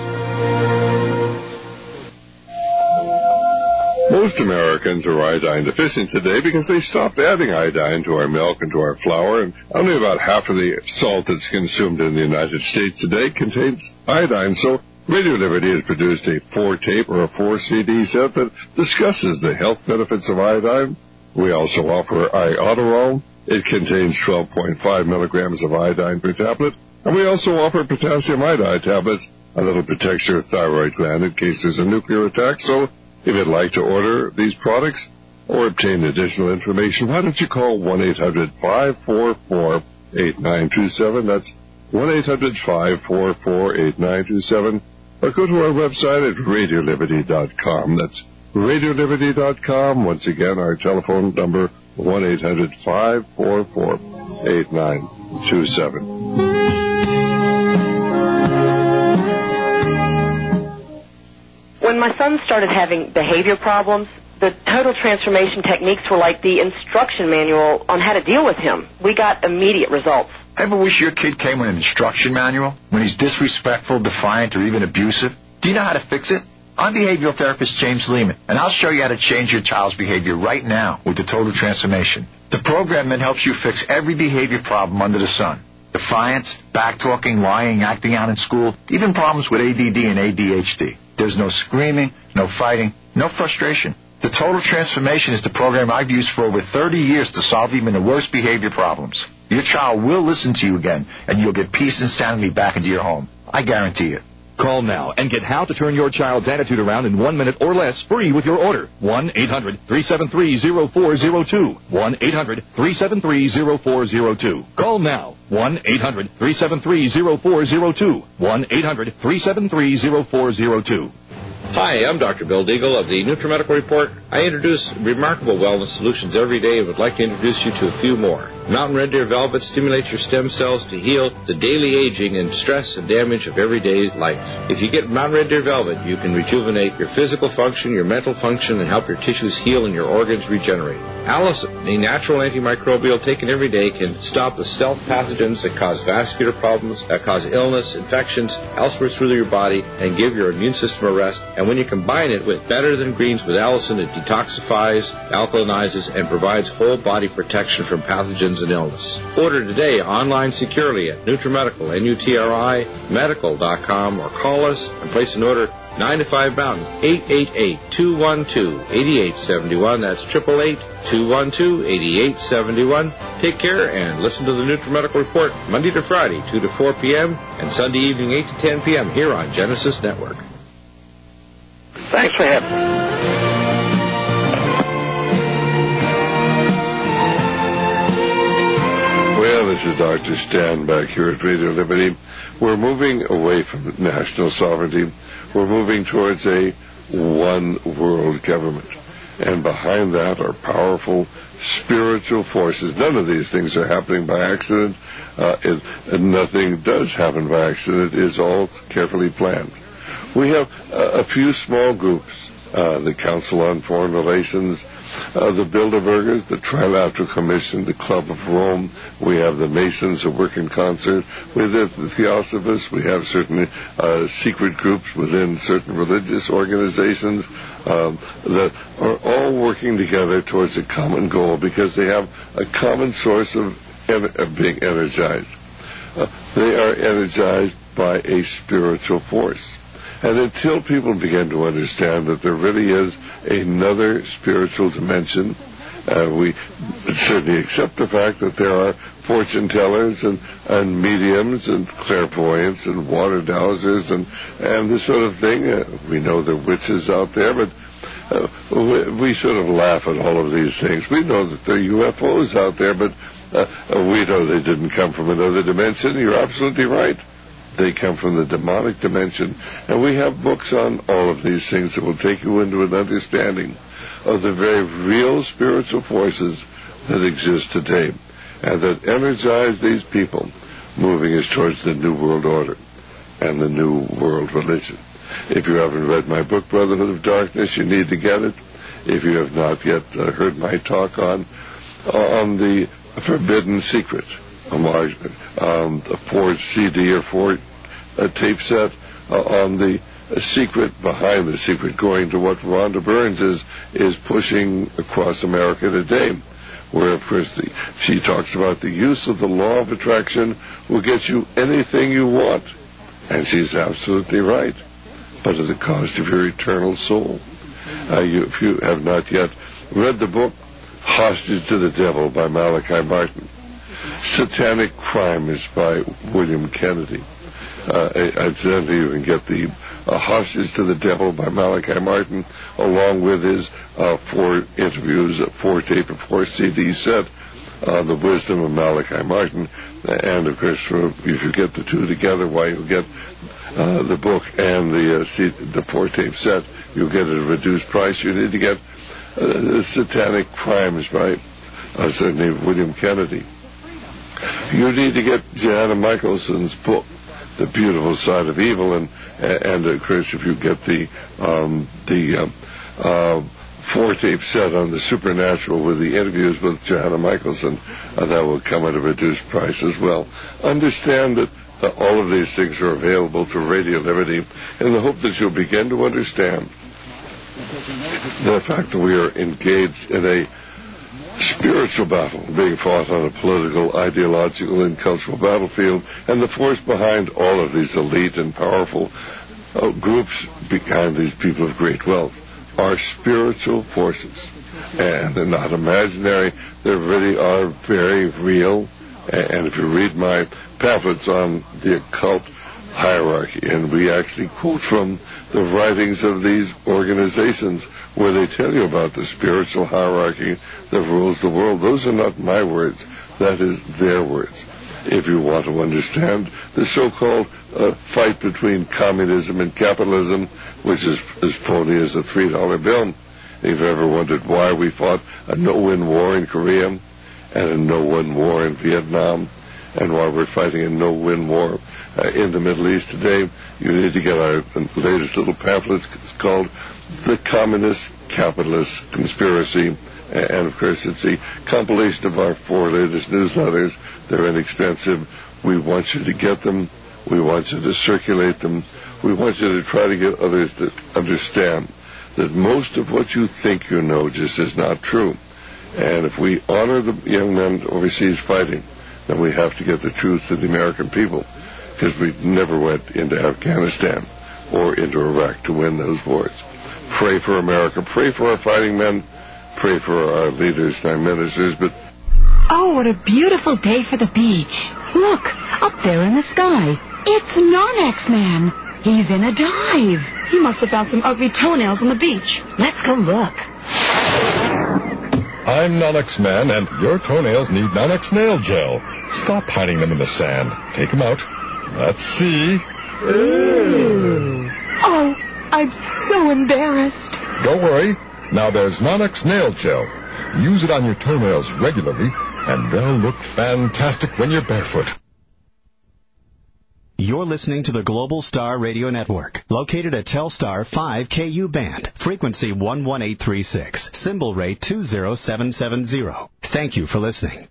S1: Most Americans are iodine deficient today because they stopped adding iodine to our milk and to our flour, and only about half of the salt that's consumed in the United States today contains iodine. So Radio Liberty has produced a four-tape or a four-C D set that discusses the health benefits of iodine. We also offer Iodoral. It contains twelve point five milligrams of iodine per tablet. And we also offer potassium iodide tablets, and that'll protect your thyroid gland in case there's a nuclear attack. So if you'd like to order these products or obtain additional information, why don't you call one eight hundred five four four eight nine two seven. That's one eight hundred five four four eight nine two seven. Or go to our website at radio liberty dot com. That's radio liberty dot com. Once again, our telephone number, one eight hundred five four four eight nine two seven.
S7: When my son started having behavior problems, the total transformation techniques were like the instruction manual on how to deal with him. We got immediate results.
S8: Ever wish your kid came with an instruction manual when he's disrespectful, defiant, or even abusive? Do you know how to fix it? I'm behavioral therapist James Lehman, and I'll show you how to change your child's behavior right now with the Total Transformation. The program that helps you fix every behavior problem under the sun. Defiance, backtalking, lying, acting out in school, even problems with A D D and A D H D. There's no screaming, no fighting, no frustration. The Total Transformation is the program I've used for over thirty years to solve even the worst behavior problems. Your child will listen to you again, and you'll get peace and sanity back into your home. I guarantee it.
S23: Call now and get how to turn your child's attitude around in one minute or less free with your order. one eight hundred three seven three zero four zero two. one eight hundred three seven three zero four zero two. Call now. one eight hundred three seven three zero four zero two. one eight hundred three seven three zero four zero two.
S24: Hi, I'm Doctor Bill Deagle of the NutriMedical Report. I introduce remarkable wellness solutions every day and would like to introduce you to a few more. Mountain Red Deer Velvet stimulates your stem cells to heal the daily aging and stress and damage of everyday life. If you get Mountain Red Deer Velvet, you can rejuvenate your physical function, your mental function, and help your tissues heal and your organs regenerate. Allicin, a natural antimicrobial taken every day, can stop the stealth pathogens that cause vascular problems, that cause illness, infections elsewhere through your body, and give your immune system a rest. And when you combine it with Better Than Greens with Allicin, it detoxifies, alkalinizes, and provides whole body protection from pathogens and illness. Order today online securely at NutriMedical, N U T R I, medical dot com, or call us and place an order nine to five Mountain, eight eight eight, two one two, eight eight seven one. That's eight eight eight, two one two, eight eight seven one. Take care and listen to the NutriMedical Report Monday to Friday, two to four p.m. and Sunday evening, eight to ten p.m. here on Genesis Network.
S17: Thanks for having me.
S1: Well, this is Doctor Stan back here at Radio Liberty. We're moving away from national sovereignty. We're moving towards a one-world government. And behind that are powerful spiritual forces. None of these things are happening by accident. Uh, it, and nothing does happen by accident. It is all carefully planned. We have uh, a few small groups, uh, the Council on Foreign Relations, Uh, the Bilderbergers, the Trilateral Commission, the Club of Rome. We have the Masons who work in concert. We have the Theosophists. We have certain uh, secret groups within certain religious organizations um, that are all working together towards a common goal because they have a common source of, en- of being energized. Uh, they are energized by a spiritual force. And until people begin to understand that there really is another spiritual dimension, uh, we certainly accept the fact that there are fortune tellers and, and mediums and clairvoyants and water dowsers and, and this sort of thing. Uh, we know there are witches out there, but uh, we, we sort of laugh at all of these things. We know that there are U F Os out there, but uh, we know they didn't come from another dimension. You're absolutely right. They come from the demonic dimension. And we have books on all of these things that will take you into an understanding of the very real spiritual forces that exist today and that energize these people moving us towards the New World Order and the New World Religion. If you haven't read my book, Brotherhood of Darkness, you need to get it. If you have not yet uh, heard my talk on, on the Forbidden Secret, a large, um, a four C D or four uh, tape set uh, on the uh, secret behind the secret, going to what Rhonda Burns is is pushing across America today, where of course the, she talks about the use of the law of attraction will get you anything you want, and she's absolutely right, but at the cost of your eternal soul. Uh, you, if you have not yet read the book Hostage to the Devil by Malachi Martin, Satanic Crimes by William Kennedy. Uh, incidentally, you can get the uh, Hostage to the Devil by Malachi Martin along with his uh, four interviews, a four tape, a four C D set on the wisdom of Malachi Martin. And of course, if you get the two together, why you'll get uh, the book and the uh, C- the four tape set, you'll get at a reduced price. You need to get uh, Satanic Crimes by uh, certainly William Kennedy. You need to get Joanna Michelson's book, The Beautiful Side of Evil, and and of course, if you get the um, the uh, uh, four tape set on the supernatural with the interviews with Joanna Michelson, uh, that will come at a reduced price as well. Understand that uh, all of these things are available to Radio Liberty in the hope that you'll begin to understand the fact that we are engaged in a spiritual battle being fought on a political, ideological, and cultural battlefield, and the force behind all of these elite and powerful uh, groups behind these people of great wealth are spiritual forces. And they're not imaginary. They really are very real. And if you read my pamphlets on the occult hierarchy, and we actually quote from the writings of these organizations where they tell you about the spiritual hierarchy that rules the world. Those are not my words. That is their words. If you want to understand the so-called uh, fight between communism and capitalism, which is as phony as a three dollar bill, if you've ever wondered why we fought a no-win war in Korea and a no-win war in Vietnam, and why we're fighting a no-win war uh, in the Middle East today, you need to get our latest little pamphlets. It's called The Communist Capitalist Conspiracy. And, of course, it's a compilation of our four latest newsletters. They're inexpensive. We want you to get them. We want you to circulate them. We want you to try to get others to understand that most of what you think you know just is not true. And if we honor the young men overseas fighting, then we have to get the truth to the American people, because we never went into Afghanistan or into Iraq to win those wars. Pray for America. Pray for our fighting men. Pray for our leaders and our ministers. But
S6: oh, what a beautiful day for the beach. Look, up there in the sky. It's Non-X Man. He's in a dive. He must have found some ugly toenails on the beach. Let's go look.
S20: I'm Non-X Man, and your toenails need Non-X Nail Gel. Stop hiding them in the sand. Take them out. Let's see.
S6: Ooh. Oh, I'm so embarrassed.
S20: Don't worry. Now there's Non-X Nail Gel. Use it on your toenails regularly, and they'll look fantastic when you're barefoot.
S5: You're listening to the Global Star Radio Network, located at Telstar five K U band, frequency one one eight three six, symbol rate two zero seven seven zero. Thank you for listening.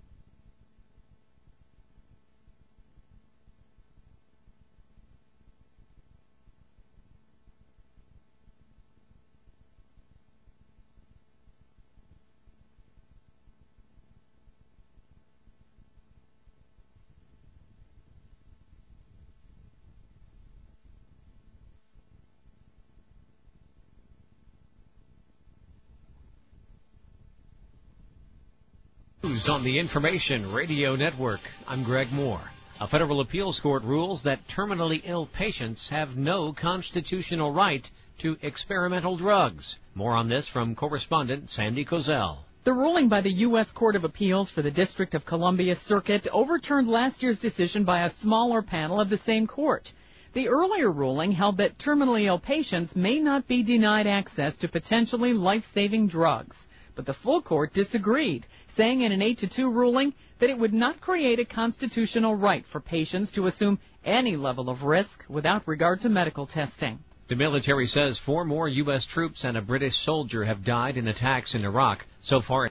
S9: News on the Information Radio Network. I'm Greg Moore. A federal appeals court rules that terminally ill patients have no constitutional right to experimental drugs. More on this from correspondent Sandy Kozel.
S10: The ruling by the U S Court of Appeals for the District of Columbia Circuit overturned last year's decision by a smaller panel of the same court. The earlier ruling held that terminally ill patients may not be denied access to potentially life-saving drugs. But the full court disagreed, saying in an eight to two ruling that it would not create a constitutional right for patients to assume any level of risk without regard to medical testing.
S9: The military says four more U S troops and a British soldier have died in attacks in Iraq. So far,